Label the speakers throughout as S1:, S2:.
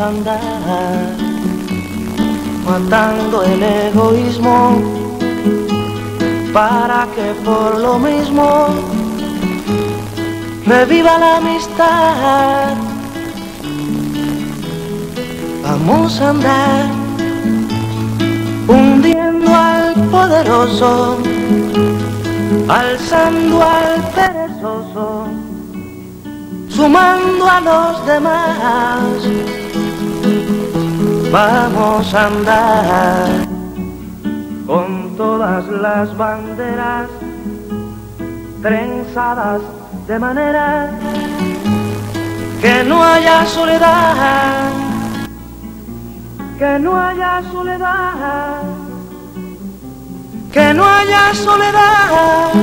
S1: a andar matando el egoísmo para que por lo mismo reviva la amistad. Vamos a andar hundiendo al poderoso, alzando al perezoso, sumando a los demás. Vamos a andar con todas las banderas trenzadas de manera que no haya soledad, que no haya soledad, que no haya soledad,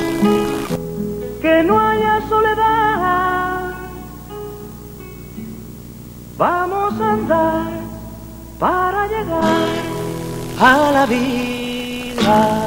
S1: que no haya soledad. Vamos a andar para llegar a la vida.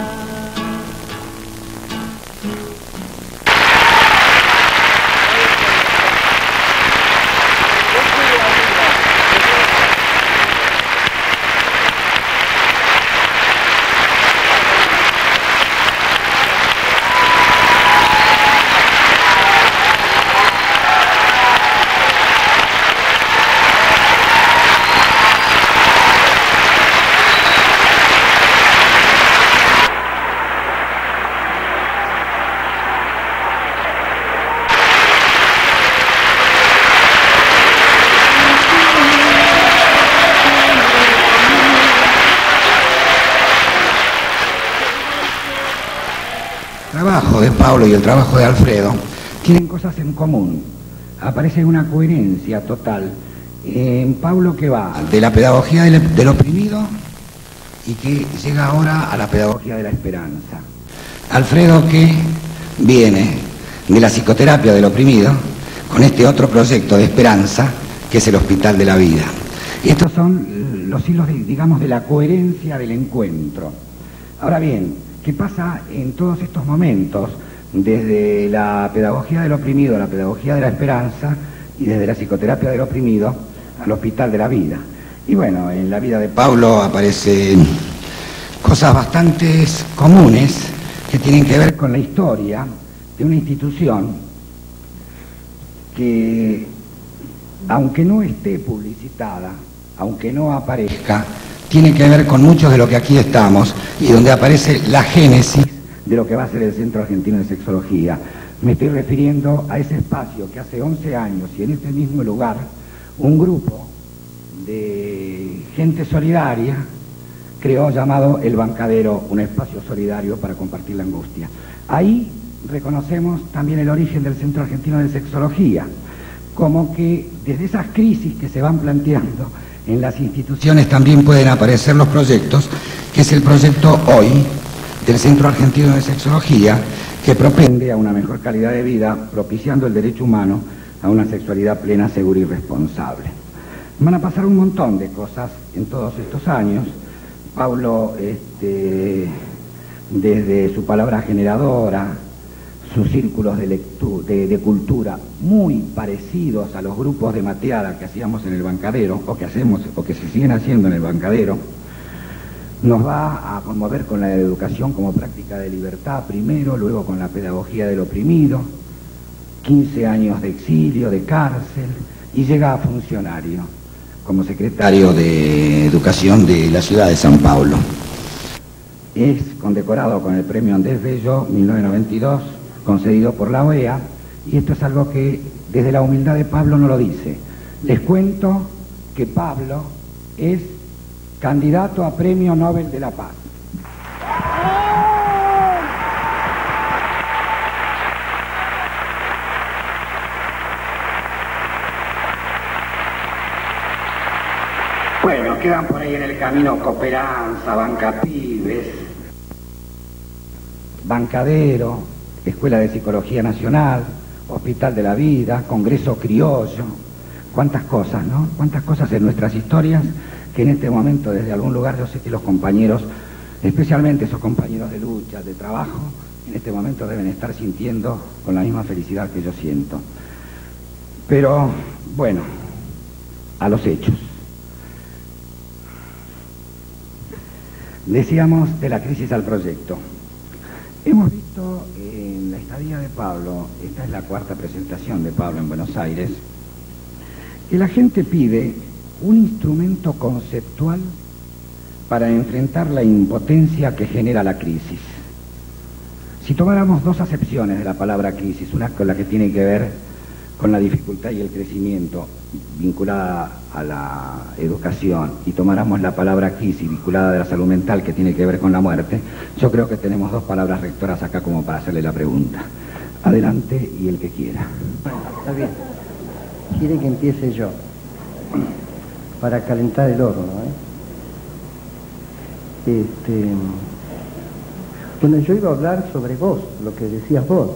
S2: El trabajo de Pablo y el trabajo de Alfredo tienen cosas en común. Aparece una coherencia total. En Pablo, que va de la pedagogía del oprimido y que llega ahora a la pedagogía de la esperanza. Alfredo, que viene de la psicoterapia del oprimido con este otro proyecto de esperanza que es el Hospital de la Vida. Y estos son los hilos, digamos, de la coherencia del encuentro. Ahora bien, ¿qué pasa en todos estos momentos, desde la pedagogía del oprimido a la pedagogía de la esperanza y desde la psicoterapia del oprimido al Hospital de la Vida? Y bueno, en la vida de Pablo aparecen cosas bastante comunes que tienen que ver con la historia de una institución que, aunque no esté publicitada, aunque no aparezca, tiene que ver con muchos de lo que aquí estamos y donde aparece la génesis de lo que va a ser el Centro Argentino de Sexología. Me estoy refiriendo a ese espacio que hace 11 años y en este mismo lugar un grupo de gente solidaria creó, llamado El Bancadero, un espacio solidario para compartir la angustia. Ahí reconocemos también el origen del Centro Argentino de Sexología, como que desde esas crisis que se van planteando en las instituciones también pueden aparecer los proyectos, que es el proyecto hoy del Centro Argentino de Sexología, que propende a una mejor calidad de vida, propiciando el derecho humano a una sexualidad plena, segura y responsable. Van a pasar un montón de cosas en todos estos años. Pablo, desde su palabra generadora, sus círculos de cultura muy parecidos a los grupos de mateada que hacíamos en el Bancadero, o que hacemos, o que se siguen haciendo en el Bancadero, nos va a conmover con la educación como práctica de libertad primero, luego con la pedagogía del oprimido, 15 años de exilio, de cárcel, y llega a funcionario como secretario de Educación de la ciudad de San Paulo. Es condecorado con el premio Andrés Bello 1992, concedido por la OEA, y esto es algo que desde la humildad de Pablo no lo dice. Les cuento que Pablo es candidato a Premio Nobel de la Paz. Bueno, quedan por ahí en el camino Cooperanza, Bancapibes, Bancadero, Escuela de Psicología Nacional, Hospital de la Vida, Congreso Criollo. Cuántas cosas, ¿no? Cuántas cosas en nuestras historias que en este momento desde algún lugar yo sé que los compañeros, especialmente esos compañeros de lucha, de trabajo, en este momento deben estar sintiendo con la misma felicidad que yo siento. Pero, bueno, a los hechos. Decíamos de la crisis al proyecto. Hemos visto en la estadía de Pablo, esta es la cuarta presentación de Pablo en Buenos Aires, que la gente pide un instrumento conceptual para enfrentar la impotencia que genera la crisis. Si tomáramos dos acepciones de la palabra crisis, una con la que tiene que ver con la dificultad y el crecimiento vinculada a la educación, y tomáramos la palabra crisis vinculada de la salud mental que tiene que ver con la muerte, yo creo que tenemos dos palabras rectoras acá como para hacerle la pregunta. Adelante, y el que quiera.
S3: Bueno, está bien. Quiere que empiece yo, para calentar el horno, Bueno, yo iba a hablar sobre vos, lo que decías vos.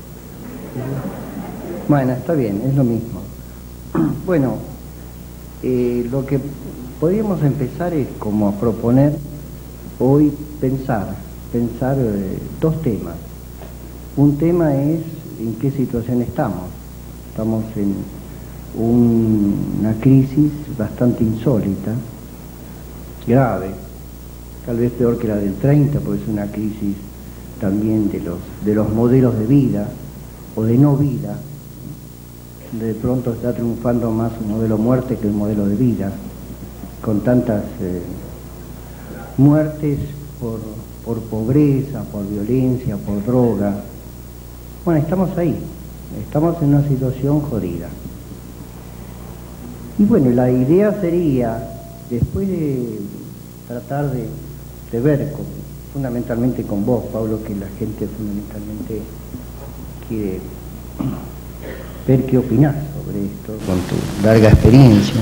S3: Bueno, está bien, es lo mismo. Bueno, lo que podríamos empezar es como a proponer hoy pensar dos temas. Un tema es en qué situación estamos. Estamos en una crisis bastante insólita, grave, tal vez peor que la del 30, porque es una crisis también de los modelos de vida o de no vida. De pronto está triunfando más un modelo muerte que el modelo de vida, con tantas muertes por pobreza, por violencia, por droga. Bueno, estamos ahí, estamos en una situación jodida. Y bueno, la idea sería, después de tratar de ver fundamentalmente con vos, Pablo, que la gente fundamentalmente quiere ver qué opinás sobre esto, con tu larga experiencia,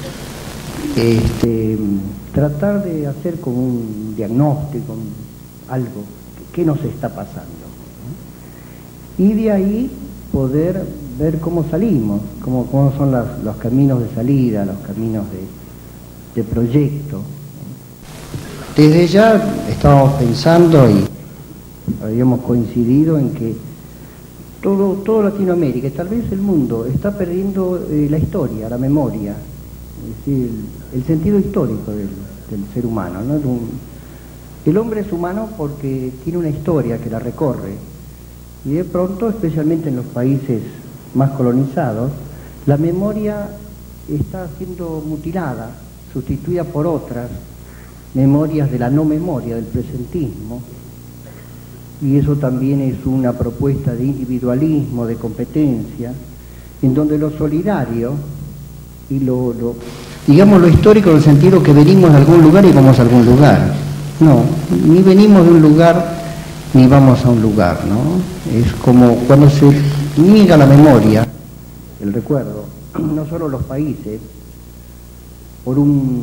S3: tratar de hacer como un diagnóstico, algo, qué nos está pasando, ¿no? Y de ahí poder ver cómo salimos, cómo son los caminos de salida, los caminos de proyecto. Desde ya estábamos pensando y habíamos coincidido en que todo Latinoamérica, y tal vez el mundo, está perdiendo la historia, la memoria, es decir, el sentido histórico del ser humano, ¿no? El hombre es humano porque tiene una historia que la recorre, y de pronto, especialmente en los países más colonizados, la memoria está siendo mutilada, sustituida por otras memorias de la no memoria, del presentismo. Y eso también es una propuesta de individualismo, de competencia, en donde lo solidario y digamos lo histórico en el sentido que venimos de algún lugar y vamos a algún lugar. No, ni venimos de un lugar ni vamos a un lugar, ¿no? Es como cuando se niega la memoria, el recuerdo, no solo los países, por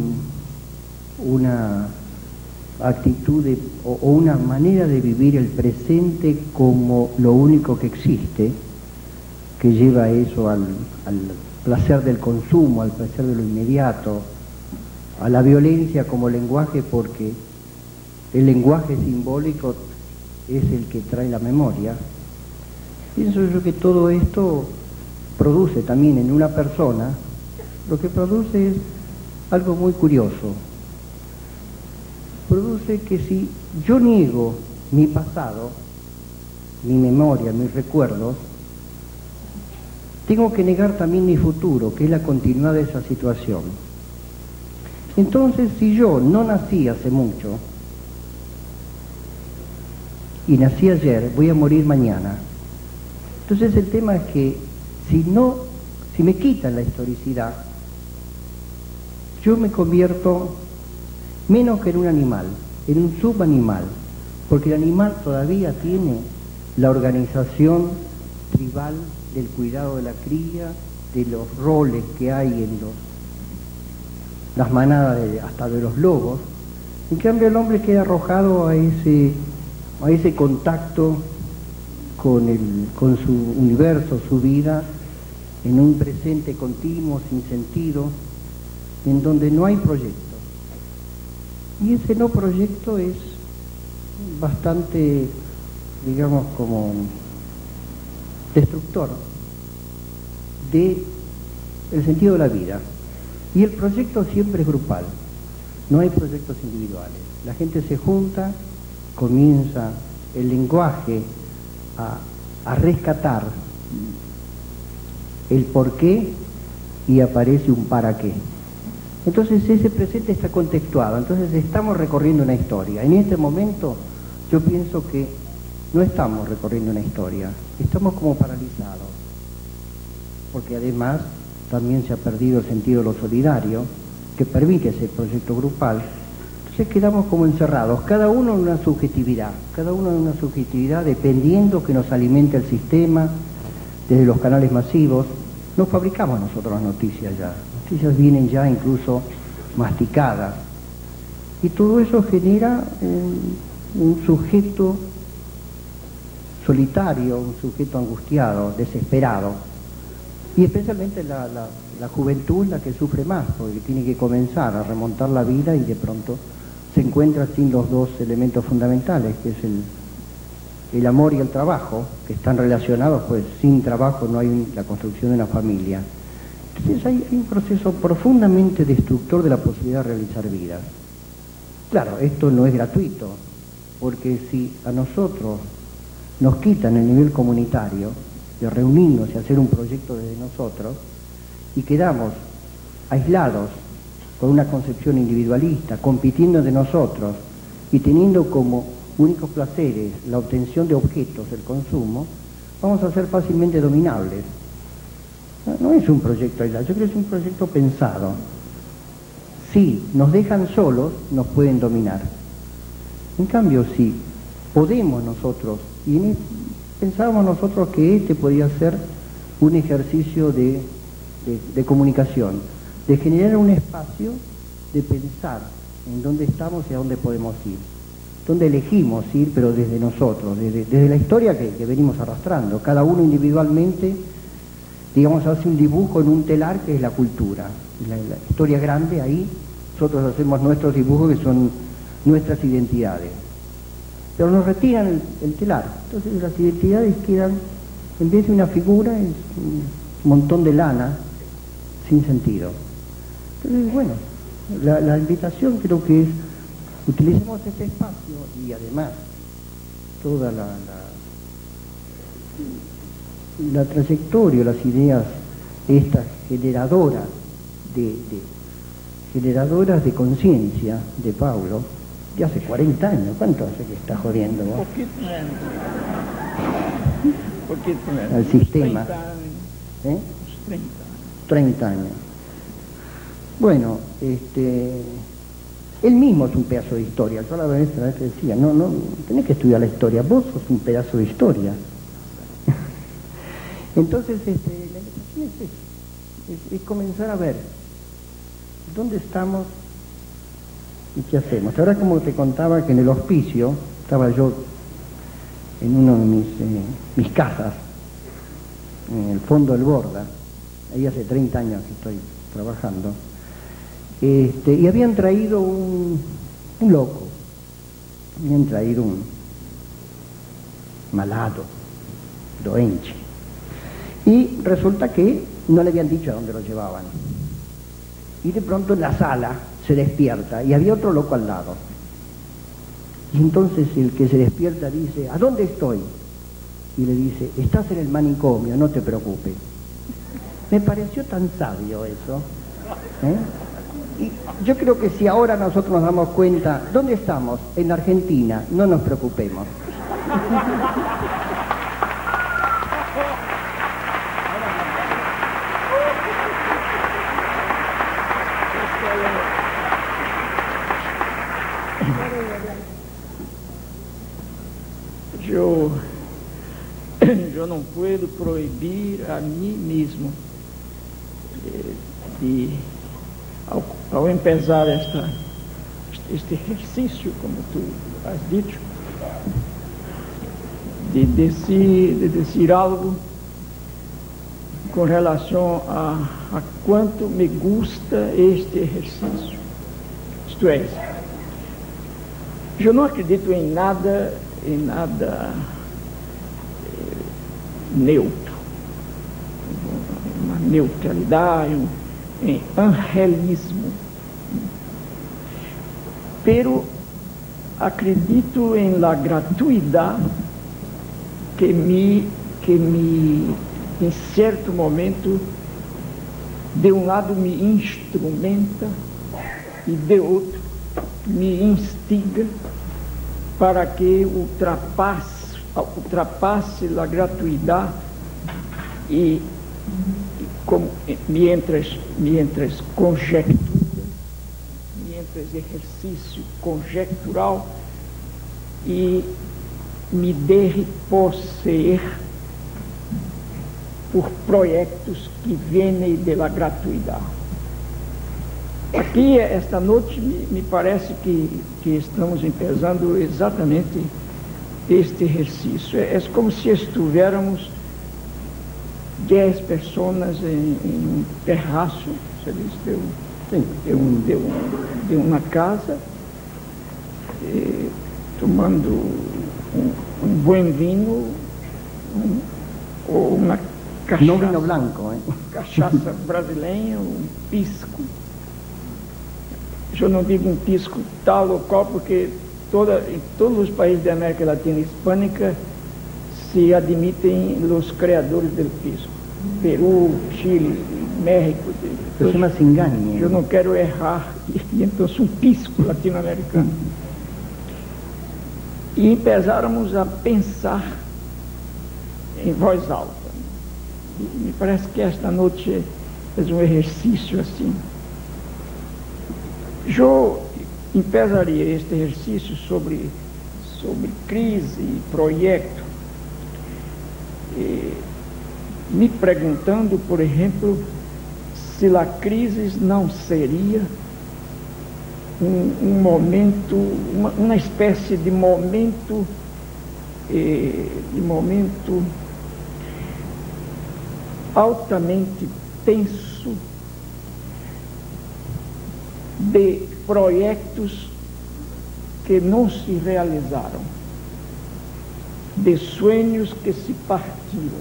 S3: una actitud o una manera de vivir el presente como lo único que existe, que lleva eso al placer del consumo, al placer de lo inmediato, a la violencia como lenguaje, porque el lenguaje simbólico es el que trae la memoria. Pienso yo que todo esto produce también en una persona, lo que produce es algo muy curioso. Produce que si yo niego mi pasado, mi memoria, mis recuerdos, tengo que negar también mi futuro, que es la continuidad de esa situación. Entonces, si yo no nací hace mucho y nací ayer, voy a morir mañana. Entonces el tema es que si me quitan la historicidad, yo me convierto menos que en un animal, en un subanimal, porque el animal todavía tiene la organización tribal del cuidado de la cría, de los roles que hay en las manadas hasta de los lobos. En cambio el hombre queda arrojado a ese contacto con su universo, su vida, en un presente continuo, sin sentido, en donde no hay proyecto. Y ese no proyecto es bastante, digamos, como destructor del sentido de la vida. Y el proyecto siempre es grupal, no hay proyectos individuales. La gente se junta, comienza el lenguaje a rescatar el por qué y aparece un para qué. Entonces ese presente está contextuado, entonces estamos recorriendo una historia. En este momento yo pienso que no estamos recorriendo una historia, estamos como paralizados, porque además también se ha perdido el sentido de lo solidario, que permite ese proyecto grupal. Entonces quedamos como encerrados, cada uno en una subjetividad, dependiendo que nos alimente el sistema, desde los canales masivos. No fabricamos nosotros las noticias ya, las noticias vienen ya incluso masticadas, y todo eso genera un sujeto solitario, un sujeto angustiado, desesperado, y especialmente la juventud la que sufre más, porque tiene que comenzar a remontar la vida y de pronto se encuentra sin los dos elementos fundamentales, que es el amor y el trabajo, que están relacionados, pues sin trabajo no hay la construcción de una familia. Entonces hay un proceso profundamente destructor de la posibilidad de realizar vidas. Claro, esto no es gratuito, porque si a nosotros nos quitan el nivel comunitario, de reunirnos y hacer un proyecto desde nosotros, y quedamos aislados con una concepción individualista, compitiendo entre nosotros y teniendo como únicos placeres la obtención de objetos, el consumo, vamos a ser fácilmente dominables. No es un proyecto aislado, yo creo que es un proyecto pensado. Si nos dejan solos, nos pueden dominar. En cambio, si podemos nosotros, y pensábamos nosotros que este podía ser un ejercicio de comunicación, de generar un espacio de pensar en dónde estamos y a dónde podemos ir, dónde elegimos ir, pero desde nosotros, desde la historia que venimos arrastrando. Cada uno individualmente, digamos, hace un dibujo en un telar que es la cultura, la historia grande. Ahí nosotros hacemos nuestros dibujos que son nuestras identidades, pero nos retiran el telar. Entonces las identidades quedan, en vez de una figura, es un montón de lana sin sentido. Entonces, bueno, la invitación creo que es: utilicemos este espacio, y además toda la trayectoria, las ideas estas generadoras de conciencia de Paulo, de hace 40 años. ¿Cuánto hace que está jodiendo vos?
S4: Poquito menos.
S3: Al sistema.
S4: 30 años.
S3: ¿Eh?
S4: 30
S3: años. Bueno, él mismo es un pedazo de historia. Yo la vez que decía, no tenés que estudiar la historia, vos sos un pedazo de historia. Entonces, la invitación es eso, es comenzar a ver dónde estamos y qué hacemos. Ahora, como te contaba que en el hospicio, estaba yo en uno de mis casas, en el fondo del Borda, ahí hace 30 años que estoy trabajando, y habían traído un loco, habían traído un malado, doenche, y resulta que no le habían dicho a dónde lo llevaban, y de pronto en la sala se despierta y había otro loco al lado, y entonces el que se despierta dice: ¿a dónde estoy? Y le dice: estás en el manicomio, no te preocupes. Me pareció tan sabio eso, ¿eh? Y yo creo que si ahora nosotros nos damos cuenta, ¿dónde estamos? En Argentina, no nos preocupemos.
S4: Yo não puedo proibir a mim mesmo de, ao empezar este exercício, como tu has dicho, de decir algo com relação a quanto me gusta este exercício. Isto é, eu não acredito em nada neutro, uma neutralidade, em angelismo. Pero acredito em la gratuidade que me em certo momento, de um lado me instrumenta e de outro me instiga para que ultrapasse a gratuidade e mientras conjectura, mientras exercício conjectural e me deixe possuir por projetos que vêm da gratuidade. Aqui, esta noite, me parece que estamos empezando exatamente este exercício. É como se estivéssemos 10 pessoas em um terraço, se diz, de uma casa, tomando um bom vinho, ou uma cachaça,
S3: no vinho branco,
S4: cachaça brasileira, um pisco. Eu não digo um pisco tal ou qual, porque em todos os países da América Latina e Hispânica se admitem os criadores do pisco. Peru, Chile, México.
S3: Pessoa se engane.
S4: Eu não quero errar, e então um pisco latino-americano. E empezáramos a pensar em voz alta. E me parece que esta noite é um exercício assim. Eu empezaria este exercício sobre crise e projeto, me perguntando, por exemplo, se a crise não seria um momento, uma espécie de momento altamente tenso de projetos que não se realizaram, de sonhos que se partiram,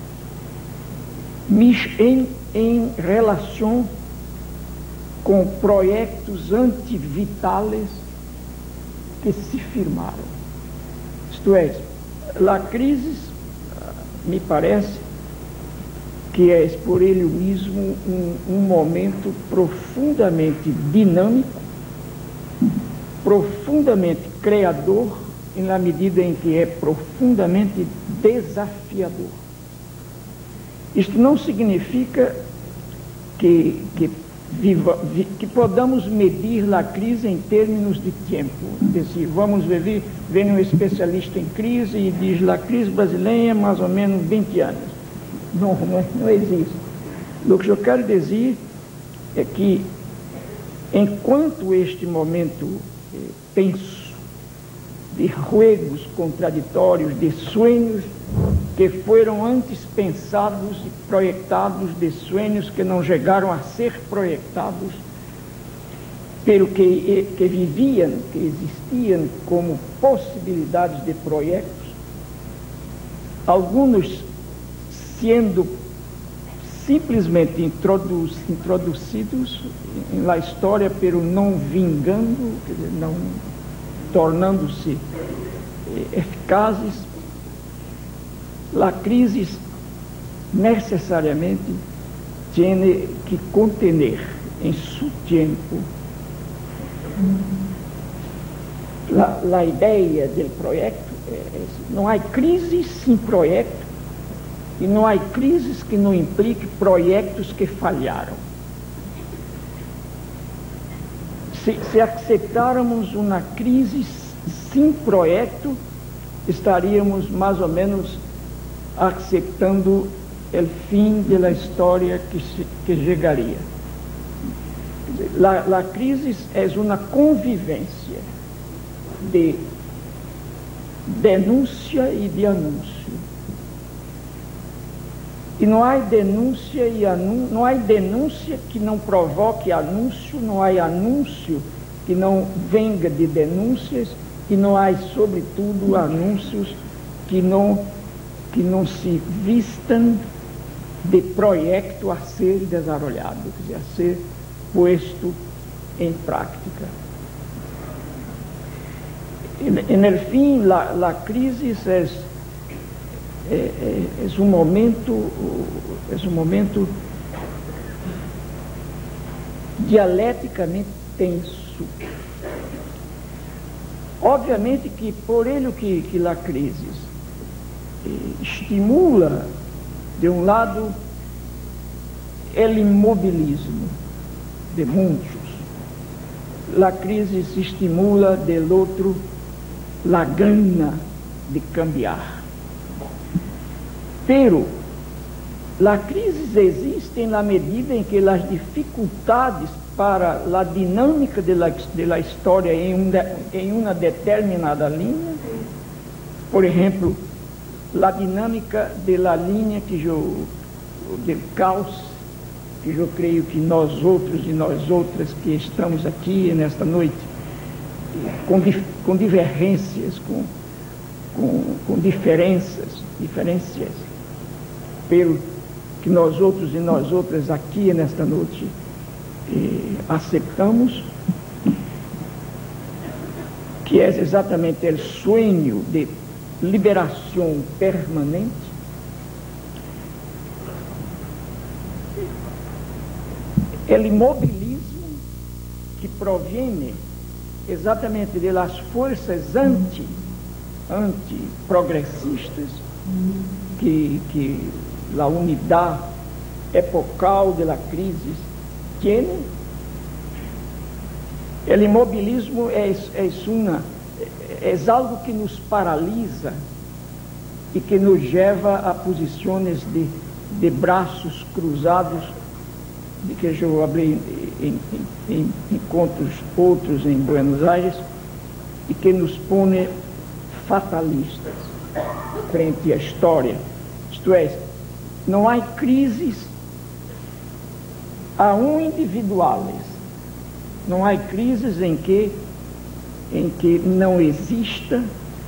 S4: mas em relação com projetos antivitais que se firmaram. Isto é, a crise, me parece, que é por ele mesmo um momento profundamente dinâmico, profundamente criador, na medida em que é profundamente desafiador. Isto não significa que podamos medir a crise em termos de tempo. Dizer, vamos ver, vem um especialista em crise e diz, a crise brasileira é mais ou menos 20 anos. Não existe. O que eu quero dizer é que, enquanto este momento tenso, de ruegos contraditórios, de sonhos que foram antes pensados e proyectados, de sonhos que não chegaram a ser proyectados, pelo que viviam, que existiam como possibilidades de projetos, alguns sendo simplesmente introduzidos na história, pero não vingando, quer dizer, não tornando-se eficazes. A crise necessariamente tem que conter em seu tempo a ideia do projeto. Não há crise sem projeto, e não há crises que não impliquem projetos que falharam. Se aceitarmos uma crise sem projeto, estaríamos mais ou menos aceitando o fim da história que chegaria. A crise é uma convivência de denúncia e de anúncio. E não há denúncia não há denúncia que não provoque anúncio, não há anúncio que não venga de denúncias, e não há, sobretudo, anúncios que não se vistam de proyecto a ser desarrollado, quer dizer, a ser puesto em prática. En el fin, la crisis es un momento dialeticamente tenso. Obviamente que por ele que a crise estimula, de um lado, o imobilismo de muitos. A crise estimula, del outro, a gana de cambiar. Pero a crise existe na medida em que as dificuldades para a dinâmica da história em uma determinada linha, por exemplo, a dinâmica da linha do caos, que eu creio que nós outros e nós outras que estamos aqui nesta noite, com divergências, com diferenças, pelo que nós outros e nós outras aqui nesta noite aceitamos, que é exatamente o sonho de liberação permanente, o imobilismo que provém exatamente das forças antiprogressistas que a unidade epocal da crise tem. O imobilismo é algo que nos paralisa e que nos leva a posições de braços cruzados, de que eu falei em encontros outros em Buenos Aires, e que nos põe fatalistas frente à história. Isto é, não há crises aún individuais, não há crises em que não exista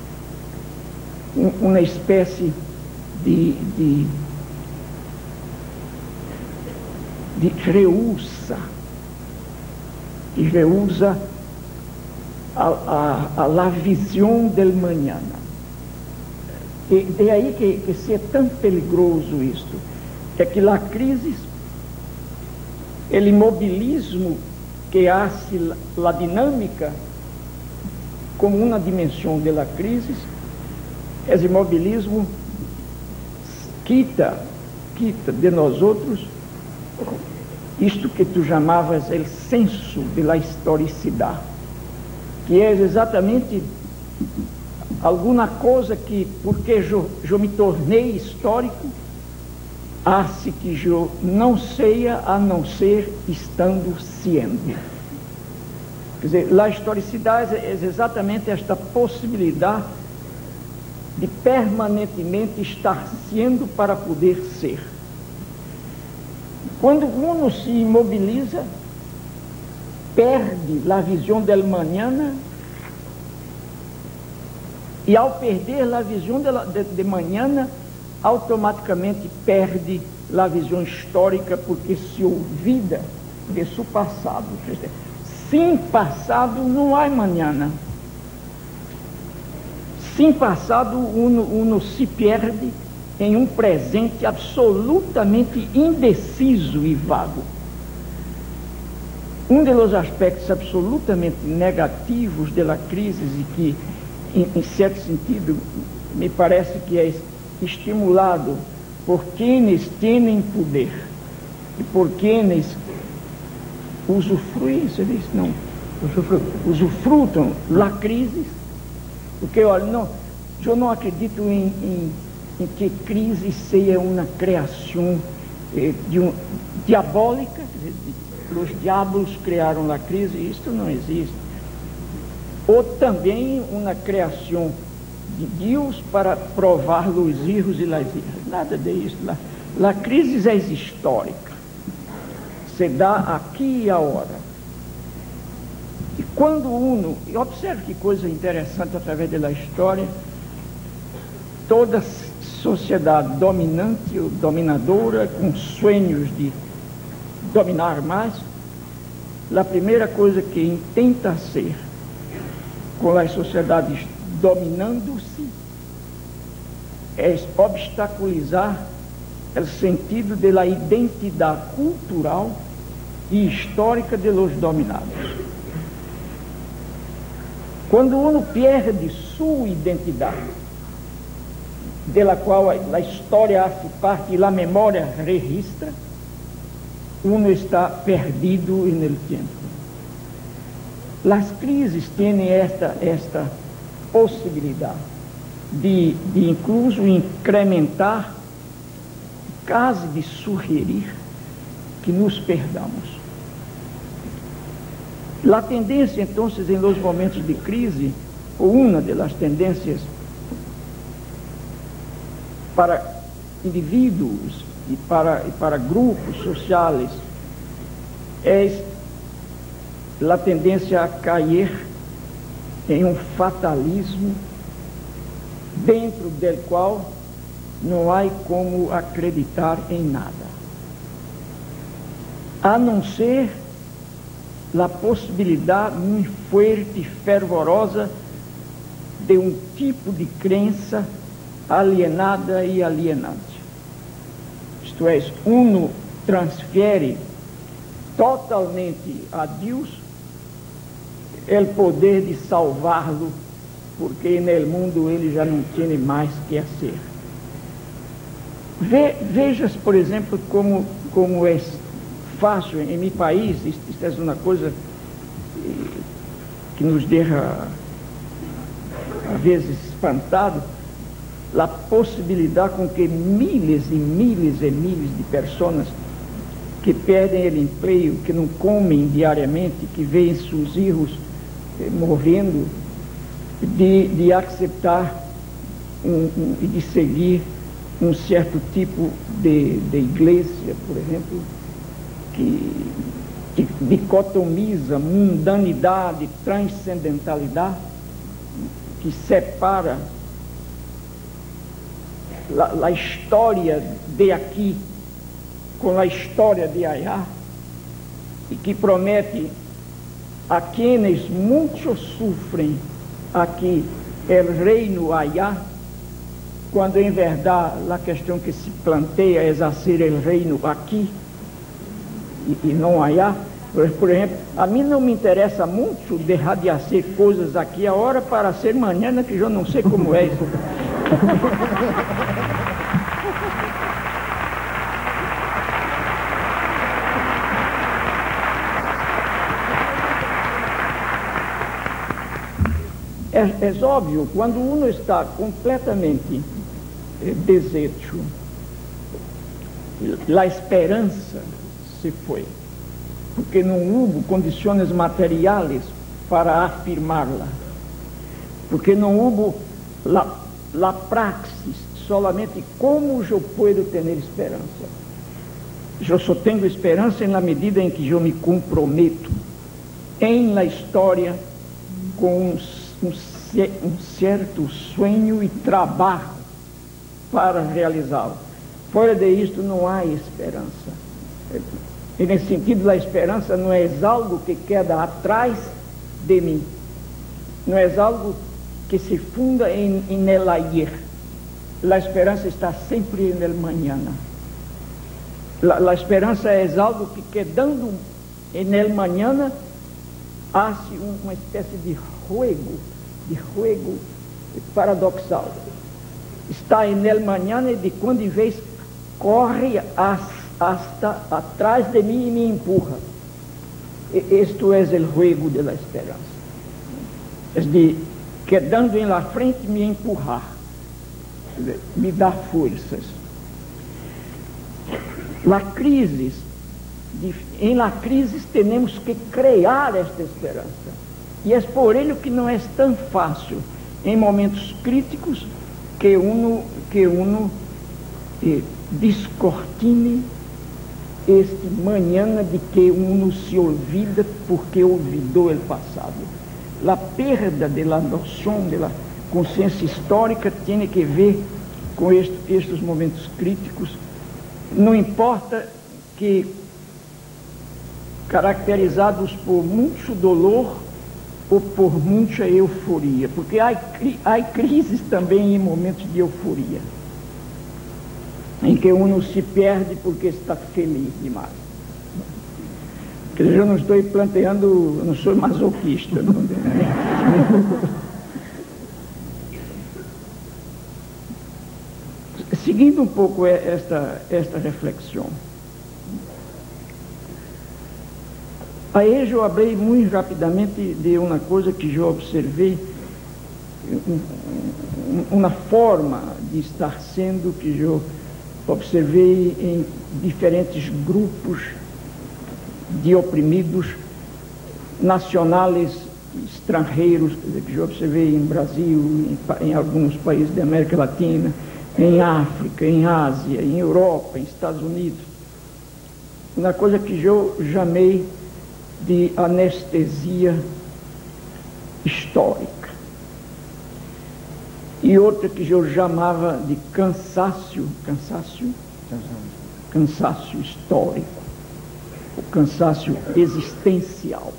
S4: uma espécie de rehúsa a la visão del mañana. E de aí que se é tão perigoso isto, é que a crise, o imobilismo que hace a dinâmica como uma dimensão da crise, esse imobilismo quita de nós outros isto que tu chamavas o senso da historicidade, que é exatamente alguma coisa que, porque eu me tornei histórico, hace que eu não seja a não ser estando sendo. Quer dizer, a historicidade é exatamente esta possibilidade de permanentemente estar sendo para poder ser. Quando uno se imobiliza, perde a visão del mañana, e ao perder a visão de mañana, automaticamente perde a visão histórica, porque se olvida de seu passado. Sem passado não há mañana. Sem passado uno se perde em um presente absolutamente indeciso e vago. Um dos aspectos absolutamente negativos da crise, e que, em certo sentido, me parece que é estimulado por quienes têm poder e por quienes usufrutam da crise, porque, olha, eu não acredito em que crise seja uma criação diabólica, os diabos criaram a crise, isto não existe. Ou também uma criação de Deus para provar os erros e as erras. Nada disso. A crise é histórica. Se dá aqui e agora. E quando uno... E observe que coisa interessante através da história. Toda sociedade dominante ou dominadora, com sonhos de dominar mais, a primeira coisa que intenta ser com as sociedades dominando-se é obstaculizar o sentido da identidade cultural e histórica de los dominados. Quando uno perde sua identidade, de qual a história hace parte e a memória registra, uno está perdido no tempo. As crises têm esta possibilidade de incluso incrementar, quase de sugerir que nos perdamos. A tendência, então, em los momentos de crise, ou uma das tendências para indivíduos e para grupos sociais, é a tendência a cair em um fatalismo dentro do qual não há como acreditar em nada, a não ser a possibilidade muito forte e fervorosa de um tipo de crença alienada e alienante. Isto é, uno transfere totalmente a Deus o poder de salvá-lo, porque no mundo ele já não tem mais que fazer. Vejas, por exemplo, como é fácil em meu país, isto é uma coisa que nos deixa, às vezes, espantado, a possibilidade com que miles e miles e miles de pessoas que perdem o emprego, que não comem diariamente, que veem seus filhos morrendo, de aceitar e de seguir um certo tipo de igreja, por exemplo, que dicotomiza mundanidade e transcendentalidade, que separa a história de aqui com a história de allá, e que promete a quienes muitos sofrem aqui el reino allá, quando em verdade a questão que se planteia é ser el reino aqui e não allá. Por exemplo, a mim não me interessa muito deixar de fazer coisas aqui a hora para ser amanhã, que eu não sei como é isso. É óbvio, quando uno está completamente deshecho, a esperança se foi, porque não houve condições materiais para afirmá-la, porque não houve la praxis, solamente como eu posso ter esperança. Eu só tenho esperança na medida em que eu me comprometo em la história com um certo sonho e trabalho para realizá-lo. Fora de isto não há esperança. E nesse sentido, a esperança não é algo que queda atrás de mim, não é algo que se funda em el ayer. A esperança está sempre en el mañana. A esperança é algo que, quedando en el mañana, hace uma espécie de juego paradoxal. Está en el mañana e de quando em vez corre hasta atrás de mim e me empurra. Isto é o juego de la esperança. É de, quedando em la frente, me empurrar, me dar forças. Em la crise temos que criar esta esperança. E é por ele que não é tão fácil, em momentos críticos, que uno descortine este mañana de que uno se olvida porque olvidou o passado. A perda da noção da consciência histórica tem que ver com estes momentos críticos, não importa que caracterizados por muito dolor ou por muita euforia, porque há crises também em momentos de euforia, em que uno se perde porque está feliz demais. Quer dizer, eu não estou planteando, não sou masoquista. Não. Seguindo um pouco esta reflexão, aí eu abri muito rapidamente de uma coisa que eu observei, uma forma de estar sendo que eu observei em diferentes grupos de oprimidos nacionais estrangeiros, que eu observei em Brasil, em alguns países da América Latina, em África, em Ásia, em Europa, em Estados Unidos. Uma coisa que eu chamei de anestesia histórica. E outra que eu chamava de cansaço histórico, o cansaço existencial.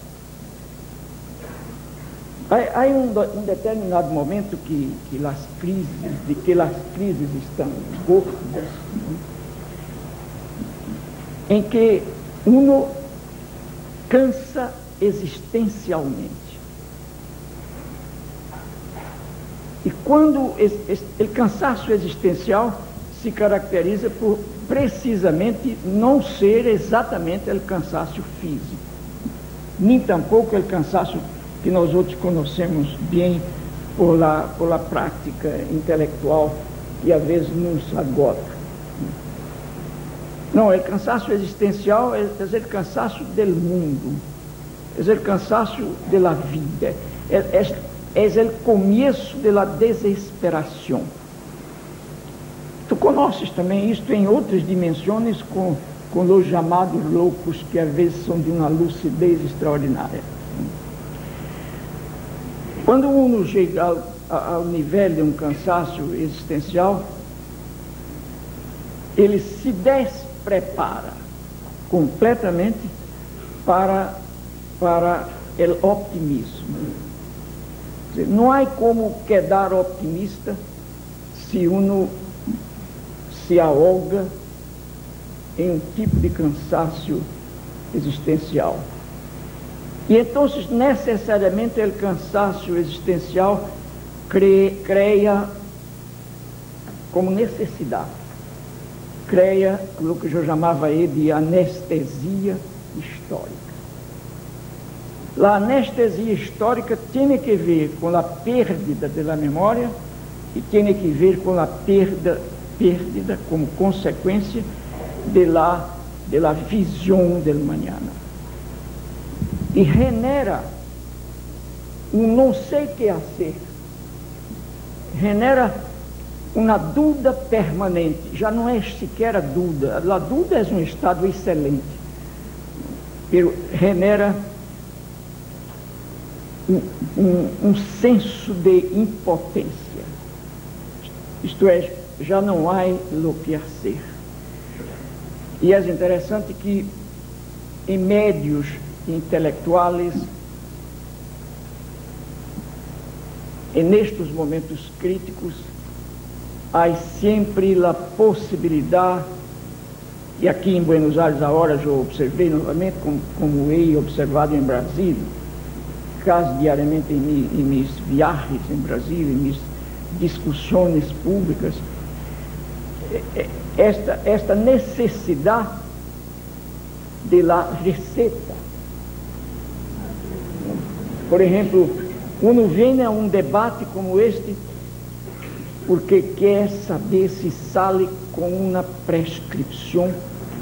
S4: Há um determinado momento que as crises estão gordas, em que uno cansa existencialmente. E quando o cansaço existencial se caracteriza por precisamente não ser exatamente o cansaço físico, nem tampouco o cansaço que nós outros conhecemos bem por la prática intelectual que às vezes nos agota. Não, o cansaço existencial é o cansaço do mundo, é o cansaço da vida, é o começo da desesperação. Tu conheces também isto em outras dimensões com os chamados loucos, que às vezes são de uma lucidez extraordinária. Quando uno chega ao nível de um cansaço existencial, ele se desprepara completamente para o optimismo. Quer dizer, não há como quedar optimista se uno se ahoga em um tipo de cansaço existencial. E então, necessariamente, o cansaço existencial cria como necessidade, cria o que eu chamava aí de anestesia histórica. A anestesia histórica tem que ver com a perda da memória e tem que ver com a perda como consequência da visão do amanhã. E genera um não sei o que fazer, genera uma dúvida permanente, já não é sequer a dúvida é um estado excelente, mas genera um senso de impotência, isto é, já não há o que fazer. E é interessante que em médios intelectuais, e nestes momentos críticos, há sempre a possibilidade, e aqui em Buenos Aires agora eu observei novamente, como eu observado em Brasil, quase diariamente em minhas viagens em Brasil, em minhas discussões públicas, esta necessidade de la receita. Por exemplo, uno vem a um debate como este porque quer saber se sai com uma prescrição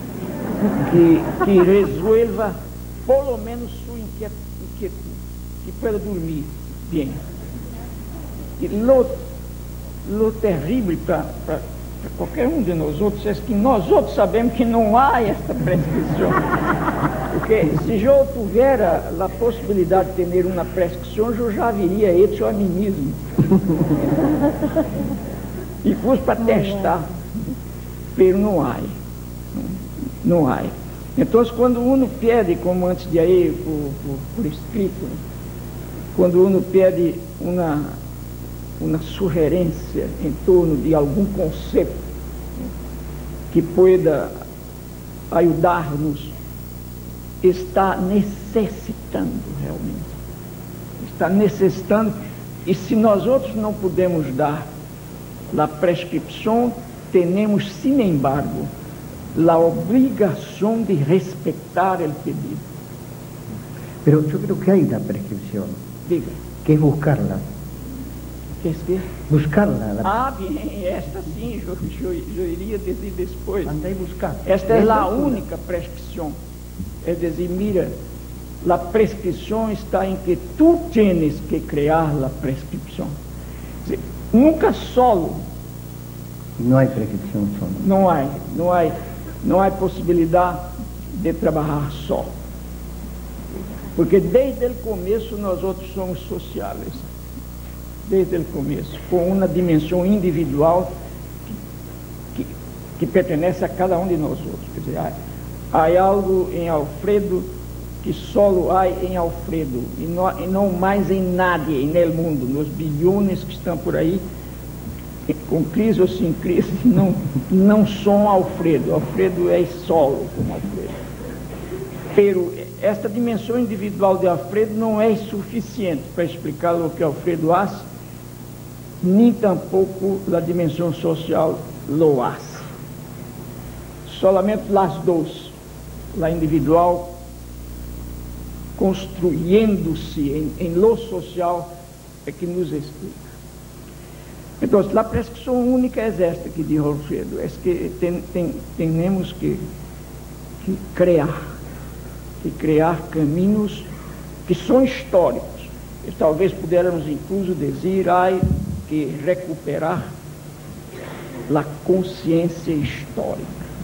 S4: que resolva pelo menos sua inquietude, que pueda dormir bem. E lo terrível para qualquer um de nós outros é que nós outros sabemos que não há esta prescrição. Porque se eu tivesse a possibilidade de ter uma prescrição, eu já haveria hecho a mim mesmo. E pus para testar, mas não há. Não há. Então, quando uno pede, como antes de aí, por escrito, quando uno pede uma sugerência em torno de algum conceito que pueda ajudar-nos, está necessitando realmente. Está necessitando, e se nós outros não podemos dar a prescrição, temos, sin embargo, a obrigação de respeitar o pedido.
S3: Pero yo creo que hay una prescripción,
S4: Diga.
S3: que es buscarla.
S4: ¿Qué es qué?
S3: Buscarla.
S4: Ah, bien, esta sim, eu iria dizer depois.
S3: Andá y buscar.
S4: Esta é a única prescrição. É dizer, mira, a prescrição está em que tu tienes que criar a prescrição. Nunca solo.
S3: No hay prescripción solo.
S4: Não há possibilidade de trabalhar só. Porque desde o começo nós outros somos sociais. Desde o começo, com uma dimensão individual que pertence a cada um de nós outros. Quer dizer, há algo em Alfredo que solo há em Alfredo, e não mais em nadie no mundo, nos bilhões que estão por aí, com crise ou sem crise, não são Alfredo. Alfredo é solo como Alfredo. Pero esta dimensão individual de Alfredo não é suficiente para explicar o que Alfredo faz, nem tampouco a dimensão social lo faz. Solamente as duas, a individual construindo-se em lo social, é que nos explica. Então, a prescrição única é esta que diz Alfredo, é que temos que criar caminhos que são históricos. E talvez pudermos incluso dizer, que recuperar a consciência histórica,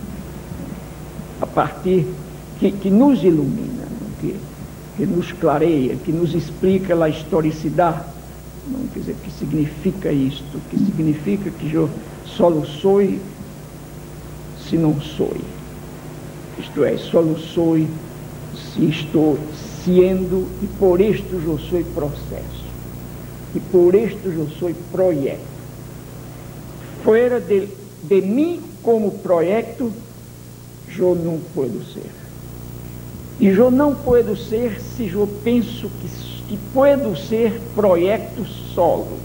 S4: a partir que nos ilumina, que nos clareia, que nos explica a historicidade. Não quer dizer, que significa isto? Que significa que eu solo sou se não sou. Isto é, solo sou se estou sendo, e por isto eu sou processo. E por isto eu sou projeto. Fora de mim como projeto, eu não posso ser. E eu não posso ser se eu penso que posso ser projeto solo.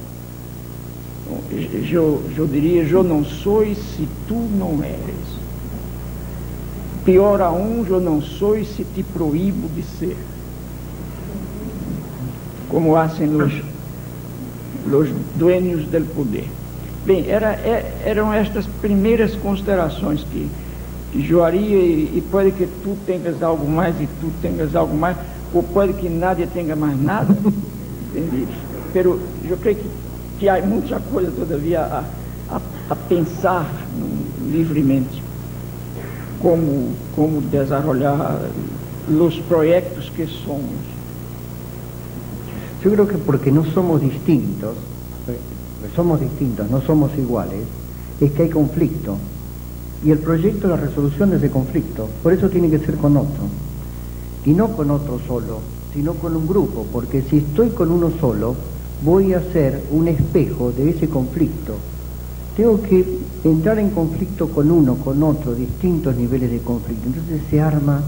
S4: Eu diria, eu não sou se tu não eres. Pior aún, eu não sou se te proíbo de ser. Como fazem os dueños do poder. Bem, eram estas primeiras considerações que eu haria, e pode que tu tenhas algo mais e tu tenhas algo mais, ou pode que nadie tenha mais nada, entende? Pero eu creio que há muita coisa todavia a pensar livremente como desarrollar os projetos que somos.
S3: Yo creo que porque no somos distintos, no somos iguales, es que hay conflicto. Y el proyecto de la resolución de ese conflicto, por eso tiene que ser con otro. Y no con otro solo, sino con un grupo, porque si estoy con uno solo, voy a ser un espejo de ese conflicto. Tengo que entrar en conflicto con uno, con otro, distintos niveles de conflicto. Entonces se arma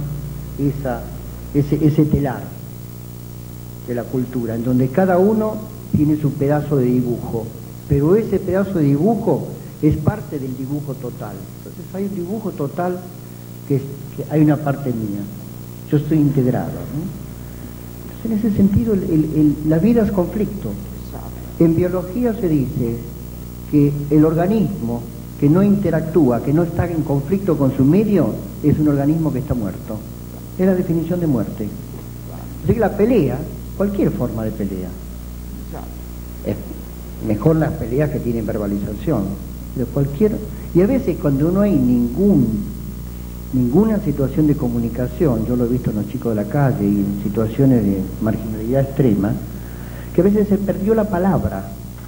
S3: ese telar de la cultura, en donde cada uno tiene su pedazo de dibujo, pero ese pedazo de dibujo es parte del dibujo total. Entonces hay un dibujo total que hay una parte mía, yo estoy integrado, ¿no? Entonces, en ese sentido la vida es conflicto. En biología se dice que el organismo que no interactúa, que no está en conflicto con su medio, es un organismo que está muerto. Es la definición de muerte. Así que la pelea, cualquier forma de pelea, es mejor las peleas que tienen verbalización, pero y a veces cuando no hay ninguna situación de comunicación, yo lo he visto en los chicos de la calle y en situaciones de marginalidad extrema, que a veces se perdió la palabra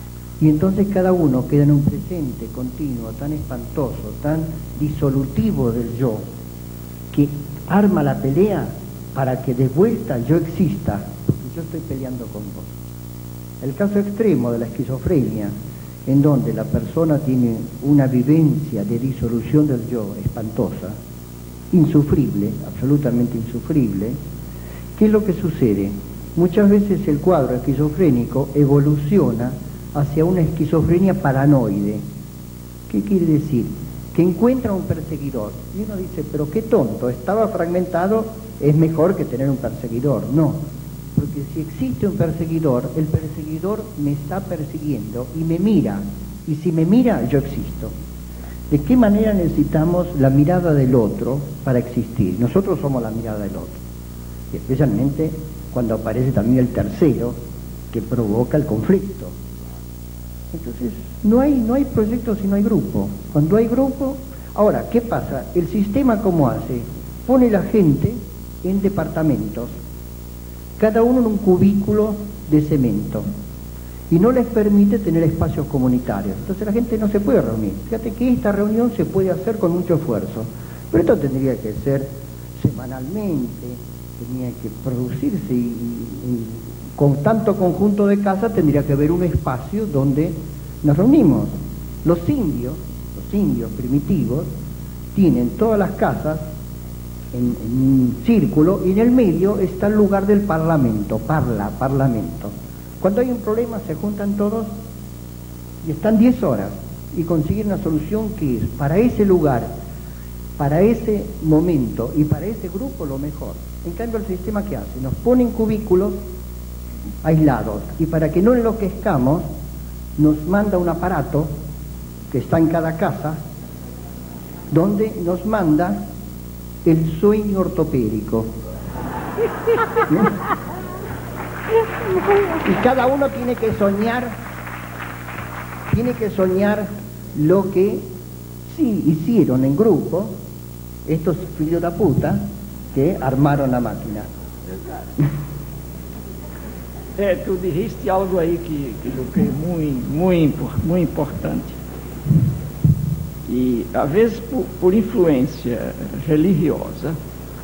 S3: Y entonces cada uno queda en un presente continuo tan espantoso, tan disolutivo del yo, que arma la pelea para que de vuelta yo exista, porque yo estoy peleando con vos. El caso extremo de la esquizofrenia, en donde la persona tiene una vivencia de disolución del yo espantosa, insufrible, absolutamente insufrible, ¿qué es lo que sucede? Muchas veces el cuadro esquizofrénico evoluciona hacia una esquizofrenia paranoide. ¿Qué quiere decir? Que encuentra un perseguidor. Y uno dice, pero qué tonto, estaba fragmentado, es mejor que tener un perseguidor. No, porque si existe un perseguidor, el perseguidor me está persiguiendo y me mira. Y si me mira, yo existo. ¿De qué manera necesitamos la mirada del otro para existir? Nosotros somos la mirada del otro. Y especialmente cuando aparece también el tercero que provoca el conflicto. Entonces, no hay proyecto si no hay grupo. Cuando hay grupo, ahora, ¿qué pasa? El sistema, ¿cómo hace? Pone la gente en departamentos, cada uno en un cubículo de cemento, y no les permite tener espacios comunitarios. Entonces la gente no se puede reunir. Fíjate que esta reunión se puede hacer con mucho esfuerzo, pero esto tendría que ser semanalmente, tenía que producirse y con tanto conjunto de casas tendría que haber un espacio donde nos reunimos. Los indios primitivos, tienen todas las casas en un círculo y en el medio está el lugar del parlamento, parlamento. Cuando hay un problema se juntan todos y están 10 horas y consiguen una solución que es para ese lugar, para ese momento y para ese grupo lo mejor. En cambio el sistema que hace, nos pone en cubículos aislados y para que no enloquezcamos nos manda un aparato que está en cada casa donde nos manda el sueño ortopédico. Y cada uno tiene que soñar lo que sí hicieron en grupo estos filhos de puta que armaron la máquina.
S4: Tu dijiste algo aí que eu creio muito importante. E, às vezes, por influência religiosa,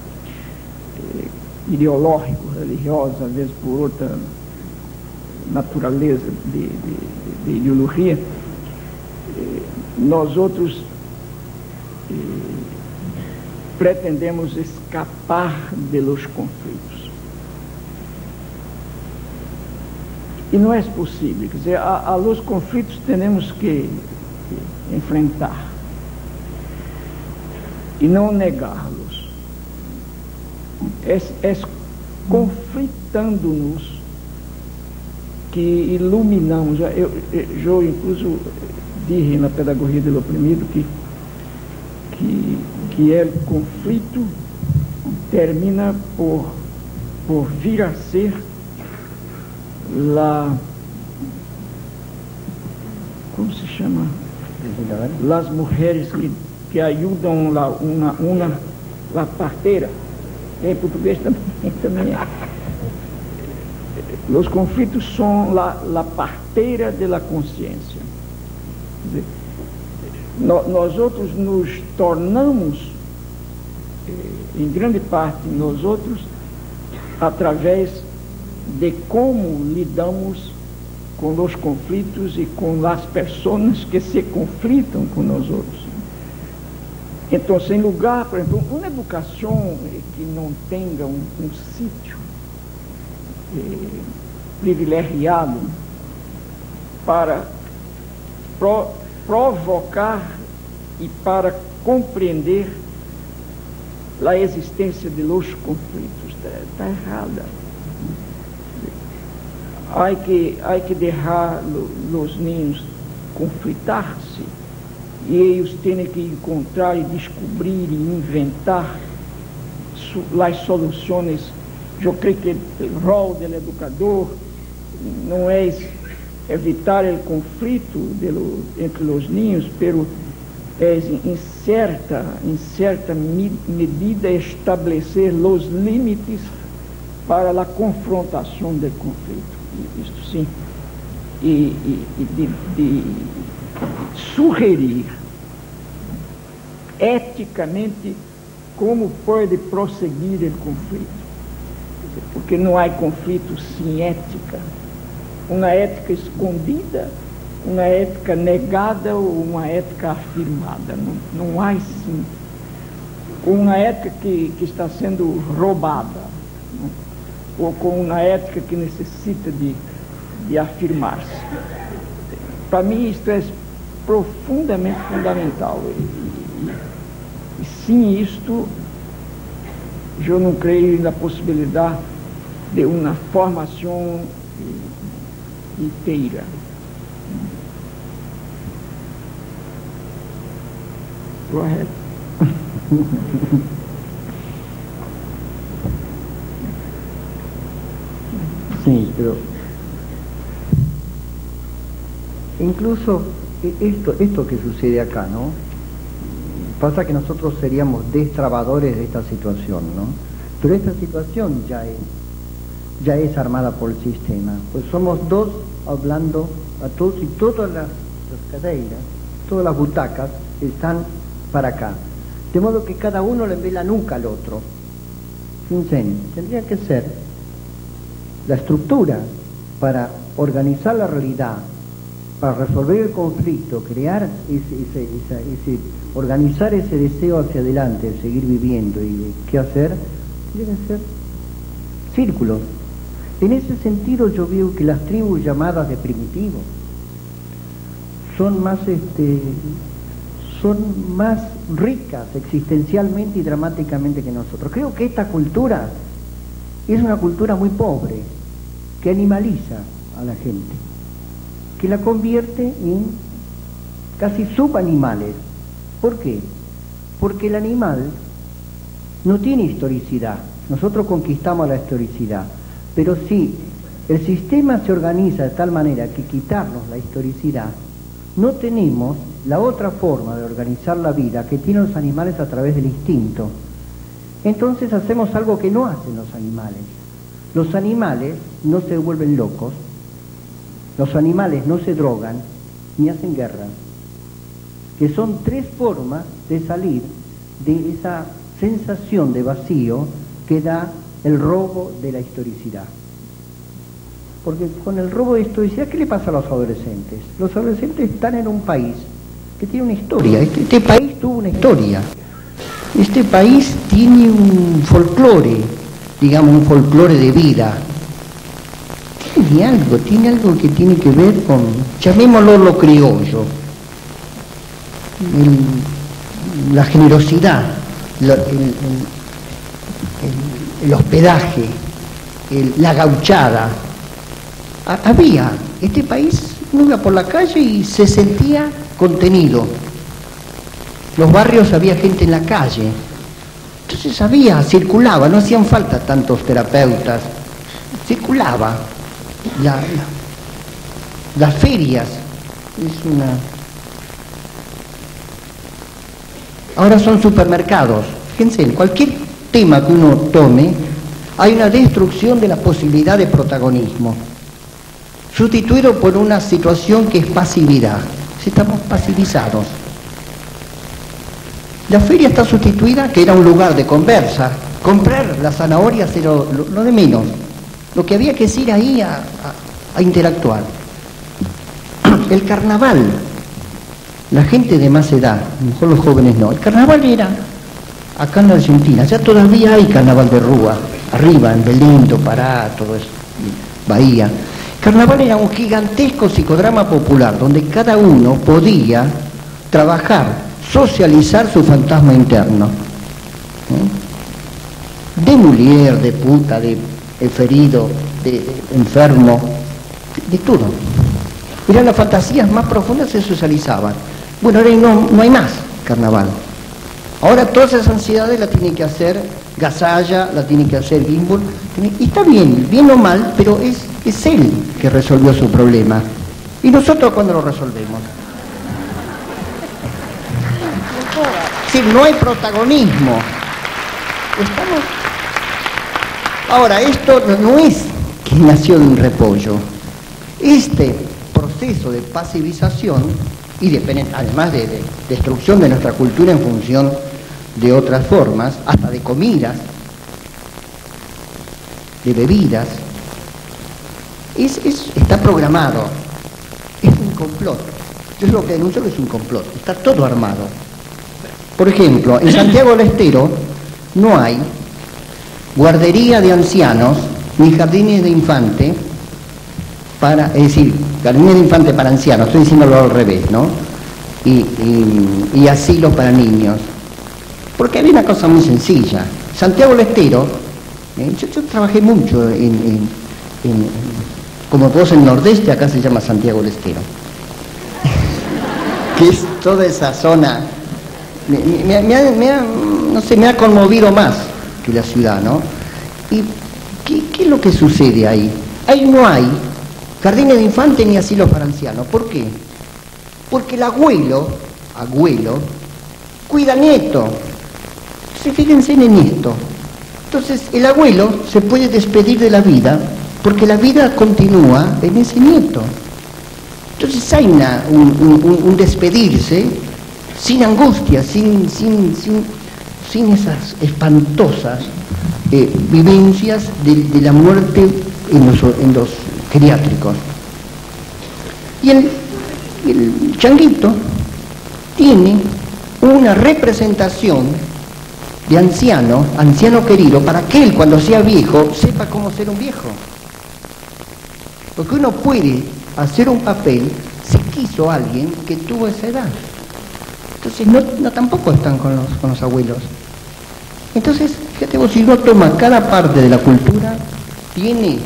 S4: ideológico-religiosa, às vezes por outra natureza de ideologia, nós outros pretendemos escapar de los conflitos. E não é possível, quer dizer, a los conflitos temos que enfrentar e não negá-los. É conflitando-nos que iluminamos. Eu incluso dije na pedagogia do oprimido que o conflito termina por vir a ser como se chama? Las mujeres que ajudam la parteira. Em português também é. Os conflitos são la parteira de la consciência. Quer dizer, nós outros nos tornamos, em grande parte, nós outros, através de como lidamos com os conflitos e com as pessoas que se conflitam com nós outros. Então, em lugar, por exemplo, uma educação que não tenha um sítio privilegiado para provocar e para compreender a existência de los conflitos, está errada. Há que deixar os ninhos conflitar-se e eles têm que encontrar e descobrir e inventar as soluções. Eu creio que o rol do educador não é evitar o conflito entre os ninhos, pero é em certa medida estabelecer os limites para a confrontação do conflito. Isto sim de sugerir eticamente como pode prosseguir o conflito. Porque não há conflito sem ética. Uma ética escondida, uma ética negada ou uma ética afirmada. Não há sim. Com uma ética que está sendo roubada, né? Ou com uma ética que necessita de afirmar-se. Para mim isto é profundamente fundamental. E sem isto, eu não creio na possibilidade de uma formação inteira. Go ahead.
S3: Sí, pero incluso esto que sucede acá, ¿no? Pasa que nosotros seríamos destrabadores de esta situación, ¿no? Pero esta situación ya es armada por el sistema. Pues somos dos hablando a todos y todas las cadeiras, todas las butacas están para acá. De modo que cada uno le ve la nuca al otro. Fíjense, tendría que ser la estructura para organizar la realidad, para resolver el conflicto, crear organizar ese deseo hacia adelante, de seguir viviendo y de qué hacer, tiene que ser círculos. En ese sentido yo veo que las tribus llamadas de primitivos son más ricas existencialmente y dramáticamente que nosotros. Creo que esta cultura es una cultura muy pobre, que animaliza a la gente, que la convierte en casi subanimales. ¿Por qué? Porque el animal no tiene historicidad. Nosotros conquistamos la historicidad, pero si el sistema se organiza de tal manera que quitarnos la historicidad, no tenemos la otra forma de organizar la vida que tienen los animales a través del instinto. Entonces hacemos algo que no hacen los animales. Los animales no se vuelven locos, los animales no se drogan ni hacen guerra, que son tres formas de salir de esa sensación de vacío que da el robo de la historicidad. Porque con el robo de historicidad, ¿qué le pasa a los adolescentes? Los adolescentes están en un país que tiene una historia. Este país tuvo una historia. Este país tiene un folclore, digamos un folclore de vida. Tiene algo que tiene que ver con, llamémoslo lo criollo, la generosidad, el hospedaje, la gauchada. Este país uno iba por la calle y se sentía contenido. Los barrios había gente en la calle. Entonces circulaba, no hacían falta tantos terapeutas. Circulaba. Las ferias. Ahora son supermercados. Fíjense, en cualquier tema que uno tome, hay una destrucción de la posibilidad de protagonismo, sustituido por una situación que es pasividad. Estamos pasivizados. La feria está sustituida, que era un lugar de conversa. Comprar las zanahorias era lo de menos. Lo que había que es ir ahí a interactuar. El carnaval, la gente de más edad, mejor los jóvenes no, el carnaval era, acá en la Argentina, ya todavía hay carnaval de Rúa, arriba, en Belén, Pará, todo eso, Bahía. Carnaval era un gigantesco psicodrama popular, donde cada uno podía trabajar, socializar su fantasma interno. De mulier, de puta, de ferido, de enfermo, de todo. Eran las fantasías más profundas, se socializaban. Bueno, ahora no hay más carnaval. Ahora todas esas ansiedades las tiene que hacer Gasalla, la tiene que hacer Gimbel. Y está bien o mal, pero es él que resolvió su problema. ¿Y nosotros cuándo lo resolvemos? Es decir, no hay protagonismo. Ahora, esto no es que nació de un repollo. proceso de pasivización y además de destrucción de nuestra cultura en función de otras formas, hasta de comidas, de bebidas, está programado, es un complot. Yo es lo que denuncio, que es un complot, está todo armado. Por ejemplo, en Santiago del Estero no hay guardería de ancianos ni jardines de infante es decir, jardines de infante para ancianos, estoy diciéndolo al revés, ¿no? Y asilos para niños. Porque había una cosa muy sencilla. Santiago del Estero, yo trabajé mucho como vos en Nordeste, acá se llama Santiago del Estero, que es toda esa zona, me ha conmovido más que la ciudad, ¿no? ¿Y qué es lo que sucede ahí? Ahí no hay jardines de infantes ni asilos para ancianos. ¿Por qué? Porque el abuelo cuida nieto. Entonces, fíjense en esto. Entonces, el abuelo se puede despedir de la vida porque la vida continúa en ese nieto. Entonces hay un despedirse sin angustia, sin esas espantosas vivencias de la muerte en los geriátricos. Y el changuito tiene una representación de anciano querido, para que él cuando sea viejo sepa cómo ser un viejo. Porque uno puede hacer un papel si quiso alguien que tuvo esa edad. Entonces no tampoco están con los abuelos. Entonces, fíjate vos, si uno toma cada parte de la cultura, tiene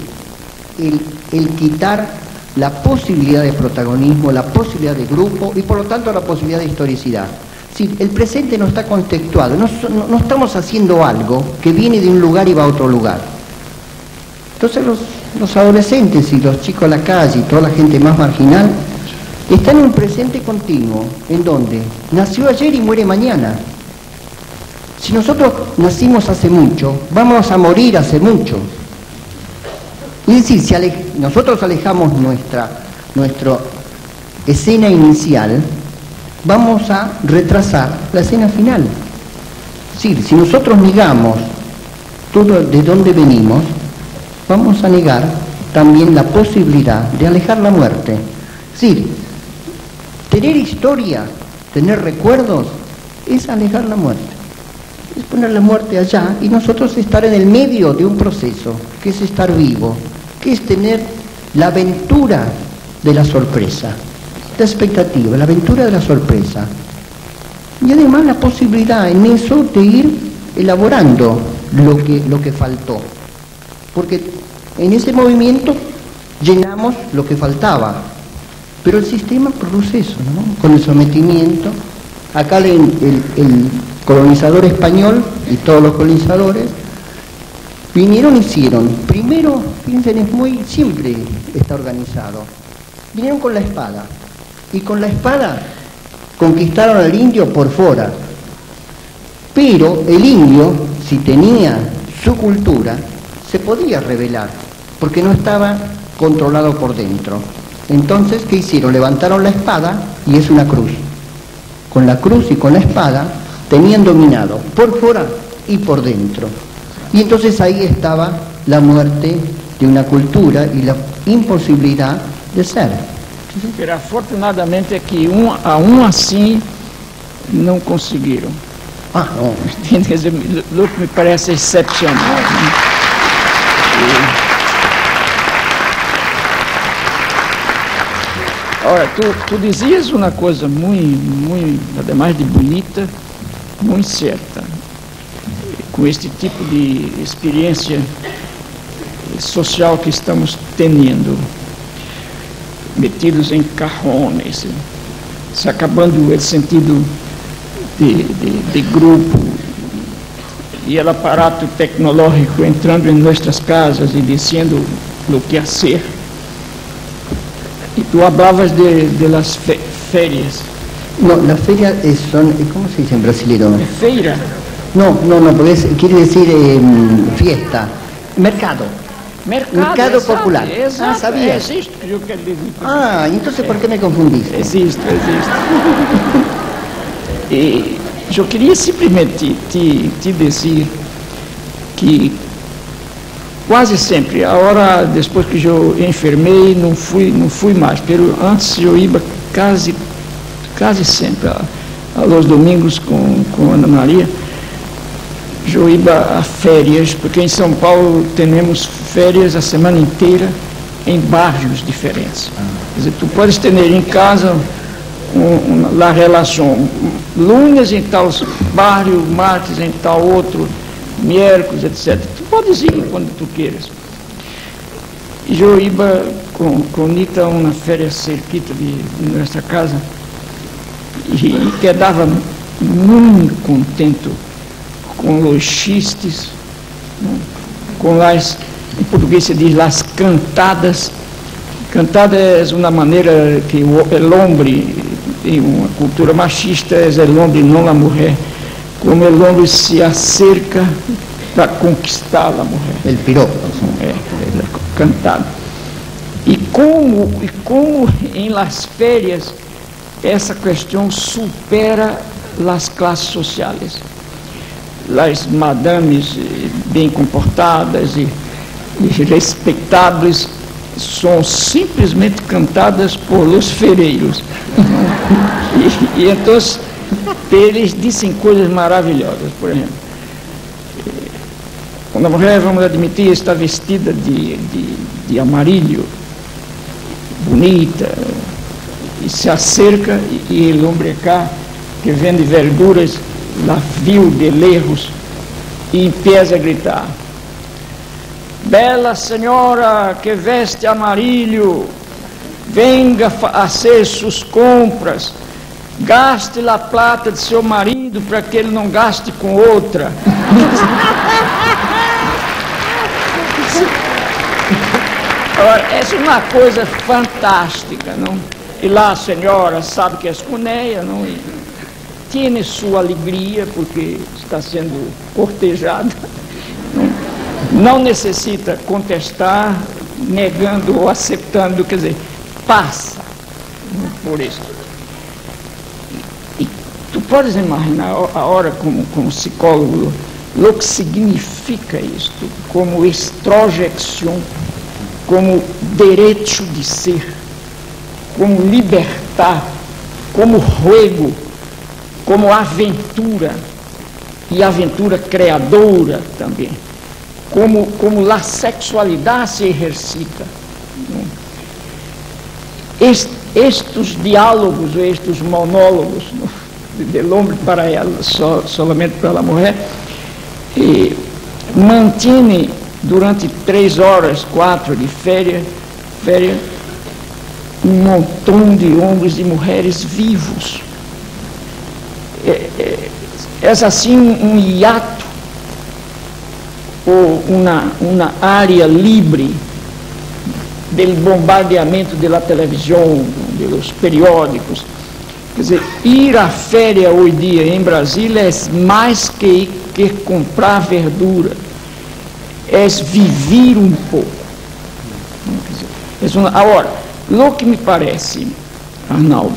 S3: el quitar la posibilidad de protagonismo, la posibilidad de grupo y por lo tanto la posibilidad de historicidad. Si el presente no está contextuado, no estamos haciendo algo que viene de un lugar y va a otro lugar. Entonces los adolescentes y los chicos de la calle y toda la gente más marginal están en un presente continuo, en donde nació ayer y muere mañana. Si nosotros nacimos hace mucho, vamos a morir hace mucho. Es decir, si nosotros alejamos nuestra escena inicial, vamos a retrasar la escena final. Es decir, si nosotros negamos todo de dónde venimos, vamos a negar también la posibilidad de alejar la muerte. Es decir, tener historia, tener recuerdos, es alejar la muerte. Es poner la muerte allá y nosotros estar en el medio de un proceso, que es estar vivo, que es tener la aventura de la sorpresa, la expectativa, la aventura de la sorpresa. Y además la posibilidad en eso de ir elaborando lo que faltó. Porque en ese movimiento llenamos lo que faltaba. Pero el sistema produce eso, ¿no? Con el sometimiento. Acá el colonizador español y todos los colonizadores vinieron y hicieron. Primero, fíjense, siempre está organizado. Vinieron con la espada. Y con la espada conquistaron al indio por fuera. Pero el indio, si tenía su cultura, se podía rebelar, porque no estaba controlado por dentro. Entonces, ¿qué hicieron? Levantaron la espada y es una cruz. Con la cruz y con la espada tenían dominado por fuera y por dentro. Y entonces ahí estaba la muerte de una cultura y la imposibilidad de ser.
S4: Pero afortunadamente que aún assim não conseguiram.
S3: Não.
S4: Lo que me parece excepcional. Né? Ora, tu dizias uma coisa muito, ademais de bonita, muito certa. Com este tipo de experiência social que estamos tendo, metidos em carrones, se acabando o sentido de grupo e o aparato tecnológico entrando em nossas casas e dizendo o que fazer. E tu hablabas de las ferias.
S3: No, las ferias son, ¿cómo se dice en brasileño?
S4: Feira.
S3: No, porque quiere decir fiesta, mercado. Mercado
S4: exato,
S3: popular.
S4: Exato,
S3: Ah, sabia?
S4: é isto que eu quero dizer.
S3: Ah, entonces ¿por qué me confundiste?
S4: Existe. E eu queria simplesmente te dizer que quase sempre, a hora depois que eu enfermei, não fui mais, pero antes eu ia quase sempre, aos domingos com Ana Maria, eu ia a férias, porque em São Paulo temos férias a semana inteira em bairros diferentes. Quer dizer, tu podes ter em casa a relação lunes em tal bairro, martes em tal outro, miércoles, etc. Tu podes ir quando tu queiras. E eu ia com Nita uma férias cerquita de nossa casa e quedava muito contente com os chistes, com as, em português se diz, las cantadas. Cantada é uma maneira que o homem, em uma cultura machista, é o homem, não a mulher. Como o homem se acerca para conquistar a mulher.
S3: El piropo.
S4: Cantado. E como em las férias essa questão supera as classes sociais. As madames bem comportadas e respeitáveis são simplesmente cantadas por los ferreiros. E então eles dizem coisas maravilhosas. Por exemplo, quando a mulher, vamos admitir, está vestida de amarillo, bonita, e se acerca, e o homem cá, que vende verduras, la viu de lejos, e empieza a gritar: bela senhora que veste amarillo, venga a fazer suas compras, gaste a plata de seu marido para que ele não gaste com outra. Agora, essa é uma coisa fantástica, não? E lá a senhora sabe que é escuneia, não? E tem sua alegria porque está sendo cortejada. Não necessita contestar, negando ou aceitando, quer dizer, passa por isso. E tu podes imaginar a hora como psicólogo o que significa isto, como extrojeção, como direito de ser, como libertar, como juego, como aventura, e aventura criadora também, como a sexualidade se exercita. Estes diálogos, estes monólogos do homem para ela, somente para a mulher, mantém durante 3 horas, 4 de férias, um montão de homens e mulheres vivos. É assim um hiato ou uma área livre do bombardeamento da televisão, dos periódicos. Quer dizer, ir à férias hoje dia em Brasília é mais que comprar verdura, é viver um pouco. Agora, o que me parece, Arnaldo,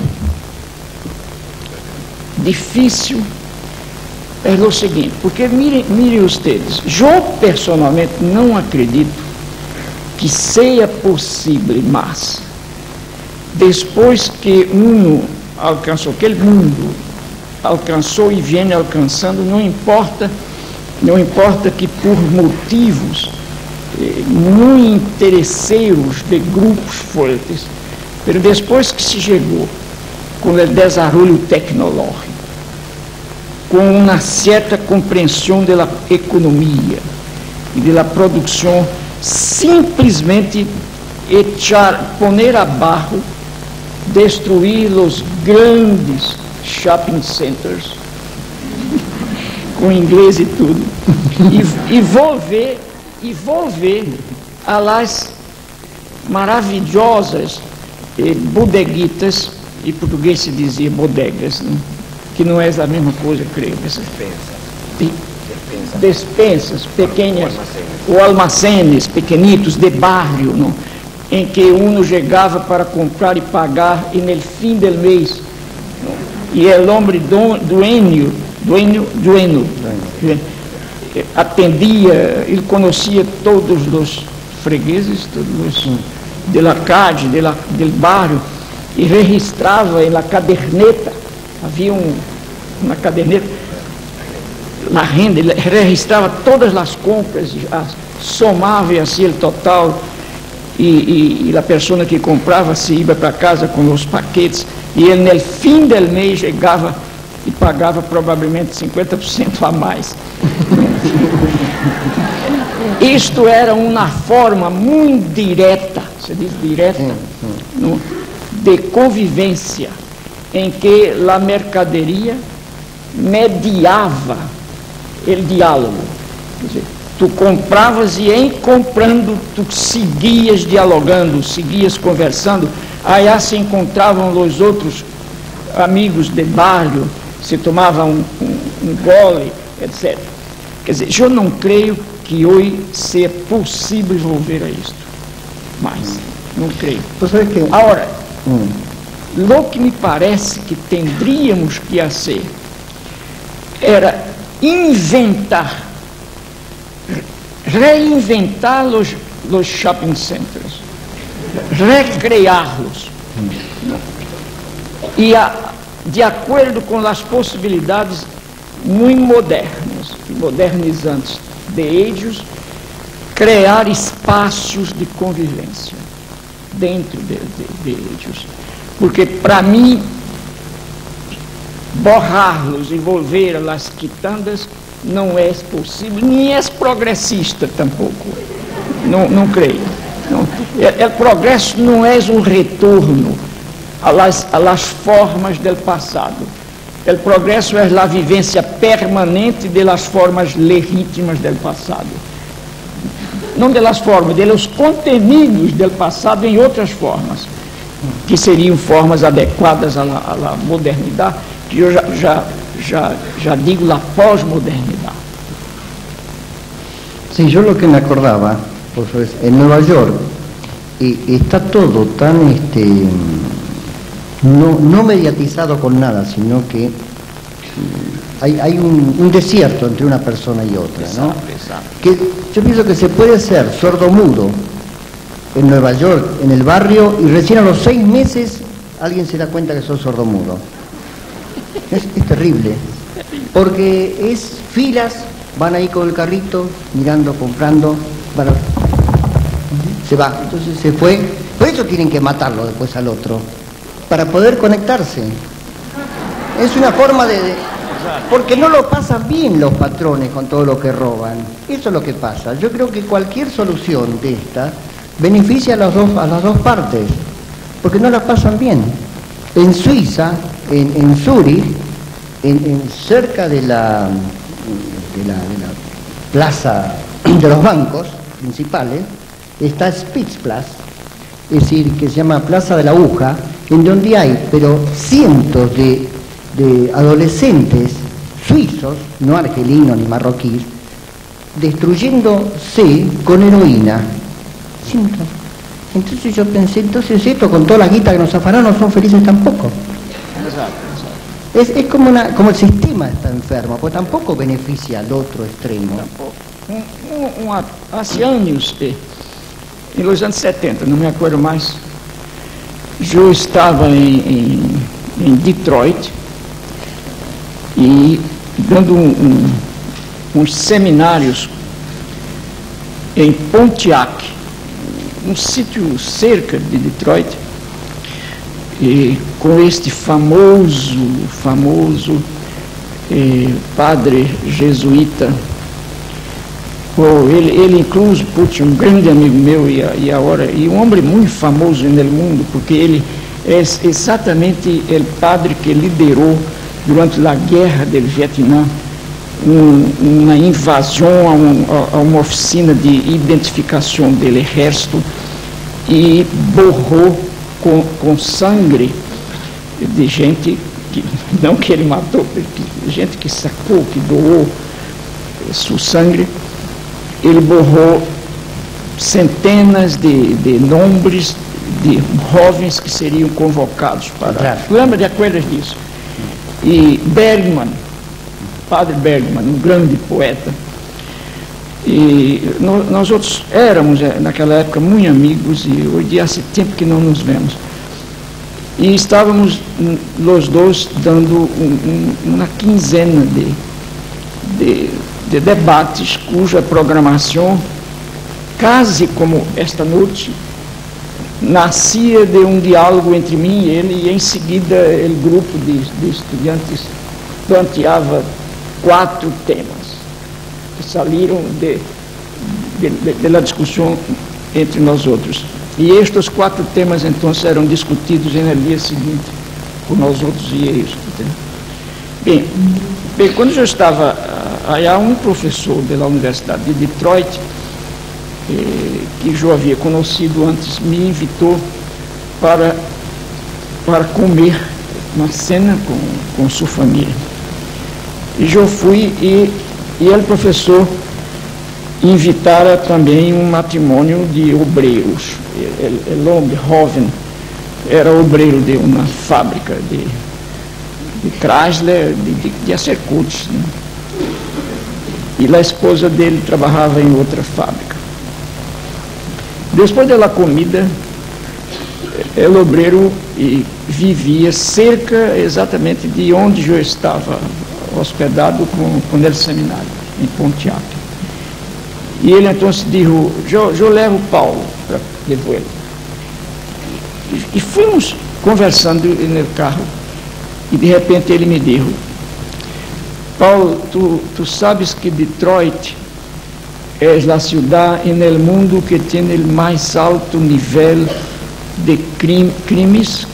S4: difícil é o seguinte, porque mirem ustedes, eu personalmente não acredito que seja possível, mas depois que alcançou, aquele mundo alcançou e vem alcançando, não importa que por motivos muito interesseiros de grupos fortes, mas depois que se chegou com o desenvolvimento tecnológico, com uma certa compreensão da economia e da produção, simplesmente poner abaixo, destruir os grandes shopping centers, com inglês e tudo, e volver a las maravilhosas bodeguitas, em português se dizia bodegas, né? Que não é a mesma coisa, creio. despensas pequenas, ou almacenes pequenitos de barrio, não? Em que uno chegava para comprar e pagar e no fim do mês, não? E o homem dueño, atendia, ele conhecia todos os fregueses, todos os de la calle, del barrio, e registrava na caderneta, havia uma caderneta, na renda, ele registrava todas as compras, somava assim o total, e a pessoa que comprava se ia para casa com os paquetes, e ele no fim do mês chegava e pagava provavelmente 50% a mais. Isto era uma forma muito direta, se diz direta, não, de convivência, em que a mercaderia mediava o diálogo. Quer dizer, tu compravas e em comprando tu seguias dialogando, seguias conversando, aí se encontravam os outros amigos de barrio, se tomavam um gole, etc. Quer dizer, eu não creio que hoje seja possível volver a isto, mas não creio. Agora, o que me parece que teríamos que fazer era reinventar os shopping centers, recriá-los, e de acordo com as possibilidades muito modernas e modernizantes de ellos, criar espaços de convivência dentro de ellos, porque para mim borrá-los e volver às quitandas não é possível, nem é progressista tampouco, não creio. O progresso não é um retorno às formas do passado. O progresso é a vivência permanente das formas legítimas do passado. Não das formas, dos contenidos do passado em outras formas, que seriam formas adequadas à modernidade, que eu já digo la pós-modernidad.
S3: Sí, yo lo que me acordaba, pues, en Nueva York está todo tan no mediatizado con nada, sino que hay un desierto entre una persona y otra, ¿no? Que yo pienso que se puede ser sordomudo en Nueva York, en el barrio, y recién a los 6 meses alguien se da cuenta que sos sordomudo. Es terrible, porque es filas, van ahí con el carrito, mirando, comprando, se va, entonces se fue. Por eso tienen que matarlo después al otro, para poder conectarse. Es una forma porque no lo pasan bien los patrones con todo lo que roban. Eso es lo que pasa. Yo creo que cualquier solución de esta beneficia a las dos partes, porque no la pasan bien. En Suiza, en Zúrich, cerca de la plaza de los bancos principales, está Spitzplatz, es decir, que se llama Plaza de la Aguja, en donde hay, pero cientos de adolescentes suizos, no argelinos ni marroquíes, destruyéndose con heroína. Entonces yo pensé, entonces esto con toda la guita que nos afanaron no son felices tampoco. Es como el sistema está enfermo, pues tampoco beneficia al otro extremo.
S4: Hace anos, em los anos 70, não me acordo mais, eu estava em Detroit e dando uns seminários em Pontiac, um sítio cerca de Detroit, e com este famoso padre jesuíta. Ele incluso, um grande amigo meu e um homem muito famoso no mundo, porque ele é exatamente o padre que liderou durante a guerra do Vietnã uma invasão a uma oficina de identificação do exército e borrou com sangue de gente que, não que ele matou, gente que sacou, que doou sua sangue, ele borrou centenas de nomes de jovens que seriam convocados para... Lembra de acordo disso? E Bergman, Padre Bergman, um grande poeta, e nós outros éramos naquela época muito amigos, e hoje há tempo que não nos vemos, e estávamos os dois dando uma quinzena de debates cuja programação, quase como esta noite, nascia de um diálogo entre mim e ele, e em seguida o grupo de estudantes planteava 4 temas que saíram da discussão entre nós outros. E estes 4 temas, então, eram discutidos no dia seguinte por nós outros e eles. Bem, quando eu estava, há um professor da Universidade de Detroit, que eu havia conhecido antes, me invitou para comer uma cena com sua família. E eu fui e o professor invitara também um matrimônio de obreiros. O homem jovem era obreiro de uma fábrica de Chrysler, de Acercuts, né? E a esposa dele trabalhava em outra fábrica. Depois da comida, o obreiro vivia cerca exatamente de onde eu estava hospedado com o seminário, em Pontiac. E ele então se disse: eu levo Paulo para levar ele. E fomos conversando no carro, e de repente ele me disse: Paulo, tu sabes que Detroit é a cidade no mundo que tem o mais alto nível de crimes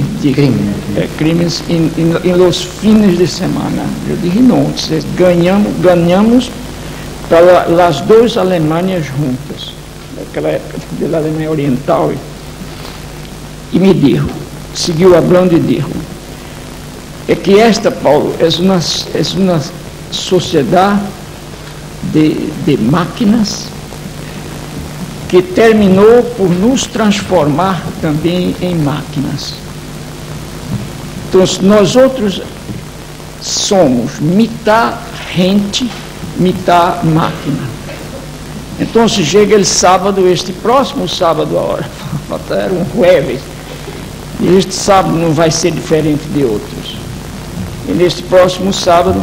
S4: em los fines de semana. Eu disse: não, ganhamos para as 2 Alemanhas juntas, naquela época da Alemanha Oriental. E me disse, seguiu falando e disse: é que esta, Paulo, é uma sociedade de máquinas que terminou por nos transformar também em máquinas. Então, nós outros somos metade gente, metade máquina. Então, se chega el sábado, este próximo sábado, agora, era um jueves, e este sábado não vai ser diferente de outros. E neste próximo sábado,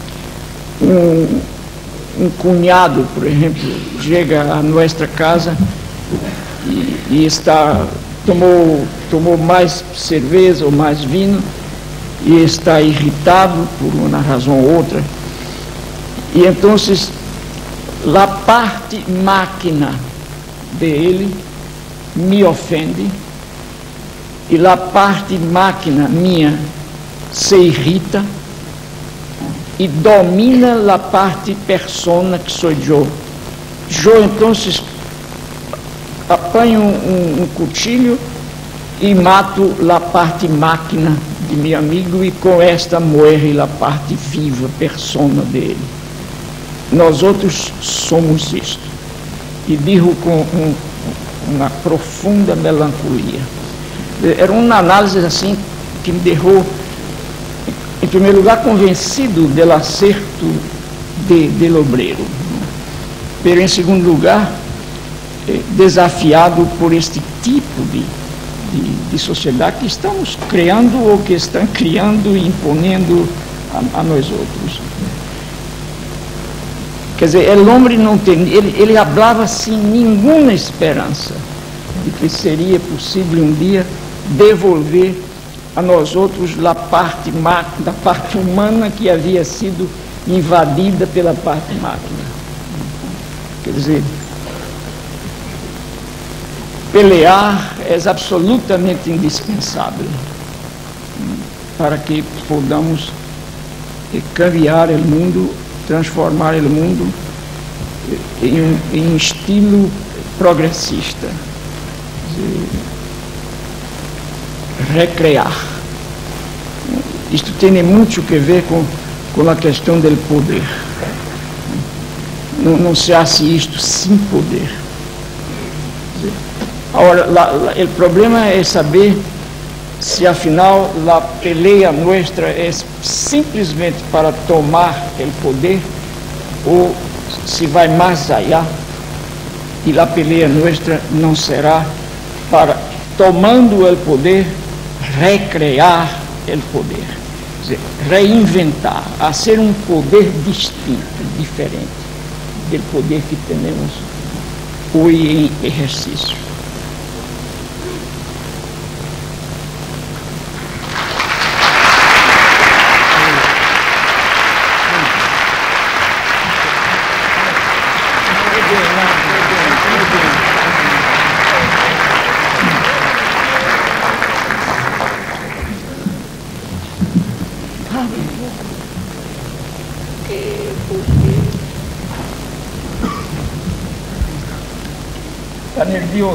S4: um cunhado, por exemplo, chega à nossa casa e tomou mais cerveja ou mais vinho e está irritado por uma razão ou outra. E então, a parte máquina dele me ofende e a parte máquina minha se irrita e domina a parte persona que sou eu. Eu então apanho um cuchillo e mato a parte máquina de meu amigo, e com esta morre a parte viva, persona dele. Nós outros somos isto. E digo com uma profunda melancolia. Era uma análise assim que me deixou, em primeiro lugar, convencido do acerto do obreiro, mas em segundo lugar, desafiado por este tipo de sociedade que estamos criando ou que estão criando e imponendo a nós outros. Quer dizer, o homem não tem, ele falava sem nenhuma esperança de que seria possível um dia devolver a nós outros da parte humana que havia sido invadida pela parte máquina. Quer dizer, pelear é absolutamente indispensável para que podamos cambiar o mundo, transformar o mundo em estilo progressista, recrear. Isto tem muito a ver com a questão do poder. não se hace isto sem poder. Agora, o problema é saber se afinal a peleia nossa é simplesmente para tomar o poder ou se vai mais allá e a peleia nossa não será para, tomando o poder, recrear o poder, quer dizer, reinventar, fazer um poder distinto, diferente do poder que temos hoje em exercício.
S3: Está nervioso.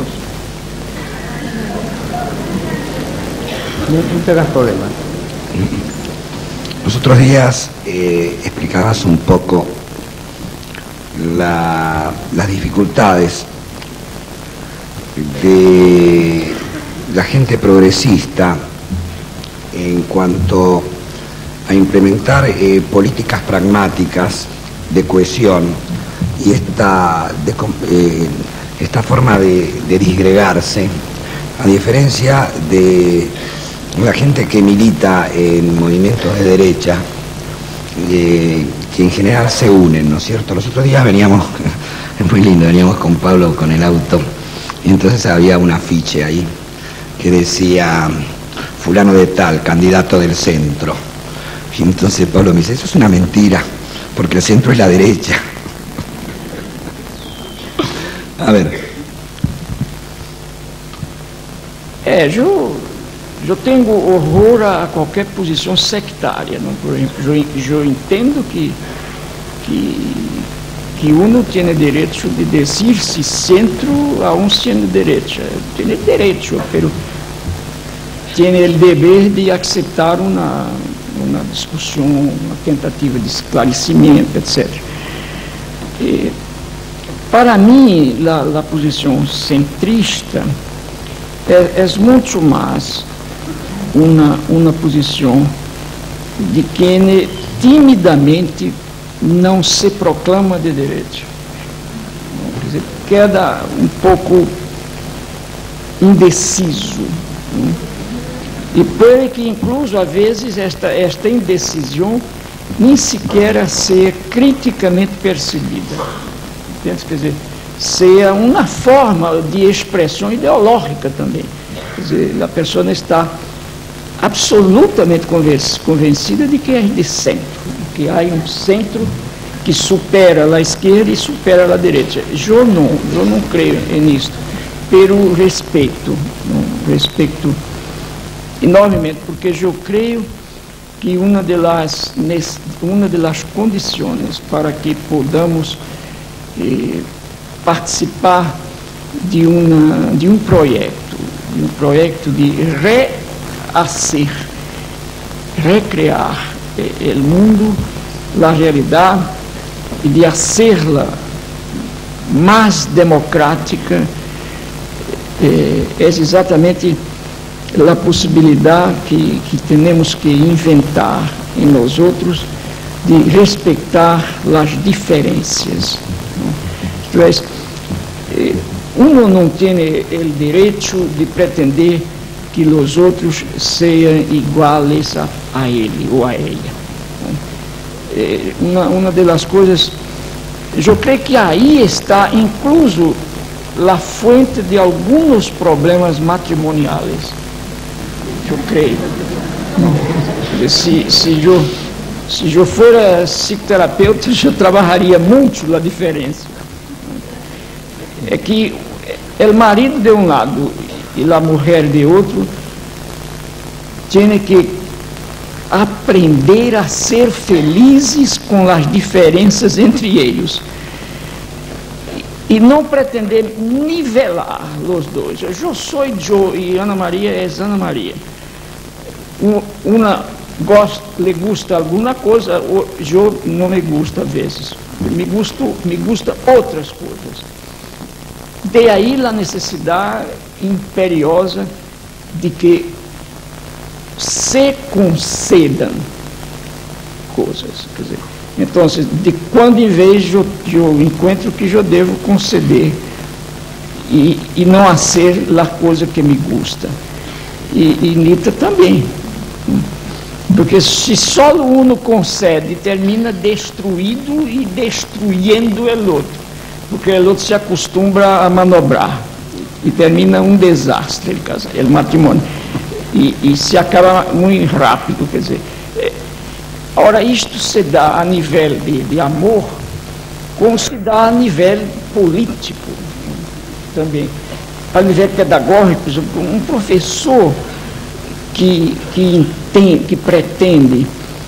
S3: No tengas problemas.
S2: Los otros días explicabas un poco las dificultades de la gente progresista en cuanto a implementar políticas pragmáticas de cohesión y esta forma de disgregarse, a diferencia de la gente que milita en movimientos de derecha, que en general se unen, ¿no es cierto? Los otros días veníamos, es muy lindo, veníamos con Pablo con el auto, y entonces había un afiche ahí que decía fulano de tal, candidato del centro. Y entonces Pablo me dice, eso es una mentira, porque el centro es la derecha. A ver.
S4: Eu tenho horror a qualquer posição sectária. Não? Por exemplo, eu entendo que uno tem direito de dizer se centro a um sendo direita. Tem direito, mas tem o dever de aceitar uma discussão, uma tentativa de esclarecimento, etc. Para mim, a posição centrista é muito mais uma posição de quem timidamente não se proclama de direita. Quer dizer, queda um pouco indeciso. E pode que, incluso, às vezes, esta indecisão nem sequer ser criticamente percebida. Entende? Quer dizer, seja uma forma de expressão ideológica também. Quer dizer, a pessoa está absolutamente convencida de que é de centro, que há um centro que supera a esquerda e supera a direita. Eu não creio nisto, pelo respeito enormemente, porque eu creio que uma das condições para que podamos participar de um projeto de recrear o mundo, a realidade, e de fazê-la mais democrática, é exatamente a possibilidade que temos que inventar em nós outros de respeitar as diferenças. Isto é, uno não tem o direito de pretender que os outros sejam iguais a ele ou a ela. Uma das coisas, eu creio que aí está incluso a fonte de alguns problemas matrimoniais. Eu creio. Se eu fosse psicoterapeuta, eu trabalharia muito a diferença. É que o marido de um lado e a mulher de outro tem que aprender a ser felizes com as diferenças entre eles e não pretender nivelar os dois. Eu sou eu e Ana Maria é Ana Maria. Uma lhe gusta alguma coisa, eu não me gusta às vezes. me gustam outras coisas. De aí a necessidade imperiosa de que se concedam coisas. Quer dizer, então, de quando em vez eu encontro que eu devo conceder e não fazer a coisa que me gusta. E Nita também. Porque se só o uno concede, termina destruído e destruindo o outro. Porque o outro se acostumbra a manobrar. E termina um desastre o matrimônio. E se acaba muito rápido, quer dizer. Ora, isto se dá a nível de amor, como se dá a nível político também. A nível pedagógico, um professor que pretende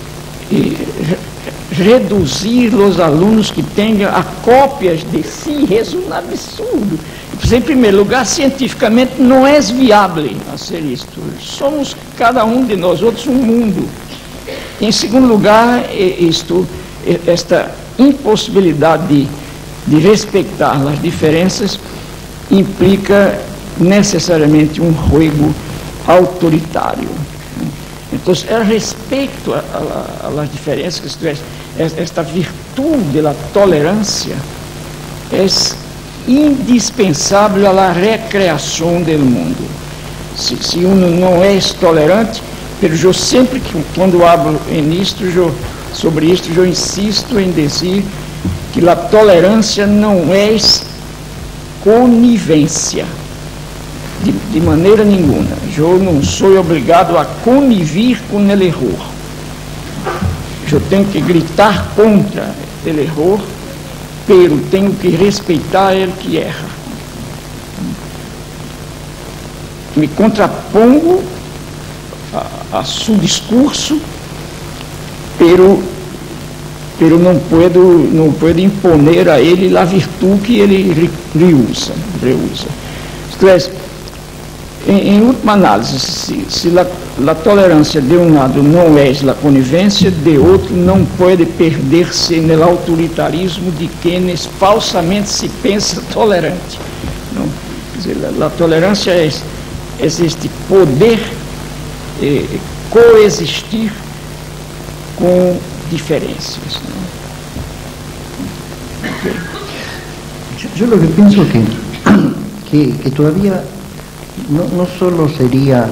S4: reduzir os alunos que tenham a cópias de si, é um absurdo. Em primeiro lugar, cientificamente não é viável fazer isto. Somos, cada um de nós outros, um mundo. Em segundo lugar, esta impossibilidade de respeitar as diferenças implica necessariamente um jogo autoritário. Então, el respeito às diferenças, esta virtude da tolerância é indispensável à recreação do mundo. Se uno não é tolerante, eu sempre, quando hablo sobre isto, eu insisto em dizer que a tolerância não é conivência. De maneira nenhuma. Eu não sou obrigado a conivir com o erro. Eu tenho que gritar contra o erro, pero tenho que respeitar ele que erra. Me contrapongo a seu discurso, pero não puedo imponer a ele a virtude que ele reusa. Isto é, em última análise, se a tolerância de um lado não é a conivência, de outro não pode perder-se no autoritarismo de quienes falsamente se pensa tolerante. Não? Quer dizer, a tolerância é este poder coexistir com diferencias.
S3: Okay. Yo lo que pienso que todavía no solo sería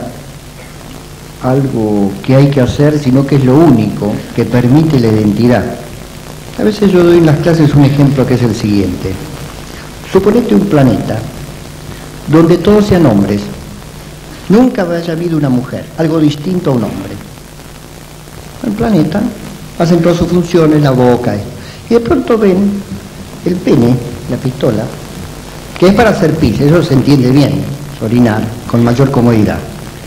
S3: algo que hay que hacer, sino que es lo único que permite la identidad. A veces yo doy en las clases un ejemplo que es el siguiente. Suponete un planeta donde todos sean hombres, nunca haya habido una mujer, algo distinto a un hombre. El planeta hacen todas sus funciones, la boca, y de pronto ven el pene, la pistola, que es para hacer pis, eso se entiende bien, orinar con mayor comodidad.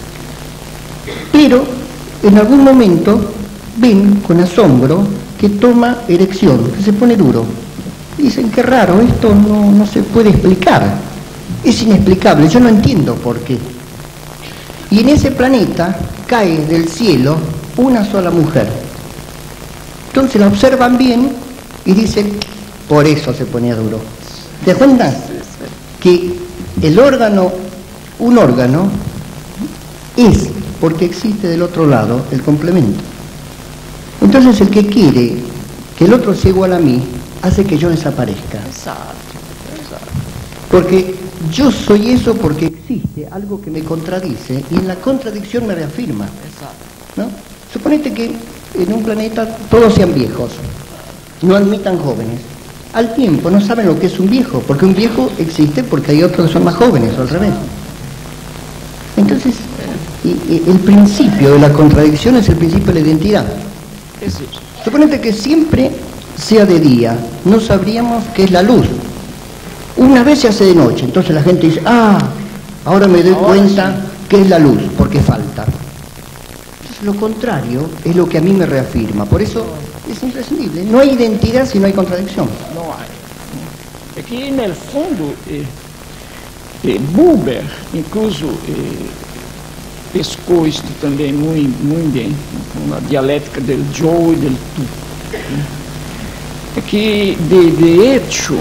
S3: Pero en algún momento ven con asombro que toma erección, que se pone duro. Dicen, qué raro, esto no se puede explicar, es inexplicable, yo no entiendo por qué. Y en ese planeta cae del cielo una sola mujer. Entonces la observan bien y dicen, por eso se ponía duro. ¿Te das cuenta? Que el órgano, un órgano, es porque existe del otro lado el complemento. Entonces el que quiere que el otro sea igual a mí, hace que yo desaparezca.
S4: Exacto.
S3: Porque yo soy eso porque existe algo que me contradice y en la contradicción me reafirma. ¿No? Suponete que en un planeta todos sean viejos, no admitan jóvenes. Al tiempo no saben lo que es un viejo, porque un viejo existe porque hay otros que son más jóvenes, o al revés. Entonces, el principio de la contradicción es el principio de la identidad. Suponete que siempre sea de día, no sabríamos qué es la luz. Una vez se hace de noche, entonces la gente dice, ahora me doy cuenta qué es la luz, porque falta. Entonces lo contrario es lo que a mí me reafirma, por eso es imprescindible. No hay identidad si no hay contradicción.
S4: No hay. Aquí en el fondo, Buber, incluso, pescou isto também muito bem, com a dialética del yo e del tu. que de hecho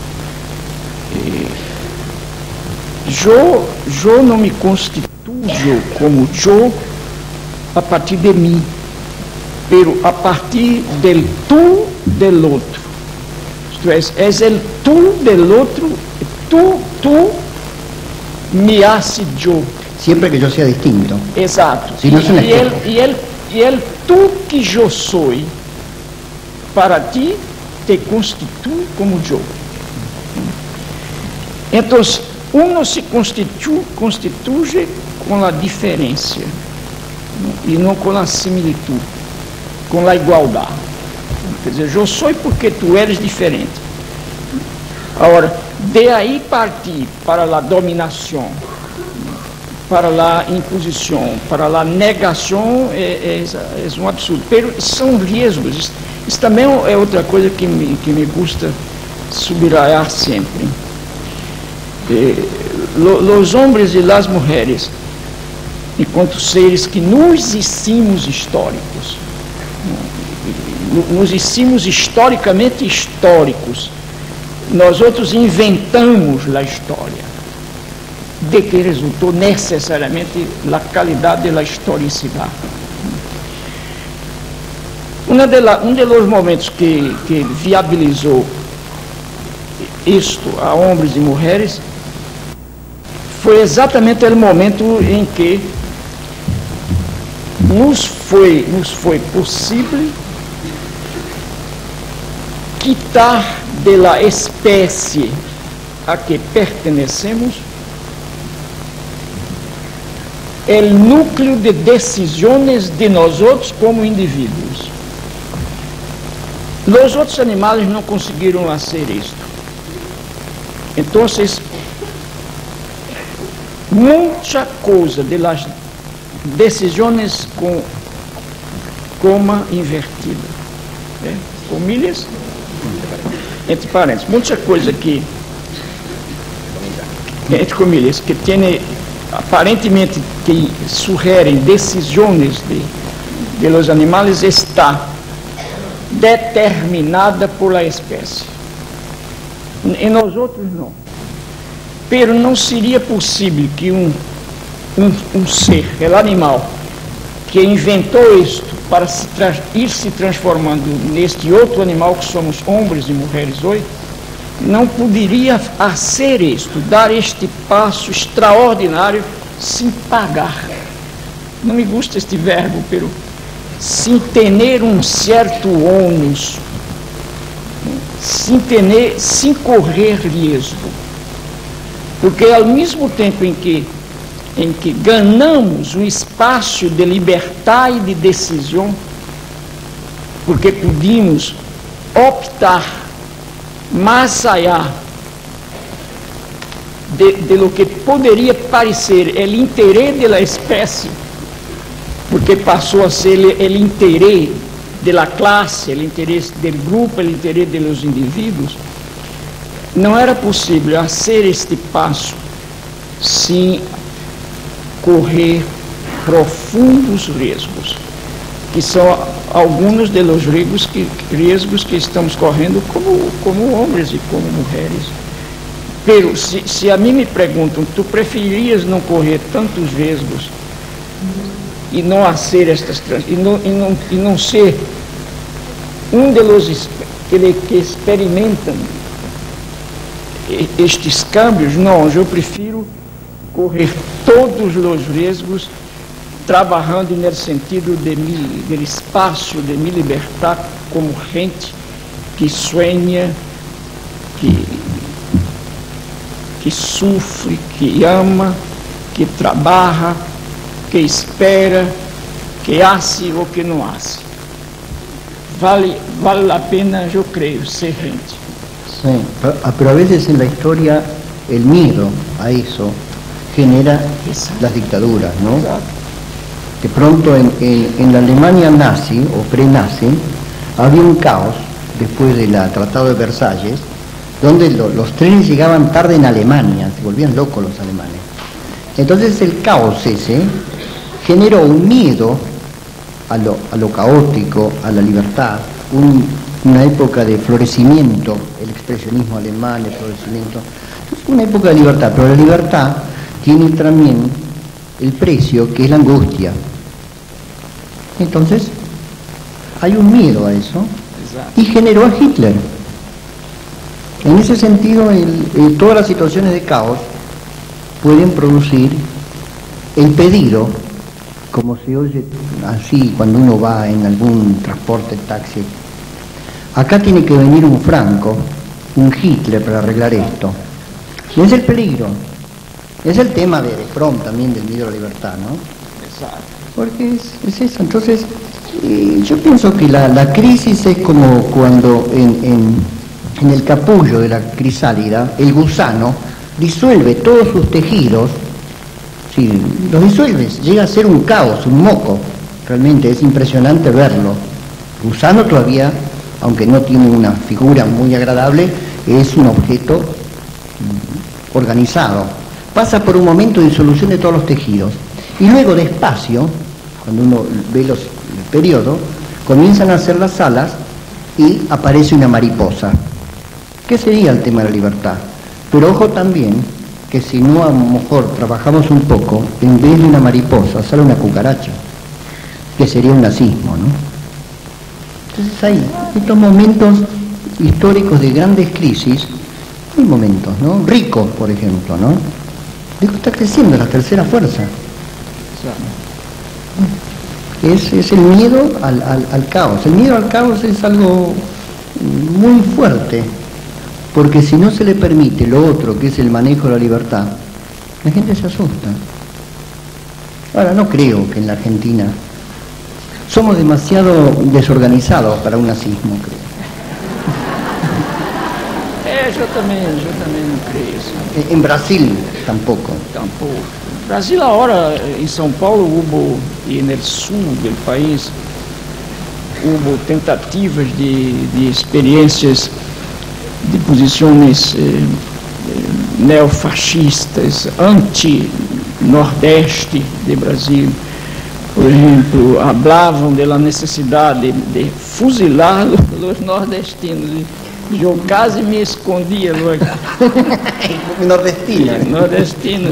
S4: yo não me constituyo como yo a partir de mim, pero a partir del tú del outro. Isto es el tú del outro, tú me hace yo.
S3: Siempre que yo sea distinto.
S4: Exato.
S3: Si no es un espejo.
S4: E el tú que yo soy, para ti, te constitui como yo. Entonces, uno se constituye com a diferença e não com a similitud, com a igualdade. Quer dizer, eu sou porque tu eres diferente. Agora, de aí partir para a dominação, para a imposição, para a negação, é um absurdo. Mas são riscos. Isso também é outra coisa que me gusta subrayar sempre. Os homens e as mulheres, enquanto seres que nos hicimos históricos, nos hicimos historicamente históricos, nós outros inventamos a história, de que resultou necessariamente a qualidade da historicidade. Dos momentos que viabilizou isto a homens e mulheres foi exatamente o momento em que nos foi possível quitar da espécie a que pertenecemos o núcleo de decisões de nós outros como indivíduos. Os outros animais não conseguiram fazer isto. Então, muita coisa de las decisões com coma invertida, comilhas, entre parênteses, muita coisa que, entre comilhas, que tem aparentemente que sugerem decisões de los animais está determinada por la espécie. E nós outros não. Pero não seria possível que um ser, o animal, que inventou isto para ir se transformando neste outro animal que somos homens e mulheres hoje, não poderia fazer isto, dar este passo extraordinário sem pagar. Não me gusta este verbo, pero sem ter um certo ônus, sem correr risco. Porque ao mesmo tempo em que ganhamos um espaço de liberdade e de decisão, porque podíamos optar mais allá de lo que poderia parecer o interesse da espécie, porque passou a ser o interesse da classe, o interesse do grupo, o interesse dos indivíduos, não era possível fazer este passo sem correr profundos riscos, que são alguns dos riscos que estamos correndo como homens e como mulheres. Pero, se a mim me perguntam, tu preferirias não correr tantos riscos e não fazer estas e não ser um dos que experimentam estes câmbios? Não, eu prefiro correr todos os riscos trabalhando no sentido de espaço, de me libertar como gente que sonha, que sofre, que ama, que trabalha, que espera, que hace ou que não hace. Vale a pena, eu creio, ser gente.
S3: Sí, pero a veces en la historia el miedo a eso genera las dictaduras, ¿no? Que pronto en la Alemania nazi o pre-nazi había un caos después del Tratado de Versalles, donde los trenes llegaban tarde en Alemania, se volvían locos los alemanes. Entonces el caos ese generó un miedo a lo caótico, a la libertad, un una época de florecimiento, el expresionismo alemán, el florecimiento, es una época de libertad, pero la libertad tiene también el precio que es la angustia. Entonces, hay un miedo a eso y generó a Hitler. En ese sentido, todas las situaciones de caos pueden producir el pedido, como se oye así cuando uno va en algún transporte, taxi. Acá tiene que venir un Franco, un Hitler para arreglar esto. Y es el peligro. Es el tema de Fromm también, del miedo a la libertad, ¿no?
S4: Exacto.
S3: Porque es eso. Entonces, yo pienso que la crisis es como cuando en el capullo de la crisálida, el gusano disuelve todos sus tejidos, sí, los disuelve, llega a ser un caos, un moco. Realmente es impresionante verlo. El gusano todavía, aunque no tiene una figura muy agradable, es un objeto organizado. Pasa por un momento de disolución de todos los tejidos. Y luego despacio, cuando uno ve el periodo, comienzan a hacer las alas y aparece una mariposa. ¿Qué sería el tema de la libertad? Pero ojo también que si no a lo mejor trabajamos un poco, en vez de una mariposa sale una cucaracha, que sería un nazismo, ¿no? Entonces hay estos momentos históricos de grandes crisis, hay momentos, ¿no? Rico, por ejemplo, ¿no? Rico está creciendo, la tercera fuerza. Es el miedo al caos. El miedo al caos es algo muy fuerte, porque si no se le permite lo otro, que es el manejo de la libertad, la gente se asusta. Ahora, no creo que en la Argentina somos demasiado desorganizados para un nazismo, creo.
S4: Yo también no creio isso.
S3: En Brasil tampoco.
S4: Tampouco. Brasil ahora, em São Paulo, hubo, e no sul do país, hubo tentativas de experiências de posições neofascistas, anti-nordeste de Brasil. Por exemplo, hablavam da necessidade de fuzilar os nordestinos. Eu quase me escondia logo.
S3: Nordestino.
S4: Nordestino.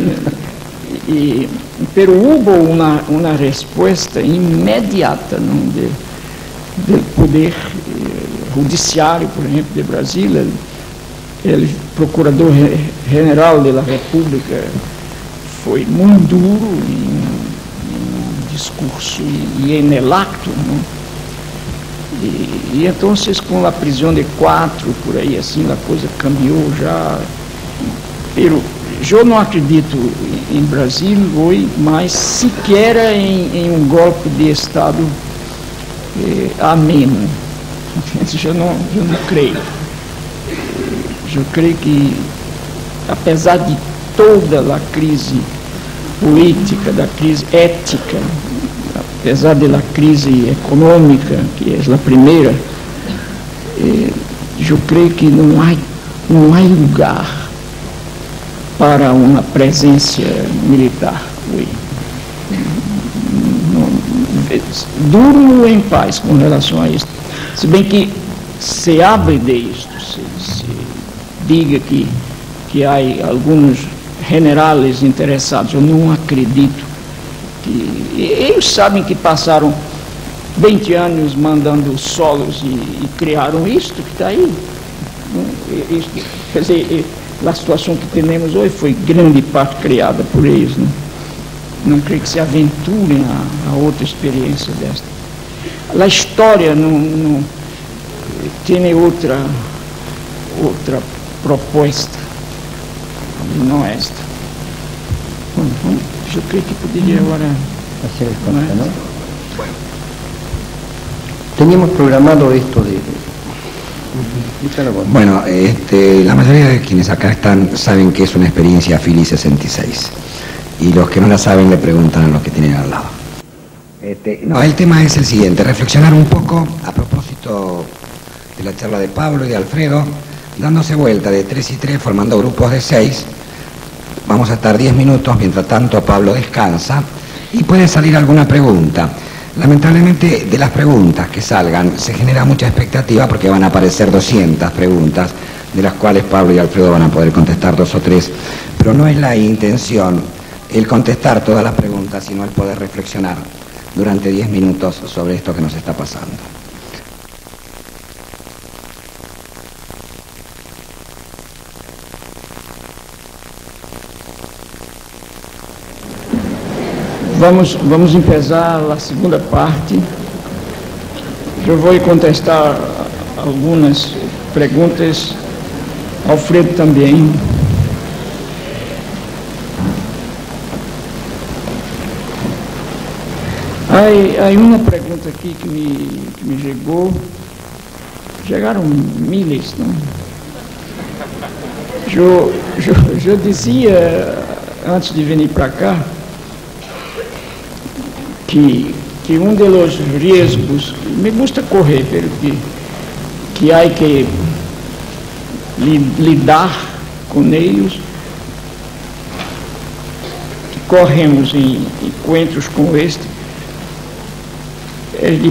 S4: Pero hubo uma resposta imediata, não, do poder judiciário, por exemplo, de Brasília. O procurador-general da República foi muito duro em discurso e em el acto, não? E então, com a prisão de 4, por aí assim, a coisa cambiou já. Pero eu não acredito em Brasil hoje, mas sequer em golpe de Estado ameno. Eu não creio. Eu creio que, apesar de toda a crise política, da crise ética, apesar da crise econômica, que é a primeira, eu creio que não há lugar para uma presença militar. Durmo em paz com relação a isso. Se bem que se abre disto, se diga que há alguns generais interessados, eu não acredito. Eles sabem que passaram 20 anos mandando solos e criaram isto que está aí. Quer dizer, a situação que temos hoje foi grande parte criada por eles. Não creio que se aventurem a outra experiência desta. A história não tem outra proposta, não esta. Bom, eu creio que poderia agora
S3: hacer el corte, ¿no? Teníamos programado esto de...
S2: Bueno, la mayoría de quienes acá están saben que es una experiencia Philly 66. Y los que no la saben le preguntan a los que tienen al lado. No, el tema es el siguiente, reflexionar un poco a propósito de la charla de Pablo y de Alfredo, dándose vuelta de 3 y 3, formando grupos de 6. Vamos a estar 10 minutos, mientras tanto Pablo descansa y puede salir alguna pregunta. Lamentablemente, de las preguntas que salgan se genera mucha expectativa porque van a aparecer 200 preguntas, de las cuales Pablo y Alfredo van a poder contestar 2 o 3, pero no es la intención el contestar todas las preguntas, sino el poder reflexionar durante 10 minutos sobre esto que nos está pasando.
S4: Vamos empezar a segunda parte. Eu vou contestar algumas perguntas, Alfredo também. Há uma pergunta aqui que me chegou. Chegaram milhares, não? Eu dizia, antes de vir para cá, que dos riscos, me gusta correr, pelo que há que lidar com eles, que corremos em encontros como este, é de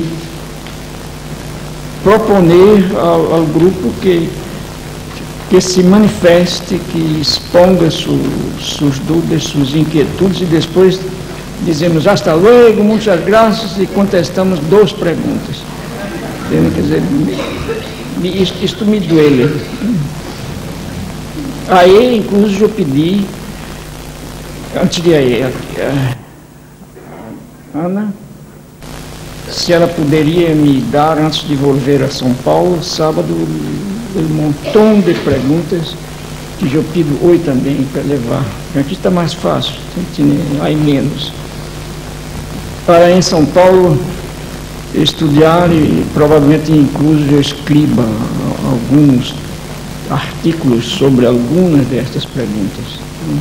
S4: proponer ao grupo que se manifeste, que exponga suas dúvidas, suas inquietudes, e depois dizemos hasta luego, muitas graças, e contestamos 2 perguntas. Quer dizer, isto me duele. Aí, inclusive, eu pedi, antes de aí, a Ana, se ela poderia me dar, antes de volver a São Paulo, sábado, um montão de perguntas que eu pido hoje também para levar. Aqui está mais fácil, aí menos. Para em São Paulo estudar e provavelmente inclusive eu escreva alguns artigos sobre algumas destas perguntas,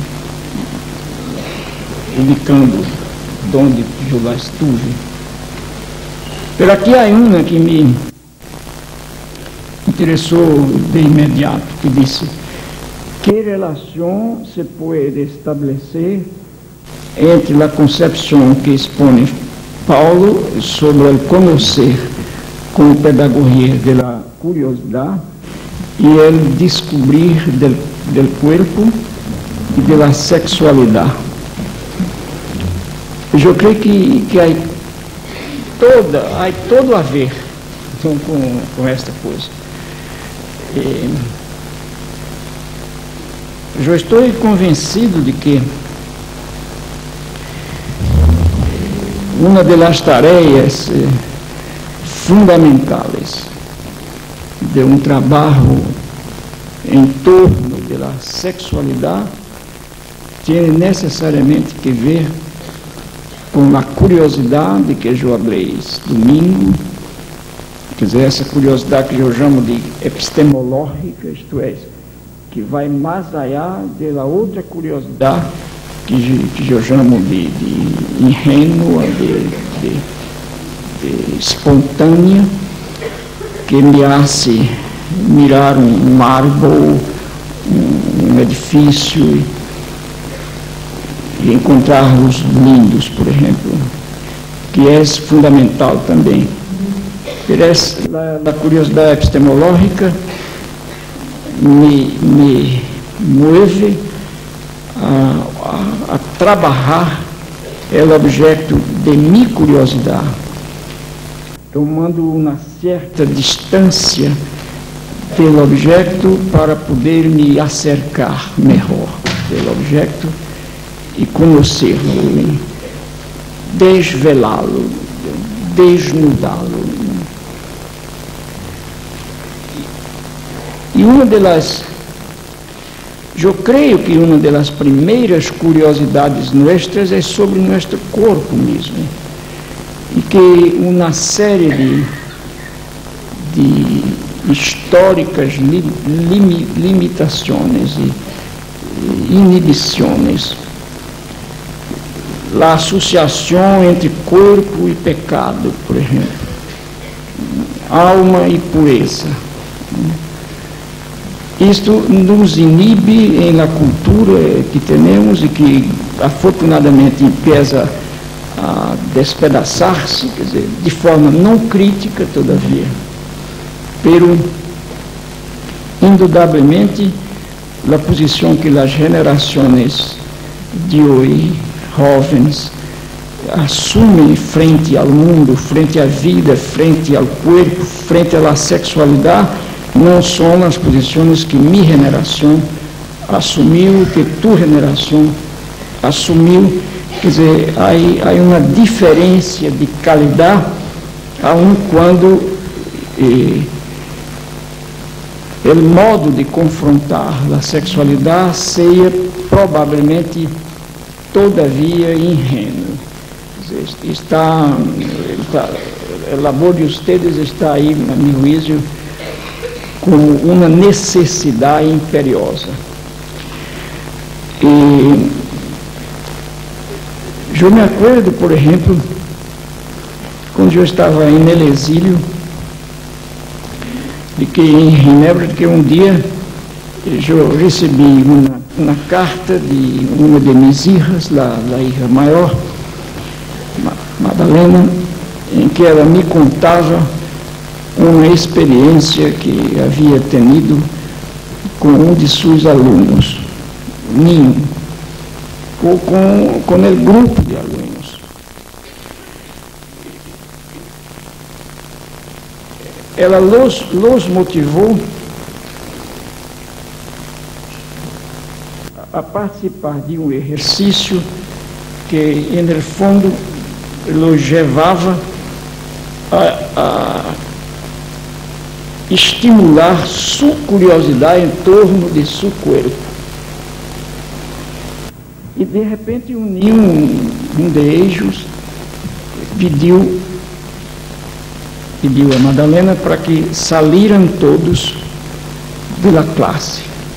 S4: indicando de onde eu lá estive. Por aqui há uma que me interessou de imediato, que disse: que relação se pode estabelecer entre a concepção que expõe Paulo sobre o conhecer como pedagogia da curiosidade e o descobrir do corpo e da sexualidade. Eu creio que há todo a ver com esta coisa. Eu estou convencido de que uma das tarefas fundamentais de um trabalho em torno da sexualidade tem necessariamente que ver com a curiosidade que eu falei domingo, quer dizer, essa curiosidade que eu chamo de epistemológica, isto é, que vai mais allá da outra curiosidade que eu chamo de ingênua, de espontânea, que me hace mirar um árbol, um edifício e encontrá-los lindos, por exemplo, que é fundamental também. Mas a curiosidade epistemológica me move a trabalhar o objeto de minha curiosidade, tomando uma certa distância do objeto para poder me acercar melhor do objeto e conhecê-lo, desvelá-lo, desnudá-lo. E uma delas, eu creio que uma das primeiras curiosidades nossas é sobre nosso corpo mesmo, e que uma série de históricas limitações e inibições, a associação entre corpo e pecado, por exemplo, alma e pureza. Isto nos inibe na cultura que temos e que afortunadamente empieza a despedaçar-se, quer dizer, de forma não crítica, todavia. Pero, indudablemente, a posição que as gerações de hoje, jovens, assumem frente ao mundo, frente à vida, frente ao corpo, frente à sexualidade, não são as posições que minha geração assumiu, que tua geração assumiu. Quer dizer, há uma diferença de qualidade, aun quando o modo de confrontar a sexualidade seja provavelmente todavia ingênuo. O labor de vocês está aí, a meu juízo, como uma necessidade imperiosa. E eu me acordo, por exemplo, quando eu estava em el exílio, de que em Ginebra, de que um dia eu recebi uma carta de uma de minhas irmãs, a irmã maior, Madalena, em que ela me contava uma experiência que havia tenido com um de seus alunos, Ninho, ou com o grupo de alunos. Ela los motivou a participar de um exercício que, em fundo, los levava a estimular sua curiosidade em torno de seu corpo. E, de repente, um de eles pediu a Madalena para que saíram todos da classe.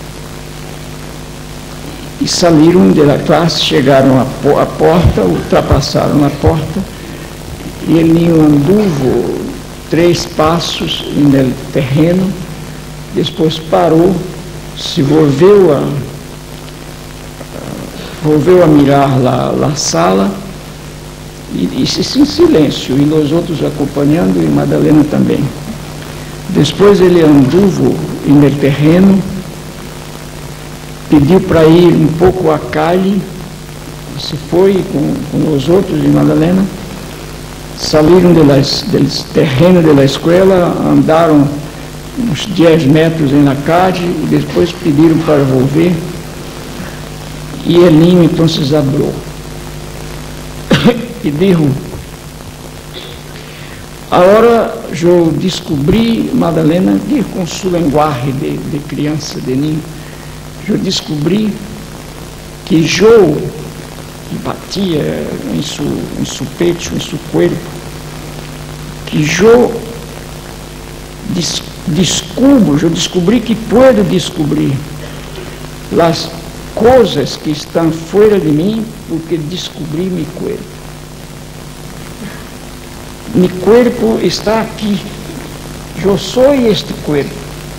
S4: E saíram da classe, chegaram à porta, ultrapassaram a porta, e ele andou 3 passos no terreno, depois parou, se volveu a mirar a sala, e em silêncio, e os outros acompanhando, e Madalena também. Depois ele andou no terreno, pediu para ir um pouco à calle, se foi com os outros e Madalena, saíram do terreno da escola, andaram uns 10 metros na calle, e depois pediram para volver, e Elinho então se abriu e disse: agora eu descobri, Madalena, com sua linguagem de criança, de ninho, eu descobri que eu, que batia em seu peito, em seu corpo, que eu descobri que posso descobrir as coisas que estão fora de mim, porque descobri meu corpo. Meu corpo está aqui. Eu sou este corpo.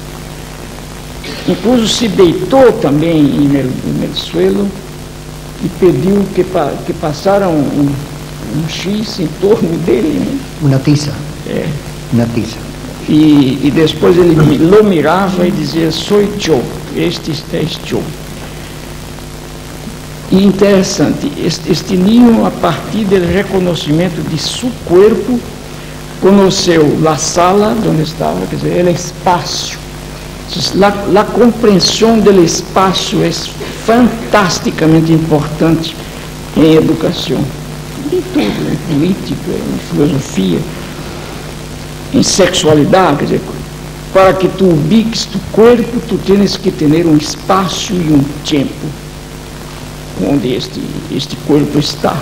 S4: Incluso se deitou também no suelo e pediu que passaram um X em torno dele. Né?
S3: Uma tiza. Uma tiza.
S4: E depois ele lo mirava e dizia: sou eu, este és eu. E interessante, este ninho, a partir do reconhecimento de seu corpo, conheceu a sala onde estava, quer dizer, o espaço. A compreensão do espaço é fantasticamente importante em educação, em tudo, em política, em filosofia, em sexualidade. Quer dizer, para que tu ubiques tu corpo, tu tens que ter um espaço e um tempo onde este corpo está.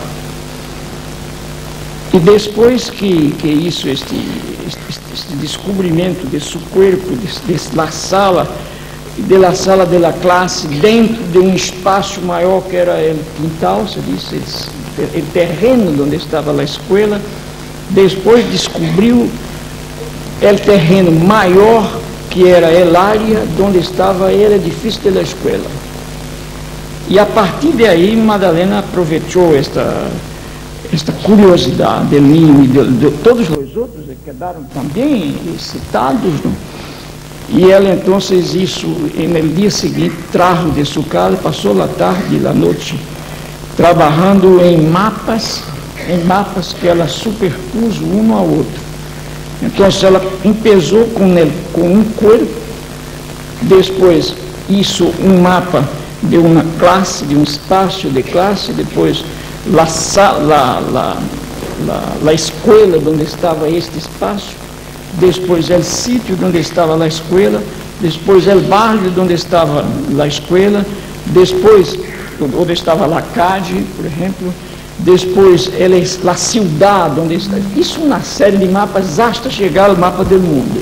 S4: E depois que isso, este descobrimento de seu corpo, da sala da classe, dentro de um espaço maior que era o quintal, se diz, o terreno onde estava a escola, depois descobriu o terreno maior que era a área onde estava o edifício da escola. E a partir de aí, Madalena aproveitou esta curiosidade del niño e de todos os outros quedaram também excitados, não? E ela então isso, no dia seguinte, trajo de sua casa, passou a tarde e a noite trabalhando em mapas que ela superpôs um ao outro. Então ela começou com um corpo, depois hizo um mapa de uma classe, de um espaço de classe, depois a escola onde estava este espaço, depois o sítio onde estava a escola, depois o barrio onde estava a escola, depois onde estava a calle, por exemplo, depois a cidade onde está. Isso uma série de mapas até chegar ao mapa do mundo.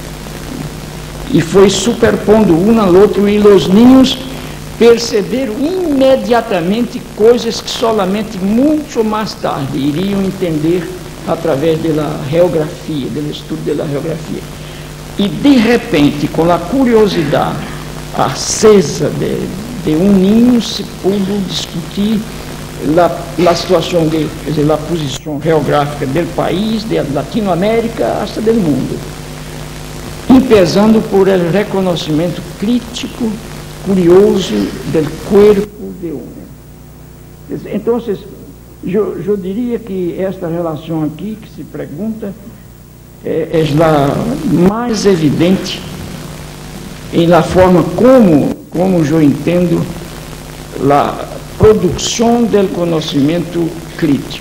S4: E foi superpondo um ao outro, e os ninhos perceberam imediatamente coisas que solamente muito mais tarde iriam entender através da geografia, do estudo da geografia. E de repente, com a curiosidade acesa de um ninho, se pôde discutir a situação, quer dizer, a posição geográfica do país, da Latinoamérica, até do mundo, empezando por el reconhecimento crítico, curioso do corpo de homem. Então, eu diria que esta relação aqui que se pergunta é a mais evidente em la forma como eu entendo a produção do conhecimento crítico.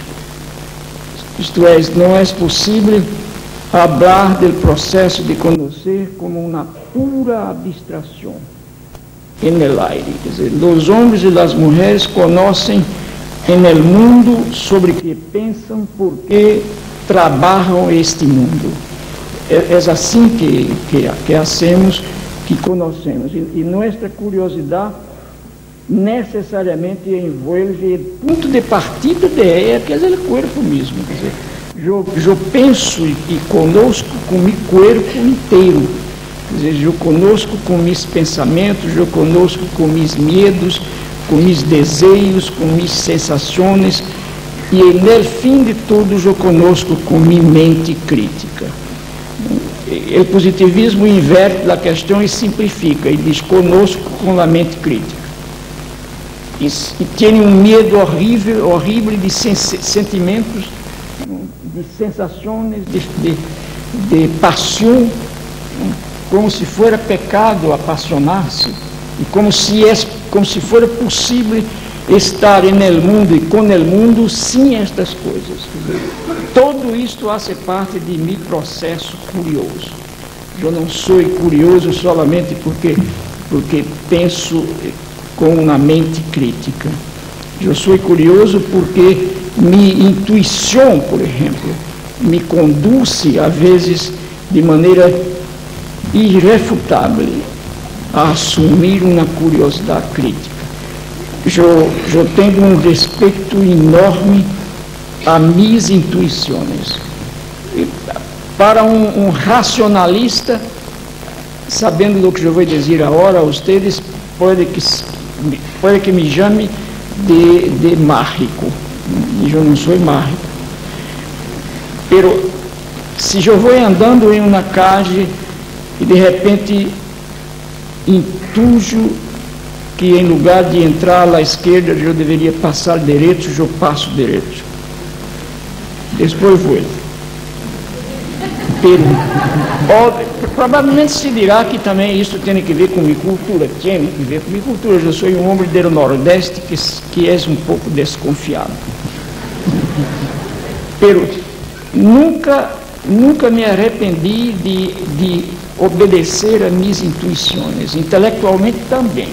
S4: Isto é, não é possível falar do processo de conhecer como uma pura abstração en el aire. Quer dizer, os homens e as mulheres conhecem en el mundo sobre que pensam, porque trabalham este mundo. É assim que hacemos, que conhecemos. E nossa curiosidade necessariamente envolve o ponto de partida que é o corpo mesmo. Quer dizer, eu penso e conosco com meu corpo inteiro. Quer dizer, eu conosco com meus pensamentos, eu conosco com meus medos, com meus desejos, com minhas sensações, e no fim de tudo eu conosco com minha mente crítica. O positivismo inverte a questão e simplifica, e diz conosco com a mente crítica. E tem um medo horrível de sentimentos, de sensações, de paixão, como se fosse pecado apaixonar-se, e como se fosse possível estar no mundo e com o mundo sem estas coisas. Tudo isto faz parte de meu processo curioso. Eu não sou curioso solamente porque penso com uma mente crítica. Eu sou curioso porque minha intuição, por exemplo, me conduz, às vezes, de maneira irrefutável, a assumir uma curiosidade crítica. Eu tenho um respeito enorme a minhas intuições. E para um racionalista, sabendo do que eu vou dizer agora a vocês, pode que me chame de mágico. E eu não sou mágico. Pero se eu vou andando em uma calle e de repente intujo que em lugar de entrar à esquerda eu deveria passar direito, eu passo direito. Depois vou. Provavelmente se dirá que também isso tem que ver com minha cultura. Tem que ver com minha cultura. Eu sou um homem do Nordeste que é um pouco desconfiado. Pero nunca me arrependi de obedecer a minhas intuições, intelectualmente também.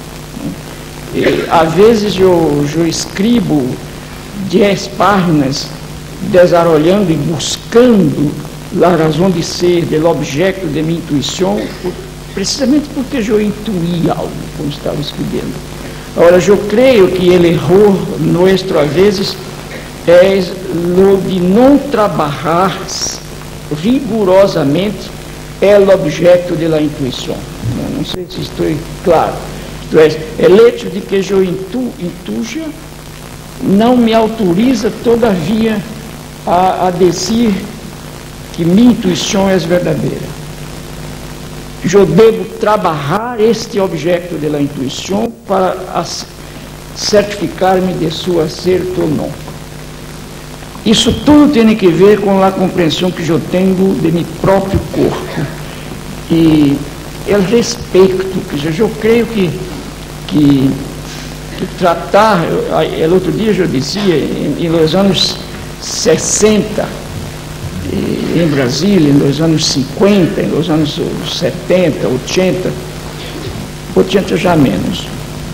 S4: Às vezes eu escrevo 10 páginas desarrollando e buscando a razão de ser do objeto de minha intuição, precisamente porque eu intuí algo quando estava escrevendo. Agora, eu creio que o erro nosso, às vezes, é o de não trabalhar rigorosamente o objeto da intuição. Não sei se estou claro. Então, o hecho de que eu intuja não me autoriza, todavia, a dizer que minha intuição é verdadeira. Eu devo trabalhar este objeto da intuição para certificar-me de seu acerto ou não. Isso tudo tem que ver com a compreensão que eu tenho de meu próprio corpo e o respeito, que eu creio que tratar, o outro dia eu dizia, em nos anos 60, em Brasília, nos anos 50, nos anos 70, 80 já menos,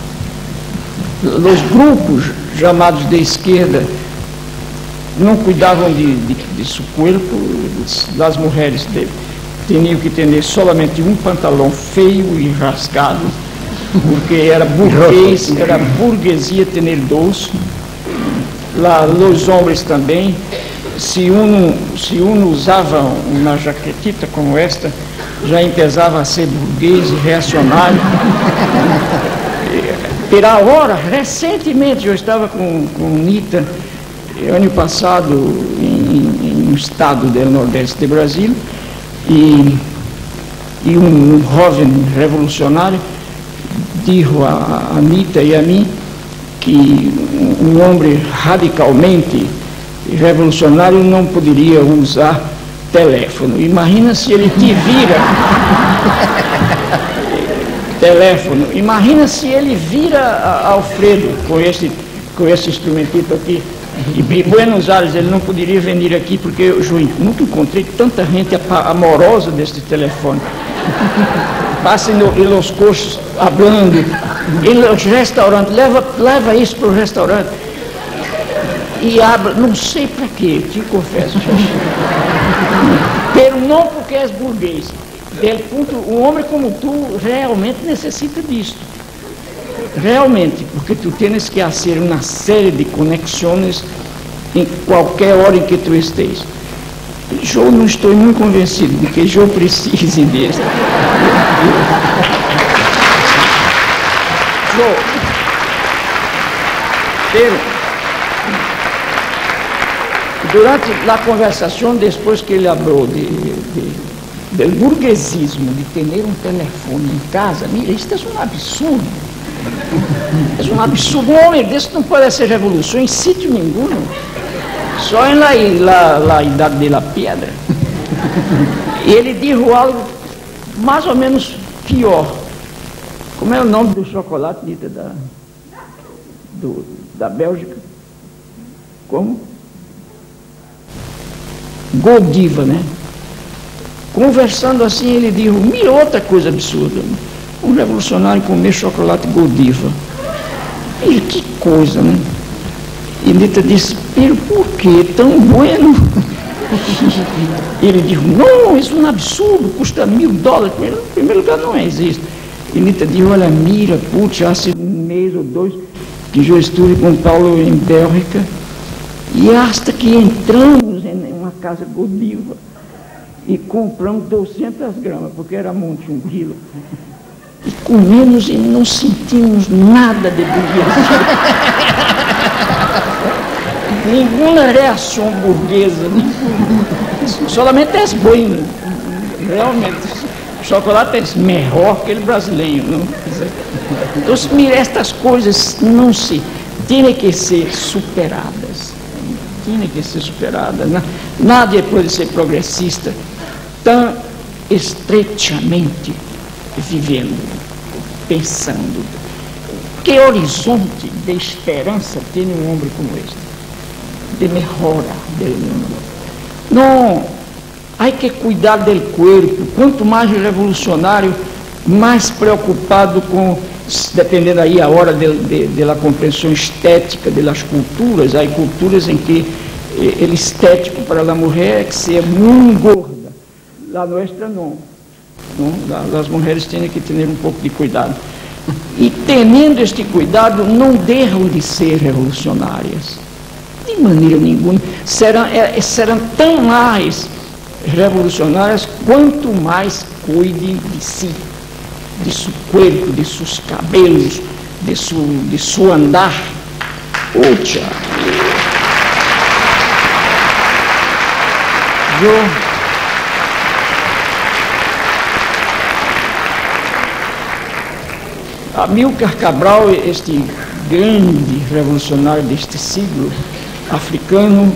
S4: os grupos chamados de esquerda não cuidavam de seu corpo, das mulheres tinham que ter solamente um pantalão feio e rasgado, porque era burguês, era burguesia ter dois. Lá, os homens também, se um usava uma jaquetita como esta, já empezava a ser burguês e reacionário. Pela hora, recentemente eu estava com Nita, ano passado, em um estado do Nordeste do Brasil, e um jovem revolucionário disse a Nita e a mim que um homem radicalmente revolucionário não poderia usar teléfono. Imagina se ele te vira teléfono. Imagina se ele vira Alfredo com esse instrumentito aqui. E Buenos Aires ele não poderia vir aqui porque eu nunca encontrei tanta gente amorosa deste telefone. Passa nos coxos falando, em los restaurantes, leva isso para o restaurante e abre, não sei para quê, te confesso. Pero não porque és burguês. Um homem como tu realmente necessita disso. Realmente, porque tu tens que fazer uma série de conexões em qualquer hora em que tu estejas. Eu não estou muito convencido de que eu precise disso. Durante a conversação, depois que ele falou do burguesismo, de ter um telefone em casa, mira, isso é um absurdo. É um absurdo. Um homem desse não pode ser revolução em sítio nenhum. Só em la idade da pedra. E ele disse algo mais ou menos pior. Como é o nome do chocolate, Nita, da Bélgica? Como? Godiva, né? Conversando assim, ele disse, mira outra coisa absurda. Um revolucionário comer chocolate Godiva. E que coisa, né? E Nita disse, pero por que tão bueno? Ele disse, não, isso é um absurdo, custa $1000. Em primeiro lugar, não existe. E Nita disse, olha, mira, putz, há um mês ou dois que eu estive com Paulo em Bélgica e hasta que entramos em uma casa Godiva e compramos 200 gramas, porque era monte 1 quilo. E comemos e não sentimos nada de burguesia. Nenhuma reação burguesa. Solamente é bom. Realmente. O chocolate é melhor que o brasileiro. Não? Então, mira, estas coisas não se... Tem que ser superadas. Tem que ser superadas. Nada pode ser progressista tão estreitamente vivendo, pensando. Que horizonte de esperança tem um homem como este? De melhora do mundo. Não, há que cuidar do corpo. Quanto mais revolucionário, mais preocupado com, dependendo aí a hora da compreensão estética das culturas. Há culturas em que o estético para a mulher é que ser muito gorda. A nossa não. As mulheres têm que ter um pouco de cuidado. E tendo este cuidado, não deixam de ser revolucionárias. De maneira nenhuma. Serão tão mais revolucionárias quanto mais cuidem de si, de seu corpo, de seus cabelos, de seu andar. Pucha. Amílcar Cabral, este grande revolucionário deste siglo africano,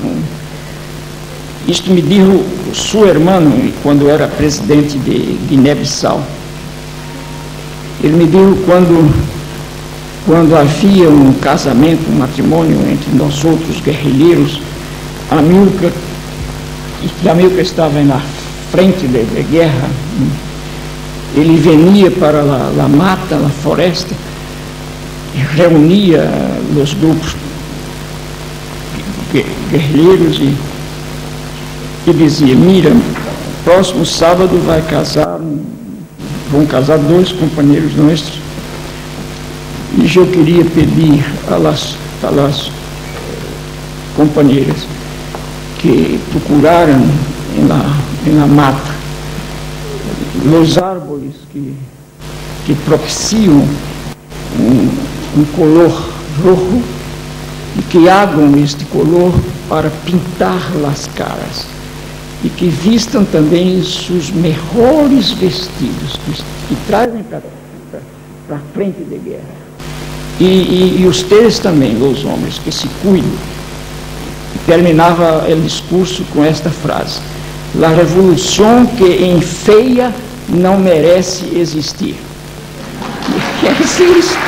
S4: isto me dijo seu irmão quando era presidente de Guiné-Bissau. Ele me dijo quando havia um casamento, um matrimônio entre nós outros guerrilheiros, Amílcar estava na frente da guerra, ele venia para a mata, a floresta, e reunia os grupos guerrilheiros e dizia: mira, próximo sábado vão casar 2 companheiros nossos, e eu queria pedir a las companheiras que procuraram na mata os árvores que propiciam um color rojo e que hagam este color para pintar as caras, e que vistam também seus melhores vestidos, que trazem para a frente da guerra. E vocês também, os homens, que se cuidem. Terminava o discurso com esta frase: a revolução que enfeia não merece existir. Que é isso?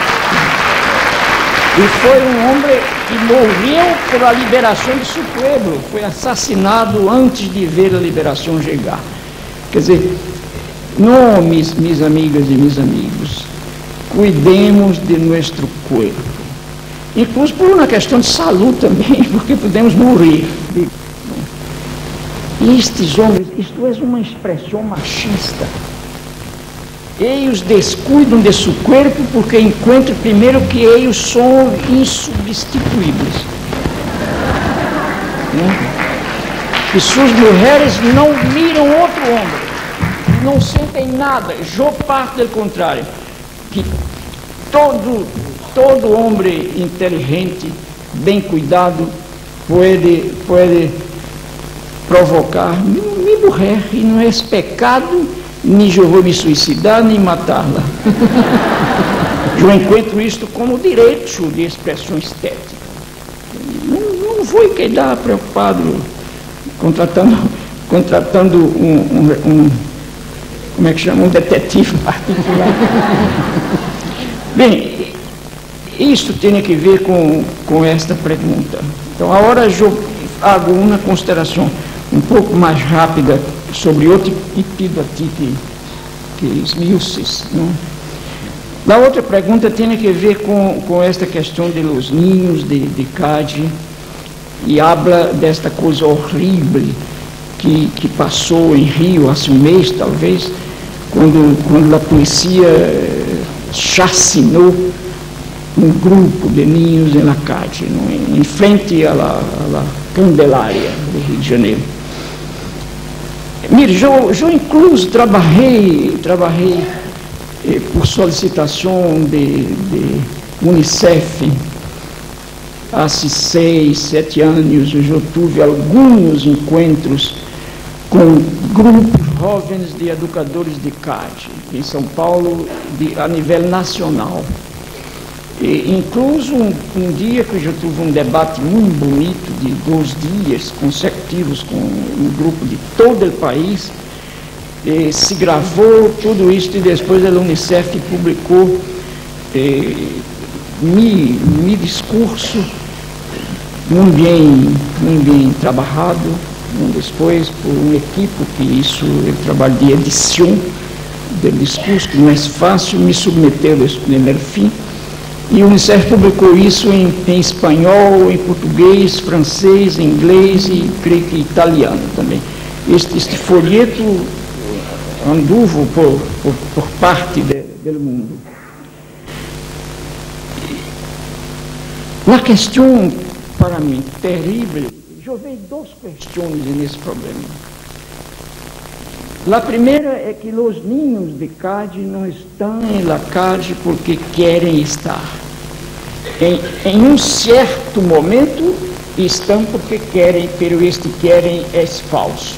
S4: E foi um homem que morreu pela liberação de seu povo, foi assassinado antes de ver a liberação chegar. Quer dizer, não, minhas amigas e meus amigos, cuidemos de nosso corpo, incluso por uma questão de saúde também, porque podemos morrer. Estes homens, isto é uma expressão machista. Eles descuidam de seu corpo porque encontram primeiro que eles são insubstituíveis. E suas mulheres não miram outro homem, não sentem nada. Eu parto do contrário, que todo homem inteligente, bem cuidado, pode provocar me morrer, e não é pecado, nem eu vou me suicidar, nem matá-la. Eu encontro isto como direito de expressão estética. Não vou quedar preocupado contratando como é que chama? Um detetive particular. Bem, isso tem que ver com esta pergunta. Então, agora eu hago uma consideração um pouco mais rápida sobre outro pedido aqui que esmiuças. A outra pergunta tem que ver com esta questão de los ninhos de Cádiz, e habla desta coisa horrível que passou em Rio há um mês, talvez, quando a polícia chacinou um grupo de ninhos na Cádiz, em frente à Candelária do Rio de Janeiro. Mire, eu incluso trabalhei por solicitação de Unicef há 6, 7 anos. Eu tive alguns encontros com grupos jovens de educadores de Cádiz, em São Paulo, a nível nacional. E, incluso um dia que eu tive um debate muito bonito de 2 dias consecutivos com um grupo de todo o país, se gravou tudo isso e depois a Unicef publicou meu discurso muito bem trabalhado, depois por uma equipe que isso é trabalho de edição do discurso, que não é fácil me submeter ao primeiro fim. E o Unicef publicou isso em espanhol, em português, francês, inglês e creio que italiano também. Este folheto anduvo por parte do mundo. Uma questão, para mim, terrível, eu vejo 2 questões nesse problema. A primeira é que os ninhos de Cádiz não estão em la Cádiz porque querem estar. em um certo momento estão porque querem, pero este querem é falso.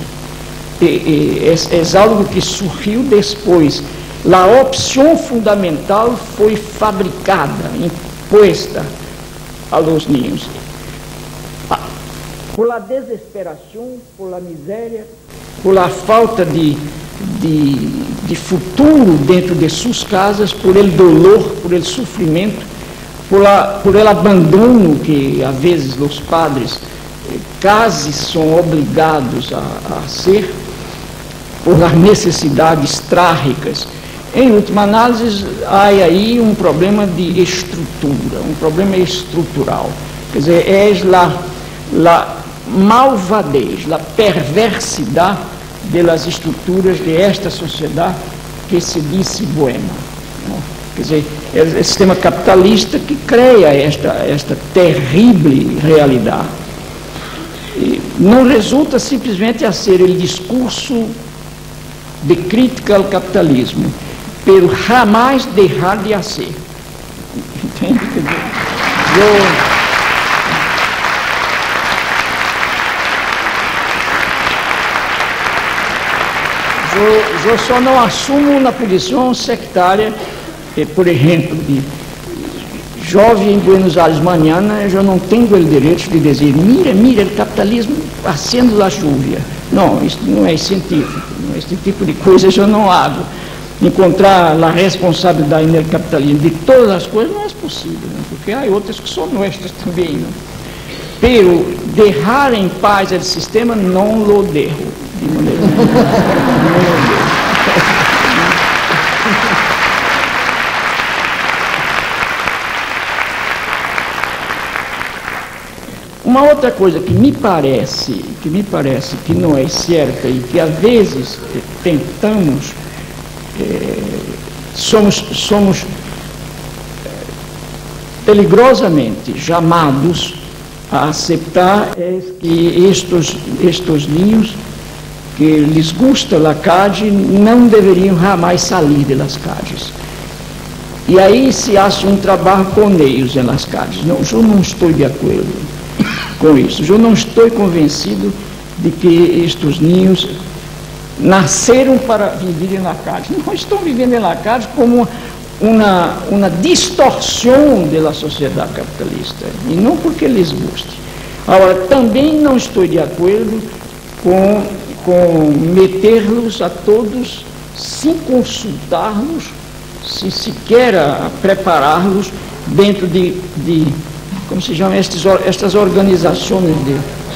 S4: É algo que surgiu depois. A opção fundamental foi fabricada, imposta a los niños. Por la desesperação, por la miséria, por la falta de futuro dentro de suas casas, por el dolor, por el sofrimento, por el abandono que às vezes os padres quase são obrigados a ser, por as necessidades trágicas. Em última análise, há aí um problema de estrutura, um problema estrutural. Quer dizer, é a malvadez, a perversidade das estruturas de esta sociedade que se diz boêmia. Quer dizer, é o sistema capitalista que cria esta terrível realidade. E não resulta simplesmente a ser o discurso de crítica ao capitalismo, pero jamais deixar de ser. Entende? Eu só não assumo uma posição sectária, por exemplo, de jovem em Buenos Aires amanhã, eu não tenho o direito de dizer, mira, o capitalismo acendo a chuva. Não, isso não é científico, esse tipo de coisas eu não hago. Encontrar a responsabilidade no capitalismo de todas as coisas não é possível, né? Porque há outras que são nossas também. Né? Pero deixar em paz o sistema não lo dejo. De maneira nenhuma. Uma outra coisa que me parece que não é certa e que às vezes tentamos, somos peligrosamente chamados a aceitar é que estes ninhos que lhes gusta a CAD não deveriam jamais sair das CADs. E aí se acha um trabalho com eles nas CADs. Não, eu não estou de acordo com isso. Eu não estou convencido de que estes ninhos nasceram para viverem na CAD. Não estão vivendo na CAD como uma distorção da sociedade capitalista, e não porque lhes guste. Agora, também não estou de acordo com meter-los a todos sem consultar-los, se sequer a prepará-los dentro de como se chama, estas organizações de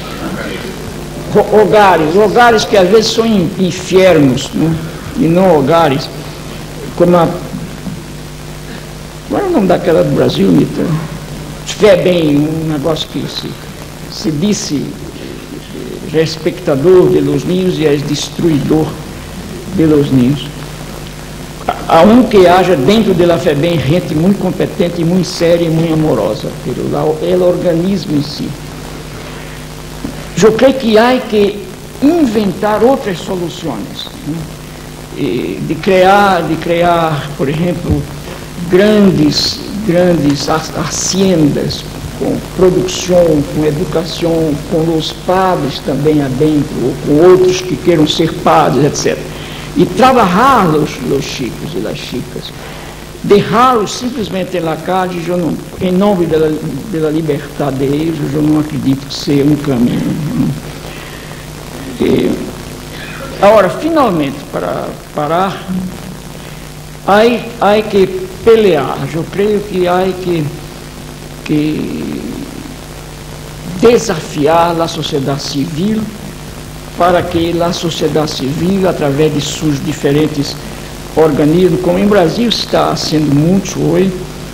S4: hogares que às vezes são infernos, né? E não hogares, como qual é o nome daquela do Brasil, Mita? FEBEM, um negócio que se disse respeitador de los niños e é destruidor de los niños. Há que haja dentro da FEBEM gente muito competente, muito séria e muito amorosa, pelo organismo em si. Eu creio que há que inventar outras soluções, né? de criar, por exemplo, grandes haciendas com produção, com educação, com os padres também adentro, ou com outros que queiram ser padres, etc. E trabalhar os chicos e as chicas, deixá-los simplesmente na casa, em nome da liberdade deles, eu não acredito que seja um caminho. Agora, finalmente, para parar, há que pelear. Eu creio que há que desafiar a sociedade civil para que a sociedade civil, através de seus diferentes organismos, como em Brasil está sendo muito hoje,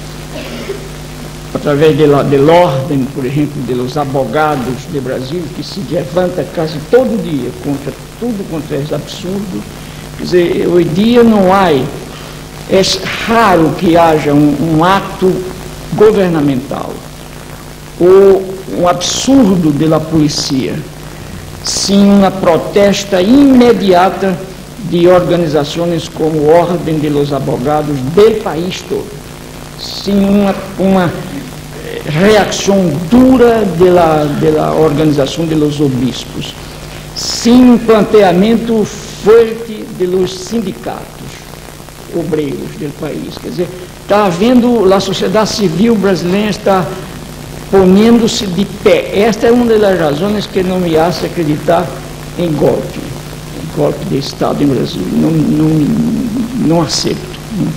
S4: através da ordem, por exemplo, dos advogados do Brasil, que se levanta quase todo dia contra esse absurdo. Quer dizer, hoje em dia não há, é raro que haja um ato governamental ou um absurdo da polícia sem uma protesta imediata de organizações como Ordem dos Advogados do país todo, sem uma reacción dura de la organización de los obispos, sin un planteamiento fuerte de los sindicatos obreiros del país. Quer dizer, está havendo, a sociedade civil brasileira está poniendo-se de pé. Esta é uma das razões que não me hace acreditar em golpe de Estado em Brasil. Não aceito.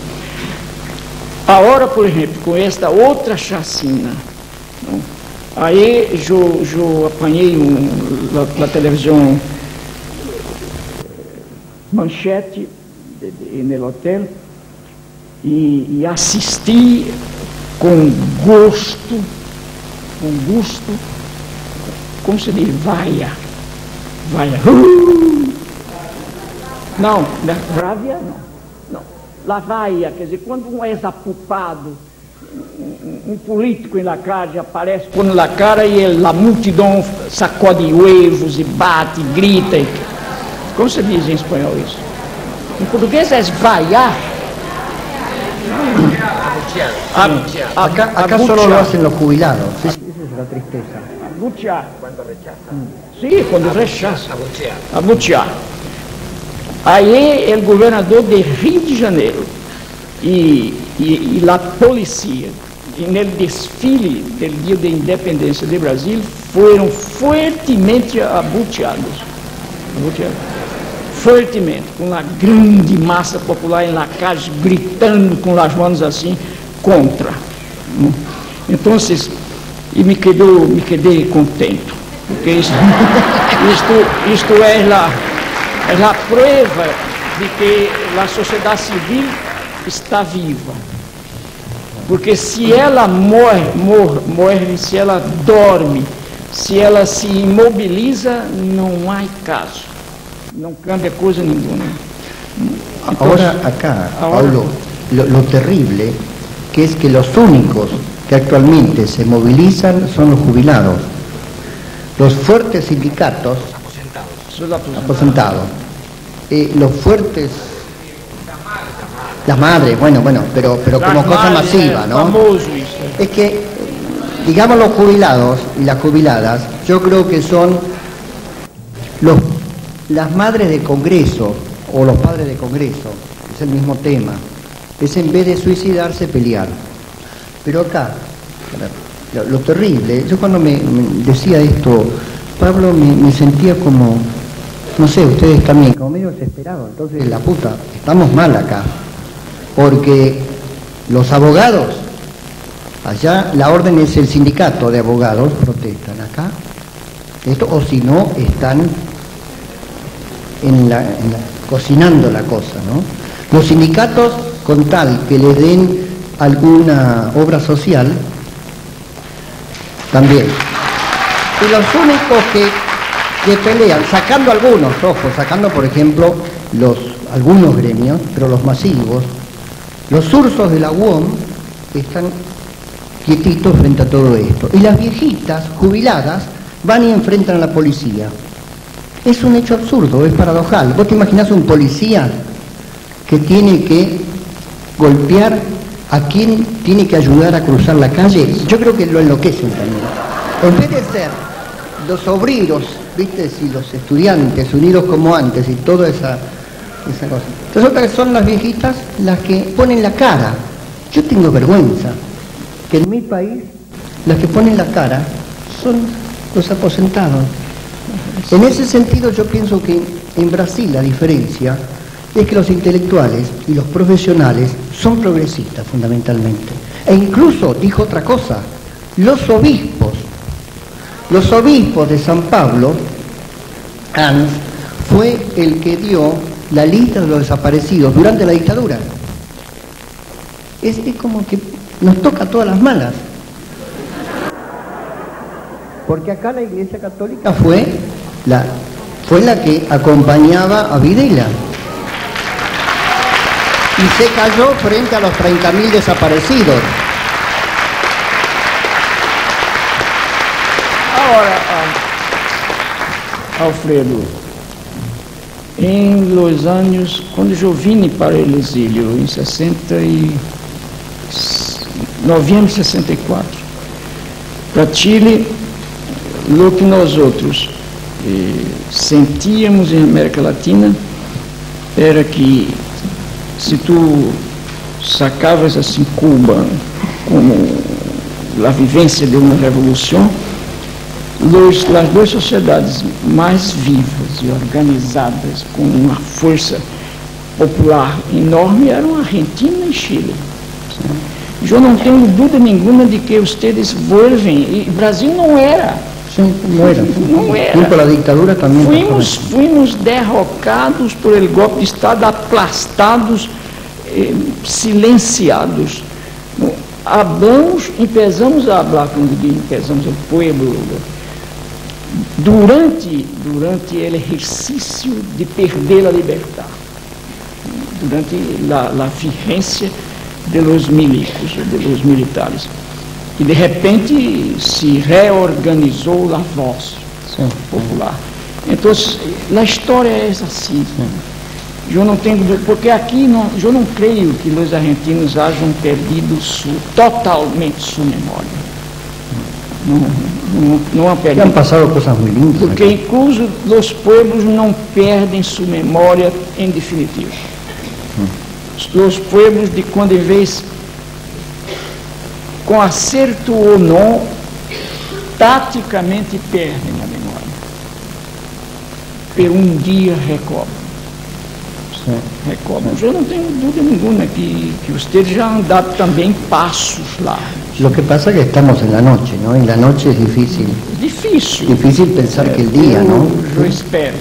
S4: Agora, por exemplo, com esta outra chacina, não? Aí eu apanhei na televisão Manchete no hotel e assisti com gosto, como se diz, vaia. Não, rávia não. La vaia, quer dizer, quando um é apupado, um político na calle aparece põe na cara e a multidão sacode huevos e bate, grita. Como se diz em espanhol isso? Em português é vaiar.
S3: Acá solo lo hacen los jubilados. Esa es la tristeza.
S4: Abuchear. Cuando rechazan. Sí, cuando rechazan. Abuchear. Aí o governador de Rio de Janeiro e a polícia, no desfile do dia da independência de Brasil, foram fortemente abucheados. Fortemente, com a grande massa popular na calle gritando com as mãos assim contra. Então, me quedei contente, porque isto é a prova de que a sociedade civil está viva. Porque se ela morre, se ela dorme, se ela se imobiliza, não há caso. No cambia cosa ninguna.
S3: Entonces, ahora acá, Pablo, lo terrible que es que los únicos que actualmente se movilizan son los jubilados. Los fuertes sindicatos, aposentados, los fuertes, las madres, bueno, pero como cosa masiva, ¿no? Es que, digamos, los jubilados y las jubiladas, yo creo que son las madres de Congreso o los padres de Congreso, es el mismo tema, es en vez de suicidarse pelear. Pero acá, lo terrible, yo cuando me decía esto, Pablo, me sentía como, no sé, ustedes también, como medio desesperado. Entonces, la puta, estamos mal acá, porque los abogados, allá la orden es el sindicato de abogados, protestan acá, esto, o si no, están cocinando la cosa, ¿no? Los sindicatos, con tal que les den alguna obra social, también. Y los únicos que pelean, sacando algunos, sacando por ejemplo algunos gremios, pero los masivos, los ursos de la UOM están quietitos frente a todo esto. Y las viejitas jubiladas van y enfrentan a la policía. Es un hecho absurdo, es paradojal. ¿Vos te imaginás un policía que tiene que golpear a quien tiene que ayudar a cruzar la calle? Yo creo que lo enloquecen también. En vez de ser los obreros, ¿viste? Y los estudiantes unidos como antes y toda esa cosa. Resulta que son las viejitas las que ponen la cara. Yo tengo vergüenza que en mi país las que ponen la cara son los aposentados. En ese sentido yo pienso que en Brasil la diferencia es que los intelectuales y los profesionales son progresistas fundamentalmente. E incluso, dijo otra cosa, los obispos de San Pablo, Hans, fue el que dio la lista de los desaparecidos durante la dictadura. Es como que nos toca todas las malas. Porque acá la Iglesia Católica fue la que acompañaba a Videla. Y se cayó frente a los 30.000 desaparecidos.
S4: Ahora, Alfredo, em los anos, quando eu vim para o exílio, em novembro de 64, Para Chile, o que nós outros sentíamos em América Latina era que se tu sacavas assim Cuba como a vivência de uma revolução, as duas sociedades mais vivas e organizadas com uma força popular enorme eram Argentina e Chile. Eu não tenho dúvida nenhuma de que vocês volvem, e Brasil não era.
S3: Sim, no era.
S4: Não era.
S3: Junto a la dictadura também.
S4: Fuimos derrocados por el golpe de Estado, aplastados, silenciados. Empezamos a falar, quando empezamos o povo, durante o exercício de perder a liberdade, durante a vigência de los milicos, de los militares. E de repente se reorganizou a voz popular. Então, a história é assim. Eu não tenho, porque aqui eu não creio que os argentinos hajam perdido totalmente sua memória. Não han perdido.
S3: Han passado coisas muito lindas.
S4: Porque
S3: aqui.
S4: incluso os povos não perdem sua memória em definitivo. Os povos de quando em vez, com acerto ou não, taticamente perdem a memória. Por um dia recobram. Eu não tenho dúvida nenhuma que vocês já andaram também passos lá.
S3: Lo que pasa es que estamos en la noche, ¿no? En la noche es difícil.
S4: Difícil.
S3: Difícil pensar que el día, ¿no?
S4: Eu espero.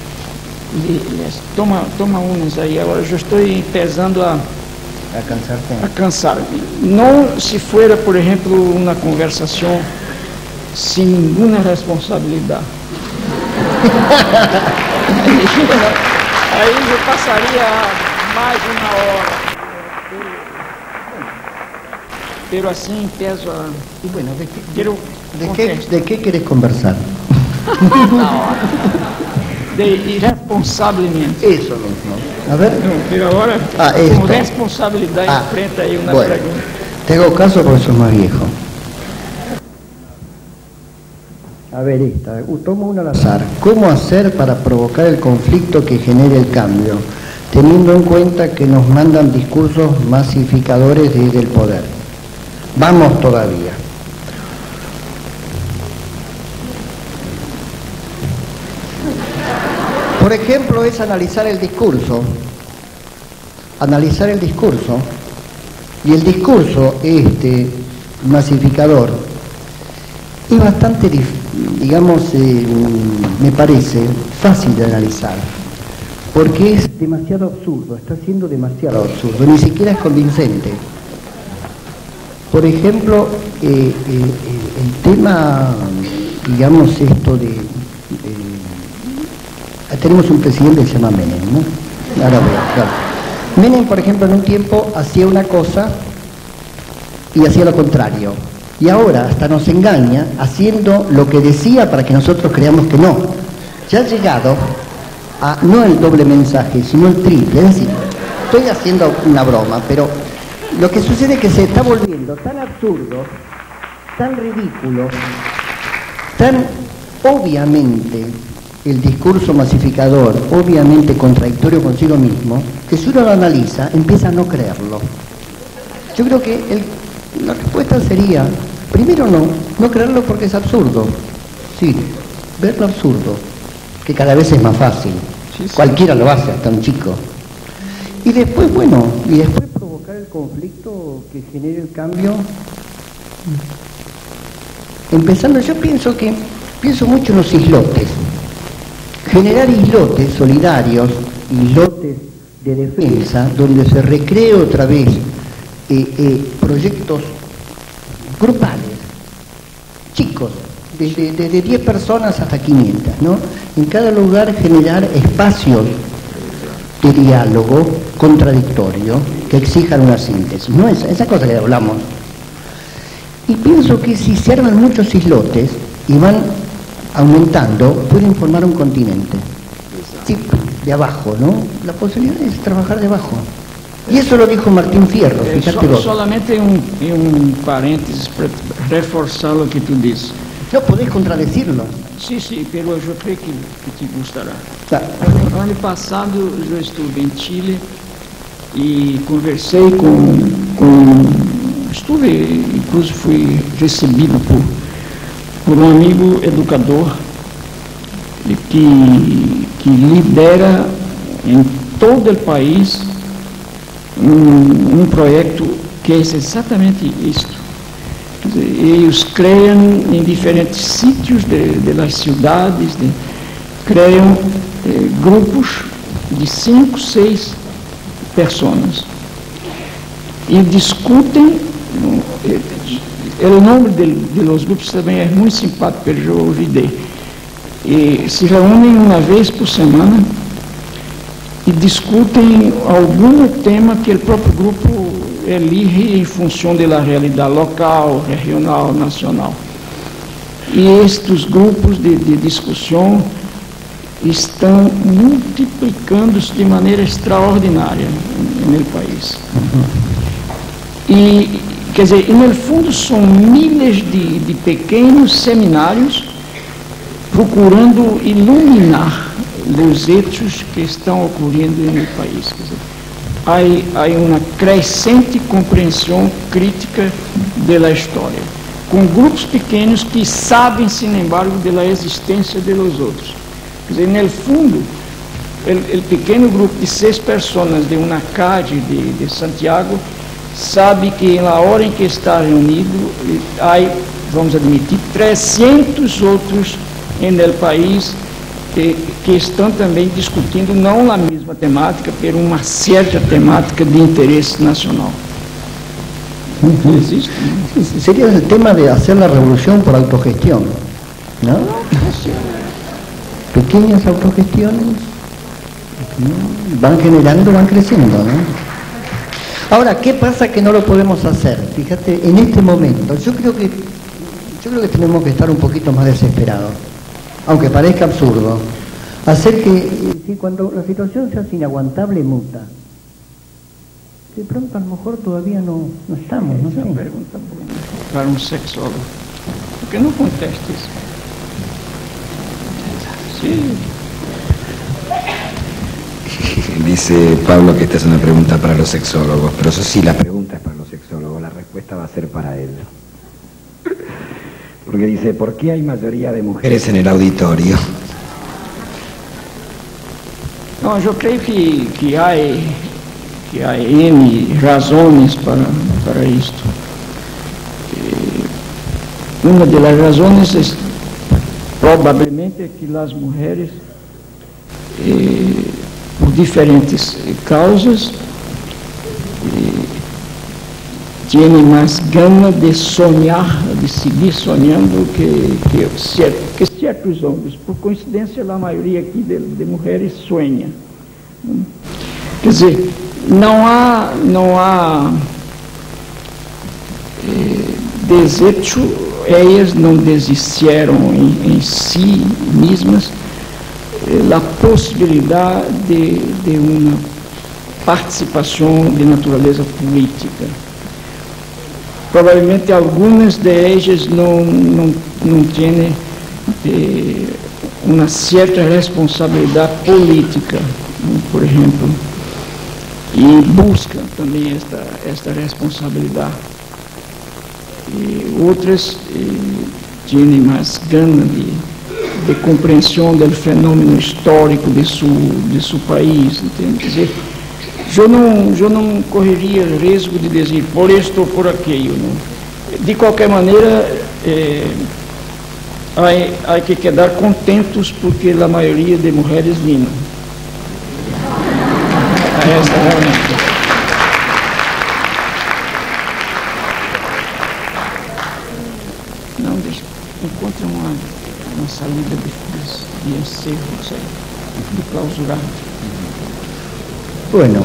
S4: Toma umas aí, agora eu estou empezando a cansar. Não se fuera, por exemplo, uma conversação sem nenhuma responsabilidade. Aí eu passaria mais uma hora. Pero assim peso a...
S3: Y bueno, ¿de qué querés conversar?
S4: De irresponsablemente.
S3: Eso mismo. A ver.
S4: Pero ahora,
S3: esto.
S4: con responsabilidad, enfrenta ahí una pregunta.
S3: Te hago caso porque sos más viejo. A ver, esta. Tomo una al azar. ¿Cómo hacer para provocar el conflicto que genere el cambio, teniendo en cuenta que nos mandan discursos masificadores desde el poder? Vamos todavía. Por ejemplo, es analizar el discurso. Y el discurso masificador es bastante, digamos, me parece fácil de analizar, porque es demasiado absurdo, está siendo demasiado absurdo, ni siquiera es convincente. Por ejemplo, el tema, digamos, esto tenemos un presidente que se llama Menem, ¿no? Ahora veo, claro. Menem, por ejemplo, en un tiempo hacía una cosa y hacía lo contrario. Y ahora hasta nos engaña haciendo lo que decía para que nosotros creamos que no. Ya ha llegado a no el doble mensaje, sino el triple. Es decir, estoy haciendo una broma, pero lo que sucede es que se está volviendo tan absurdo, tan ridículo, tan obviamente el discurso masificador, obviamente contradictorio consigo mismo, que si uno lo analiza, empieza a no creerlo. Yo creo que la respuesta sería, primero no creerlo porque es absurdo. Sí, ver lo absurdo, que cada vez es más fácil. Sí. Cualquiera lo hace, hasta un chico. Y después, provocar el conflicto que genere el cambio. Empezando, yo pienso mucho en los islotes. Generar islotes solidarios, islotes de defensa, donde se recree otra vez proyectos grupales, chicos, de 10 personas hasta 500, ¿no? En cada lugar generar espacios de diálogo contradictorio que exijan una síntesis, ¿no? Esa cosa que hablamos. Y pienso que si se arman muchos islotes y van aumentando, pueden formar un continente. Sí, de abajo, ¿no? La posibilidad es trabajar de abajo. Y eso lo dijo Martín Fierro, fíjate vos.
S4: Solamente un paréntesis reforçar o que tu disse.
S3: No podés contradecirlo.
S4: Sim, pero eu creio que te gostará.
S3: Tá.
S4: Ano passado eu estive em Chile e conversei inclusive fui recebido por um amigo educador que lidera em todo o país um projeto que é exatamente isto. Eles criam em diferentes sítios das cidades, criam grupos de 5, 6 pessoas e discutem. O nome de los grupos também é muito simpático, porque eu ouvi. E se reúnem uma vez por semana e discutem algum tema que o próprio grupo elige em função da realidade local, regional, nacional. E estes grupos de discussão estão multiplicando-se de maneira extraordinária no país. E, quer dizer, no fundo são milhares de pequenos seminários procurando iluminar os hechos que estão ocorrendo no país. Quer dizer, há uma crescente compreensão crítica da história, com grupos pequenos que sabem, sin embargo, da existência dos outros. Quer dizer, no fundo, o pequeno grupo de 6 pessoas de uma calle de Santiago sabe que na hora em que está reunido, há, vamos admitir, 300 outros no país que estão também discutindo não a mesma temática, por uma certa temática de interesse nacional. Não existe.
S3: Sería el tema de hacer la revolución por autogestión, ¿no? Pequeñas autogestiones van generando, van creciendo, ¿no? Ahora, ¿qué pasa que no lo podemos hacer? Fíjate, en este momento, yo creo que tenemos que estar un poquito más desesperados, aunque parezca absurdo. Hacer que, cuando la situación se hace inaguantable, muta. De pronto, a lo mejor todavía no estamos, no sé.
S4: Essa é uma pergunta para um sexólogo. Por que não contesta isso? Sim.
S2: Dice Pablo que esta es una pregunta para los sexólogos, pero eso sí, la pregunta es para los sexólogos, la respuesta va a ser para él. Porque dice, ¿por qué hay mayoría de mujeres en el auditorio?
S4: Não, eu creio que há N razões para isto. Uma das razões é, provavelmente, que as mulheres, por diferentes causas, têm mais gana de sonhar, de seguir sonhando que certos homens. Por coincidência, a maioria aqui de mulheres sonha. Quer dizer, não há desejo, elas não desistiram em si mesmas a possibilidade de uma participação de natureza política. Provavelmente algumas delas não têm uma certa responsabilidade política, por exemplo, e buscam também esta responsabilidade. E outras têm mais gana de compreensão do fenômeno histórico de seu país, entende? Quer dizer, eu não correria risco de dizer por isto ou por aquilo. Não. De qualquer maneira, há que quedar contentos porque a maioria de mulheres vino. Esta realmente. Não, deixa, encontre uma saída de encerro, de clausurar.
S3: Bueno,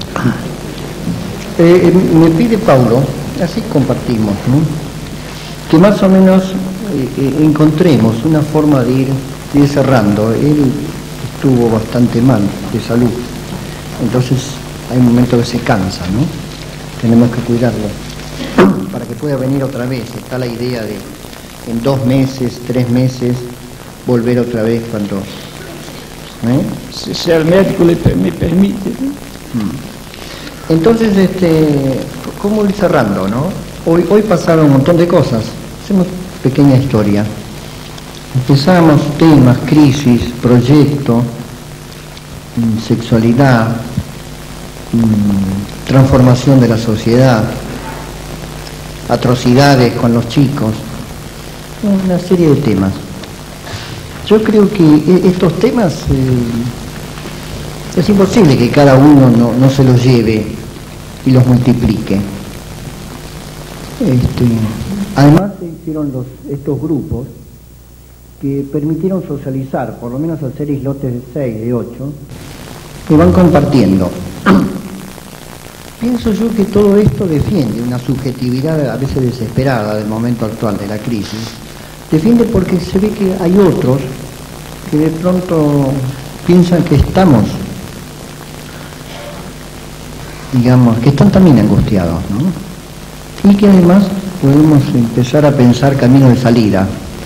S3: me pide Paulo, así compartimos, ¿no? Que más o menos encontremos una forma de ir cerrando. Él estuvo bastante mal de salud, entonces hay un momento que se cansa, ¿no? Tenemos que cuidarlo. para que pueda venir otra vez. Está la idea de en 2 meses, 3 meses, volver otra vez cuando...
S4: Si el médico me permite.
S3: Entonces, ¿cómo ir cerrando, no? Hoy pasaron un montón de cosas. Hacemos pequeña historia. Empezamos temas, crisis, proyecto, sexualidad, transformación de la sociedad, atrocidades con los chicos, una serie de temas. Yo creo que estos temas es imposible que cada uno no se los lleve y los multiplique. Además se hicieron estos grupos que permitieron socializar, por lo menos hacer islotes de 6, de 8, que van compartiendo. Pienso yo que todo esto defiende una subjetividad a veces desesperada del momento actual de la crisis. Defiende porque se ve que hay otros que de pronto piensan que estamos, digamos, que están también angustiados, ¿no? Y que además podemos empezar a pensar caminos de salida.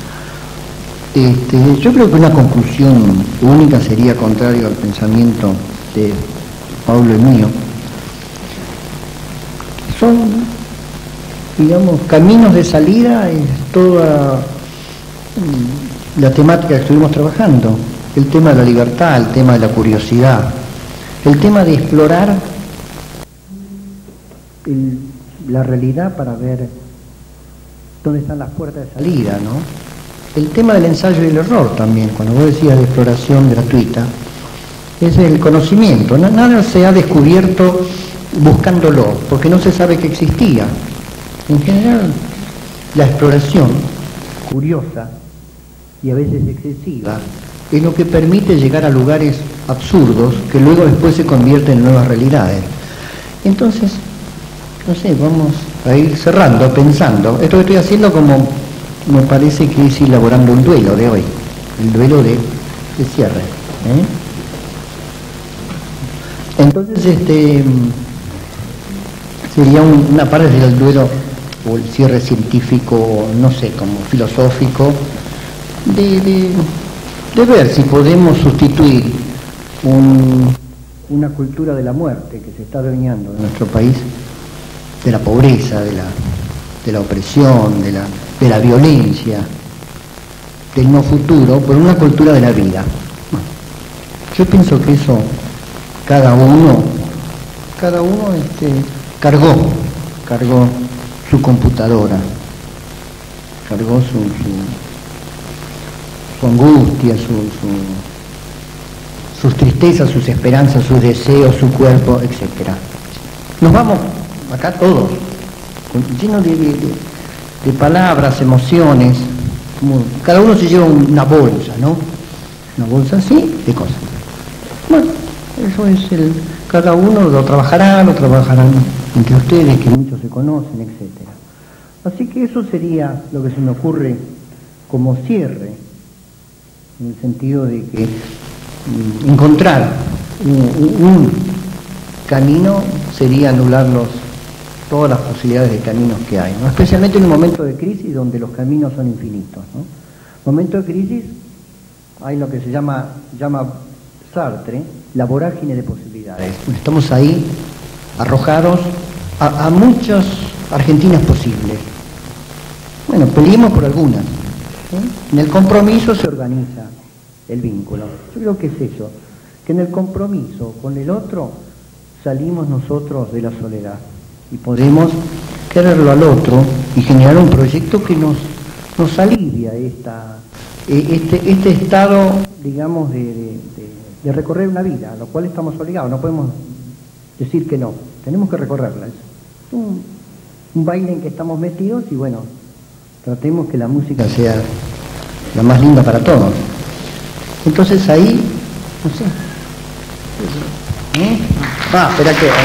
S3: Yo creo que una conclusión única sería contrario al pensamiento de Pablo y mío. Son, digamos, caminos de salida, es toda la temática que estuvimos trabajando, el tema de la libertad, el tema de la curiosidad, el tema de explorar la realidad para ver dónde están las puertas de salida, ¿no? El tema del ensayo y el error también, cuando vos decías de exploración gratuita, es el conocimiento. Nada se ha descubierto buscándolo, porque no se sabe que existía. En general, la exploración curiosa y a veces excesiva es lo que permite llegar a lugares absurdos que luego después se convierten en nuevas realidades. Entonces, no sé, vamos a ir cerrando, pensando. Esto que estoy haciendo como me parece que es elaborando un duelo de hoy, el duelo de cierre. Entonces, sería una parte del duelo o el cierre científico, no sé, como filosófico, de ver si podemos sustituir una cultura de la muerte que se está adueñando en nuestro país, de la pobreza, de la opresión, de la violencia, del no futuro, por una cultura de la vida. Bueno, yo pienso que eso cada uno cargó su computadora, cargó su angustia, sus tristezas, sus esperanzas, sus deseos, su cuerpo, etc. Nos vamos acá todos, llenos de palabras, emociones, como cada uno se lleva una bolsa, ¿no? Una bolsa así de cosas. Bueno, eso es cada uno lo trabajarán entre ustedes, que muchos se conocen, etc. Así que eso sería lo que se me ocurre como cierre, en el sentido de que encontrar un camino sería anular todas las posibilidades de caminos que hay, ¿no? Especialmente en un momento de crisis donde los caminos son infinitos, ¿no? Momento de crisis hay lo que se llama Sartre, la vorágine de posibilidades. Estamos ahí arrojados a muchas Argentinas posibles. Bueno, peleemos por algunas, ¿sí? En el compromiso se organiza el vínculo. Yo creo que es eso, que en el compromiso con el otro salimos nosotros de la soledad y podemos quererlo al otro y generar un proyecto que nos alivia este estado, digamos, de recorrer una vida, a lo cual estamos obligados, no podemos decir que no, tenemos que recorrerla. Es un baile en que estamos metidos y bueno, tratemos que la música sea la más linda para todos. Entonces ahí, no sé, espera que...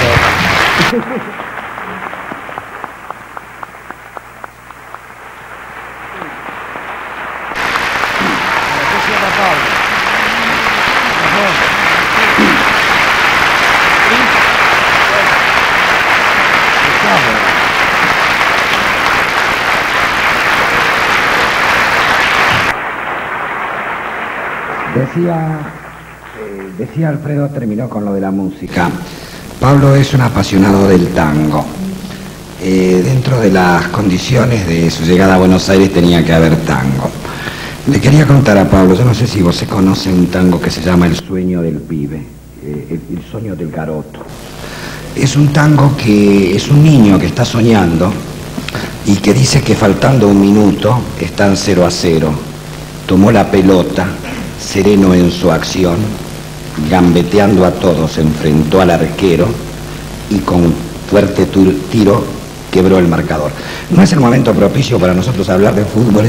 S2: Decía Alfredo, terminó con lo de la música. Pablo es un apasionado del tango. Dentro de las condiciones de su llegada a Buenos Aires tenía que haber tango. Le quería contar a Pablo, yo no sé si vos conoce un tango que se llama El sueño del pibe, el sueño del garoto. Es un tango que es un niño que está soñando y que dice que faltando un minuto están 0-0. Tomó la pelota, sereno en su acción, gambeteando a todos, se enfrentó al arquero y con fuerte tiro quebró el marcador. No es el momento propicio para nosotros hablar de fútbol.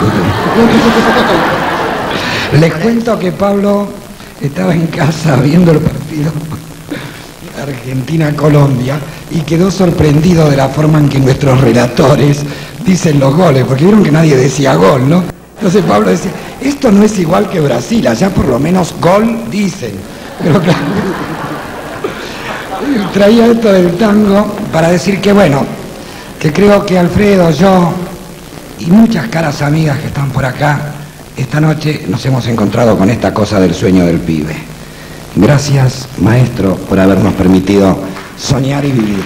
S2: Les cuento que Pablo estaba en casa viendo el partido Argentina-Colombia y quedó sorprendido de la forma en que nuestros relatores dicen los goles, porque vieron que nadie decía gol, ¿no? Entonces Pablo decía, esto no es igual que Brasil, allá por lo menos gol dicen. Pero claro, traía esto del tango para decir que bueno, que creo que Alfredo, yo y muchas caras amigas que están por acá, esta noche nos hemos encontrado con esta cosa del sueño del pibe. Gracias, maestro, por habernos permitido soñar y vivir.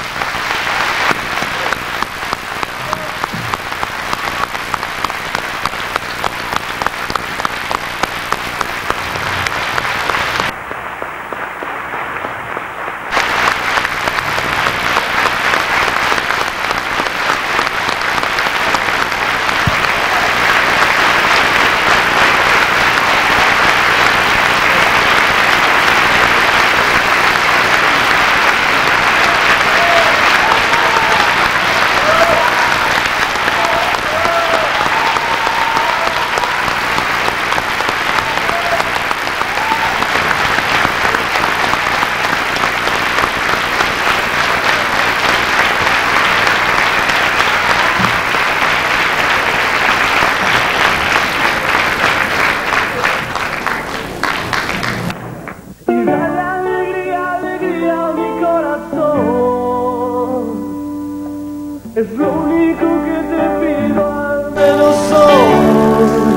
S1: Es lo único que te pido, al menos hoy.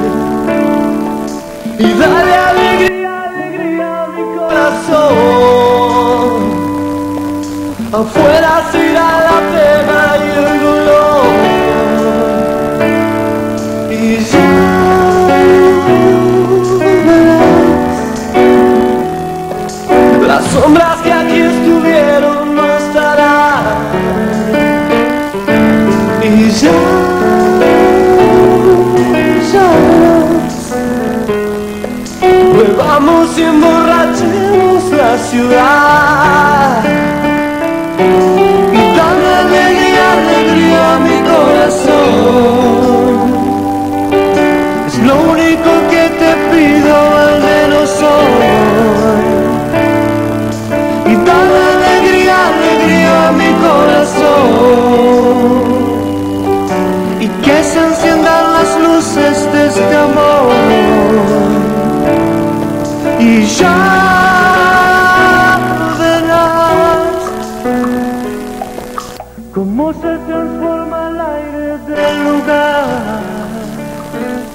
S1: Y dale alegría, alegría a mi corazón. Afuera se irá la pena y el dolor. Y ya verás, las sombras que aquí estuvieron no estarán. Y ya volvamos y emborrachemos la ciudad. Y dale alegría, alegría a mi corazón. Es lo único que te pido, al menos hoy. Y dale alegría, alegría a mi corazón. Y que se enciendan las luces de este amor. Y ya verás cómo se transforma el aire del lugar.